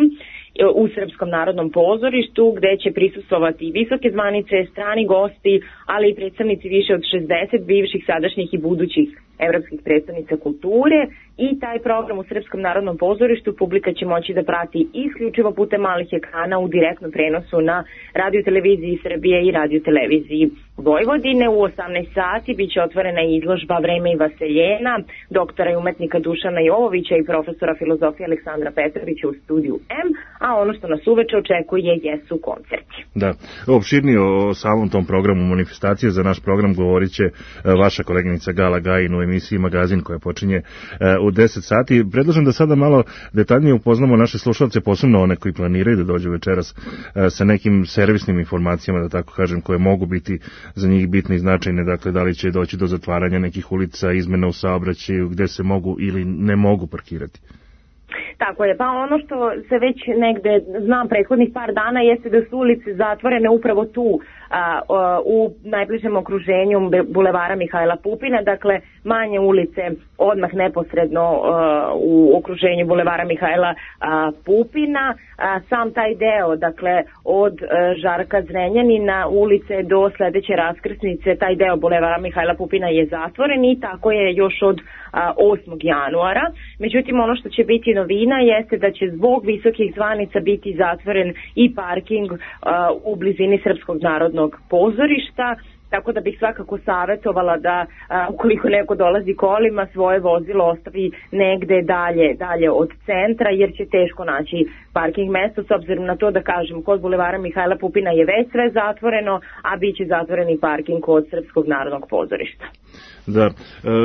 u Srpskom narodnom pozorištu, gde će prisustvovati visoke zvanice, strani gosti, ali i predstavnici više od šezdeset bivših, sadašnjih i budućih evropskih predstavnica kulture. I taj program u Srpskom narodnom pozorištu publika će moći da prati isključivo putem malih ekrana u direktnom prenosu na radioteleviziji Srbije i radioteleviziji Vojvodine. U osamnaest sati biće otvorena izložba Vreme i vaseljena doktora i umetnika Dušana Jovovića i profesora filozofije Aleksandra Petrovića u studiju M, a ono što nas uveče očekuje jesu koncerti. Da, opširnije o samom tom programu manifestacije za naš program govorit će vaša koleginica Gala Gajin u emisiji Magazin koja počinje u deset sati. Predlažem da sada malo detaljnije upoznamo naše slušalce, posebno one koji planiraju da dođu večeras sa nekim servisnim informacijama, da tako kažem, koje mogu biti za njih bitne i značajne, dakle da li će doći do zatvaranja nekih ulica, izmena u saobraćaju, gde se mogu ili ne mogu parkirati. Tako je, pa ono što se već negde znam prethodnih par dana jeste da su ulice zatvorene upravo tu a, a, u najbližem okruženju bulevara Mihajla Pupina, dakle manje ulice odmah neposredno a, u okruženju bulevara Mihajla a, Pupina, a, sam taj deo, dakle od a, Žarka Zrenjanina ulice do sledeće raskrsnice, taj deo bulevara Mihajla Pupina je zatvoren i tako je još od a, osmog januara. Međutim, ono što će biti novina jeste da će zbog visokih zvanica biti zatvoren i parking uh, u blizini Srpskog narodnog pozorišta, tako da bih svakako savjetovala da uh, ukoliko neko dolazi kolima svoje vozilo ostavi negde dalje, dalje od centra, jer će teško naći parking mesto, s obzirom na to da kažem kod bulevara Mihajla Pupina je već sve zatvoreno, a bit će zatvoren i parking kod Srpskog narodnog pozorišta. Da, e,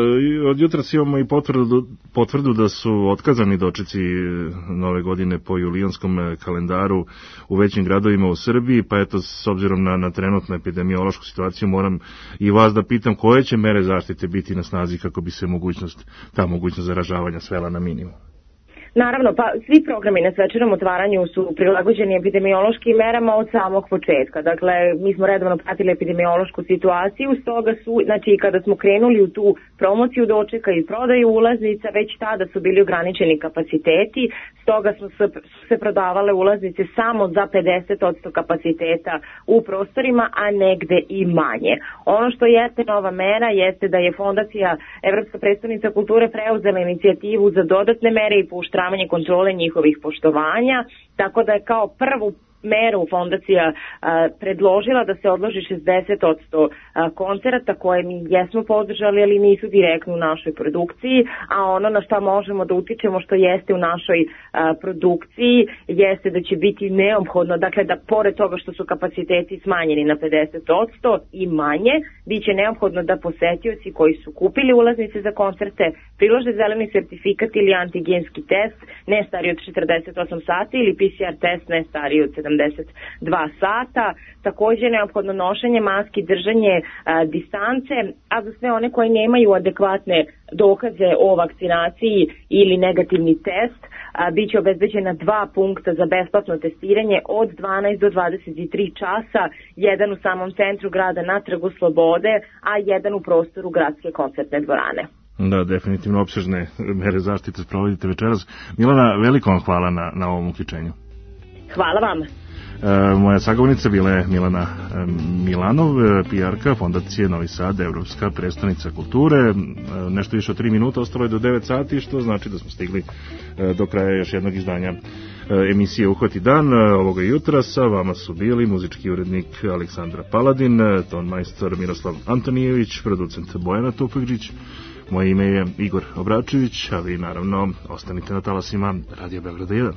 od jutros imamo i potvrdu, potvrdu da su otkazani dočeci nove godine po julijanskom kalendaru u većim gradovima u Srbiji, pa eto, s obzirom na, na trenutnu epidemiološku situaciju, moram i vas da pitam koje će mere zaštite biti na snazi kako bi se mogućnost, ta mogućnost zaražavanja svela na minimum. Naravno, pa svi programi na svečanom otvaranju su prilagođeni epidemiološkim merama od samog početka. Dakle, mi smo redovno pratili epidemiološku situaciju, stoga su, znači kada smo krenuli u tu promociju dočeka i prodaju ulaznica, već tada su bili ograničeni kapaciteti, stoga su se, se prodavale ulaznice samo za pedeset posto kapaciteta u prostorima, a negde i manje. Ono što jeste nova mera jeste da je Fondacija Evropska prestonica kulture preuzela inicijativu za dodatne mere i puštanje kontrole njihovih poštovanja, tako da je kao prvu meru fondacija a, predložila da se odloži šezdeset posto koncerata koje mi jesmo podržali, ali nisu direktno u našoj produkciji, a ono na šta možemo da utičemo što jeste u našoj a, produkciji jeste da će biti neophodno, dakle da pored toga što su kapaciteti smanjeni na pedeset posto i manje, bit će neophodno da posetioci koji su kupili ulaznice za koncerte prilože zeleni sertifikat ili antigenski test ne stariji od četrdeset osam sati ili P C R test ne stariji od sedamdeset dva sata. Takođe je neophodno nošenje maski, držanje a, distance, a za sve one koji nemaju adekvatne dokaze o vakcinaciji ili negativni test, a, bit će obezbeđena dva punkta za besplatno testiranje od dvanaest do dvadeset tri časa, jedan u samom centru grada na Trgu Slobode, a jedan u prostoru gradske koncertne dvorane. Da, definitivno opsežne mere zaštite sprovodite večeras. Milana, veliko vam hvala na, na ovom uključenju. Hvala vam. E, moja sagovornica bila je Milana e, Milanov, P R-ka Fondacije Novi Sad, Evropska prestonica kulture. E, nešto više od tri minuta, ostalo je do devet sati, što znači da smo stigli e, do kraja još jednog izdanja e, emisije Uhvati dan e, ovoga jutra. Sa vama su bili muzički urednik Aleksandra Paladin, ton majstor Miroslav Antonijević, producent Bojana Tupegđić. Moje ime je Igor Obračević, a vi naravno ostanite na talasima Radio Beograda jedan.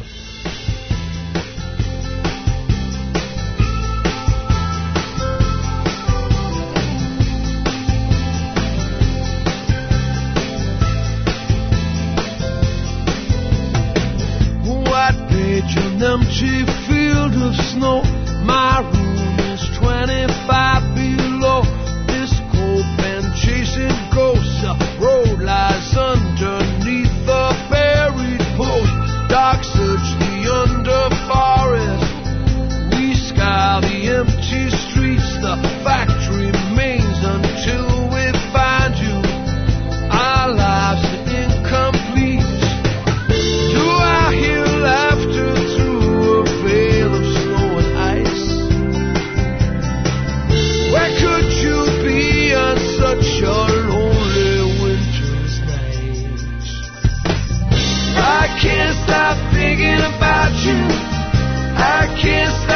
An empty field of snow. My room is twenty-five below. This cold band chasing ghosts. A road lies underneath the buried post. Dark search the under forest. We scour the empty streets. The fact remains until we find you. Our lives are incomplete. Do I hear laughter through a veil of snow and ice? Where could you be on such a lonely winter's night? I can't stop thinking about you. I can't stop